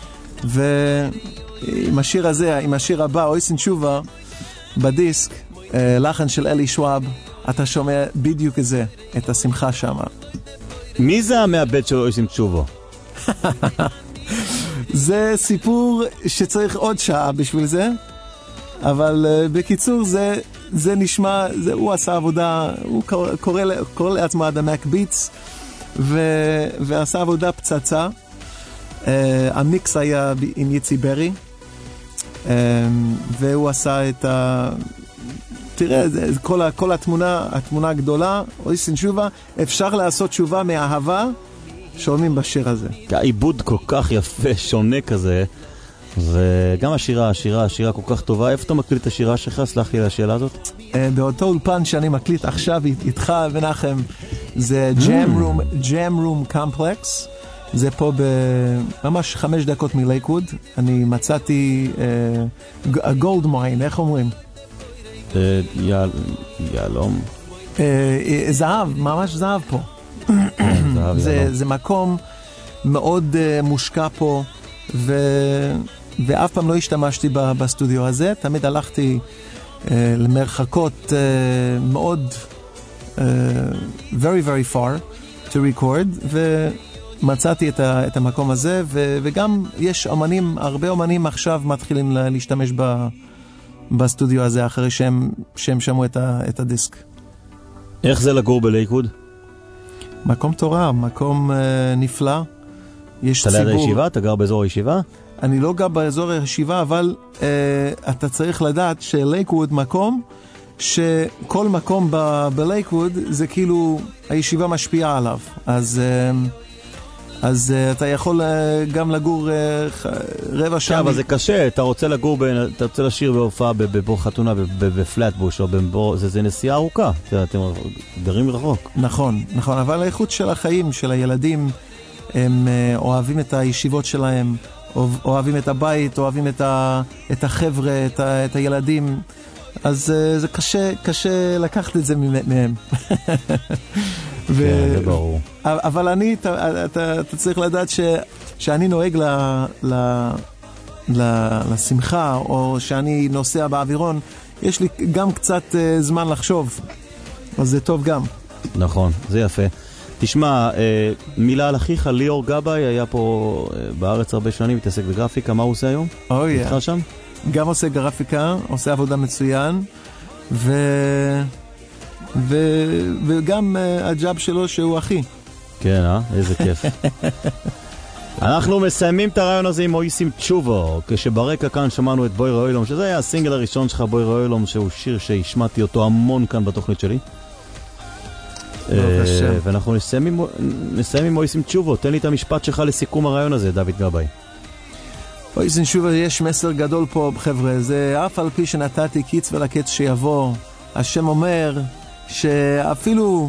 ועם השיר הזה, עם השיר הבא, אויסן תשובה, בדיסק, לחן של אלי שוואב, אתה שומע בדיוק את השמחה שם. מי זה המעבד של אויסן תשובה? זה סיפור שצריך עוד שעה בשביל זה, אבל בקיצור זה נשמע, הוא עשה עבודה, הוא קורא לעצמו The Mac Beats, ועשה עבודה פצצה. המיקס היה עם יצי ברי, והוא עשה את תראה, כל התמונה הגדולה, אויסן תשובה, אפשר לעשות תשובה מאהבה, שומעים בשיר הזה. העיבוד כל כך יפה, שונה כזה, וגם השירה כל כך טובה. איפה אתה מקליט את השירה שלך? סלח לי על השאלה הזאת. באותו אולפן שאני מקליט עכשיו איתך ונחם, זה Jam Room Complex, זה פה ממש 5 דקות מלייקווד. אני מצאתי גולד מיין, איך אומרים? יעלום. זהב, ממש זהב פה. זה מקום מאוד מושקע פה, ואף פעם לא השתמשתי בסטודיו הזה. תמיד הלכתי למרחקות מאוד very very far to record, ומצאתי את המקום הזה, וגם יש הרבה אומנים עכשיו מתחילים להשתמש בסטודיו הזה אחרי שהם שמעו את הדיסק. איך זה לגור בלייקווד? מקום תורה, מקום נפלא. יש ציבור. אתה ליד הישיבה? אתה גר באזור הישיבה? אני לא גר באזור הישיבה, אבל אתה צריך לדעת שלייקווד מקום, שכל מקום בלייקווד זה כאילו הישיבה משפיעה עליו. אז אתה יכול גם לגור רבע שעה. אבל זה קשה, אתה רוצה לשיר בהופעה בחתונה בפלטבוש, או זה נסיעה ארוכה, אתם גרים רחוק. נכון, אבל האיכות של החיים של הילדים, הם אוהבים את הישיבות שלהם, אוהבים את הבית, אוהבים את החבר'ה, את הילדים, אז זה קשה לקחת את זה מהם. זה ברור. אבל אתה צריך לדעת שאני נוהג לשמחה, או שאני נוסע באווירון, יש לי גם קצת זמן לחשוב, אז זה טוב גם. נכון, זה יפה. תשמע, מילה על אחיך, ליאור גבאי, היה פה בארץ הרבה שנים, מתעסק בגרפיקה, מה הוא עושה היום? איתך שם? גם עושה גרפיקה, עושה עבודה מצוין, וגם הג'אב שלו שהוא אחי. כן, איזה כיף. אנחנו מסיימים את הרעיון הזה עם אויסים תשובו, כשברקע כאן שמענו את בוי ראוילום, שזה היה הסינגל הראשון שלך, בוי ראוילום, שהוא שיר שהשמעתי אותו המון כאן בתוכנית שלי. ואנחנו נסיים עם אויסים תשובו. תן לי את המשפט שלך לסיכום הרעיון הזה, דוד גבאי. אויסים תשובו, יש מסר גדול פה, חבר'ה, זה אף על פי שנתתי קיץ ולקץ שיבוא, השם אומר שאפילו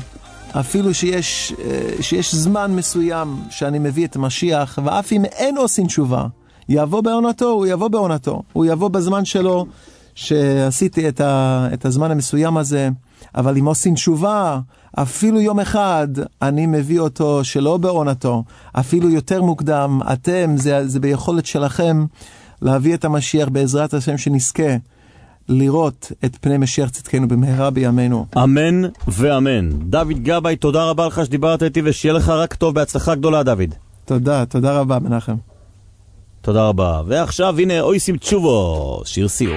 שיש זמן מסוים שאני מביא את המשיח, ואף אם אין עושים תשובה, יבוא בעונתו, הוא יבוא בעונתו, הוא יבוא בזמן שלו, שעשיתי את הזמן המסוים הזה, אבל אם עושים תשובה, אפילו יום אחד אני מביא אותו שלא בעונתו, אפילו יותר מוקדם, אתם, זה ביכולת שלכם להביא את המשיח בעזרת השם שנזכה לראות את פני משיח צדקנו במהרה בימינו. אמן ואמן. דוד גבאי, תודה רבה לך שדיברת איתי, ושיהיה לך רק טוב, בהצלחה גדולה דוד. תודה רבה מנחם. תודה רבה. ועכשיו הנה אויסים תשובו, שיר סיום.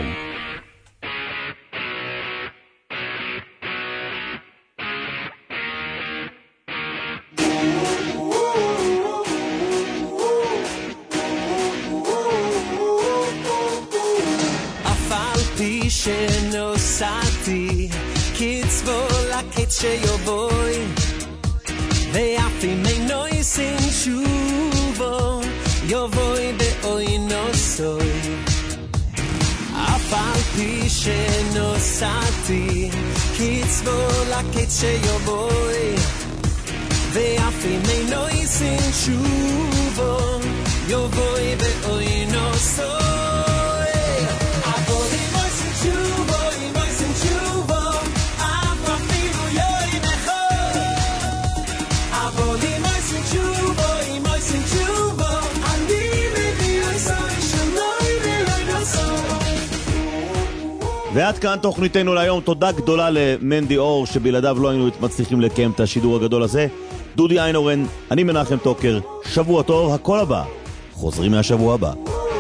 שנוסעתי קצבו לקץ שיובוי ואף אם אינו יסין שובו יובוי באוי נוסוי אף על פי שנוסעתי קצבו לקץ שיובוי ואף אם אינו יסין שובו יובוי באוי נוסוי ועד כאן תוכניתנו להיום. תודה גדולה למנדי אור, שבלעדיו לא היינו מצליחים לקיים את השידור הגדול הזה. דודי איינורן, אני מנחם טוקר, שבוע טוב, הכל הבא חוזרים מהשבוע הבא.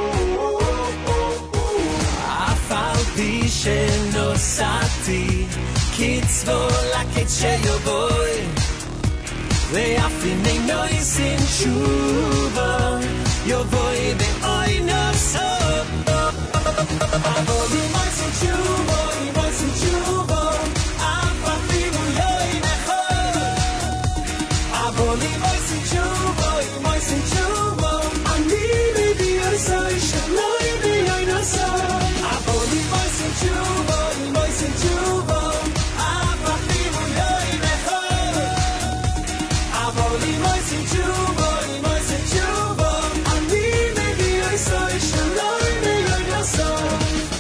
אף על פי שנוסעתי קצבו לקץ שיובוי ואף אם אינו יסין שובו יובוי באוי נוסוי אבל אם עושים תשובו, אם עושים תשובו, אף אפילו לא ינכון. אבל אם עושים תשובו, אם עושים תשובו, אני מביא עשוי שלא יביא נסוי. אבל אם עושים תשובו, אם עושים תשובו, אף אפילו לא ינכון. אבל אם עושים תשובו, אם עושים תשובו, אני מביא עשוי שלא יביא נסוי.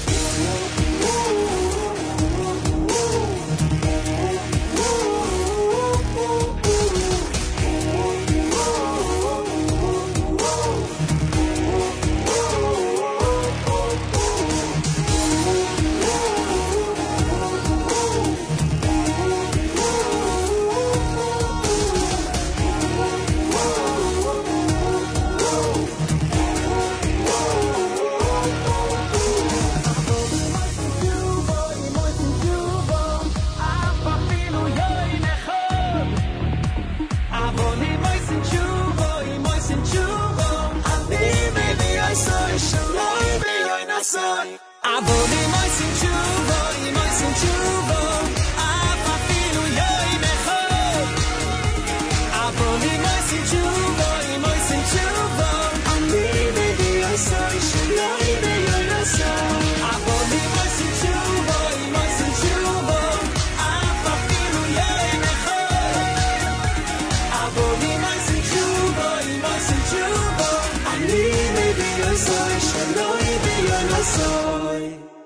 אבל אם עושים תשובו, אם עושים תשובו, אף אפילו לא ינכון. אבל אם עושים תשובו, אם עושים תשובו, אני מביא עשוי שלא יביא נסוי. אבל אם עושים תשובו, אם עושים תשובו, אף אפילו לא ינכון. אבל אם עושים תשובו, אם עושים תשובו, אני מביא עשוי שלא יביא נסוי.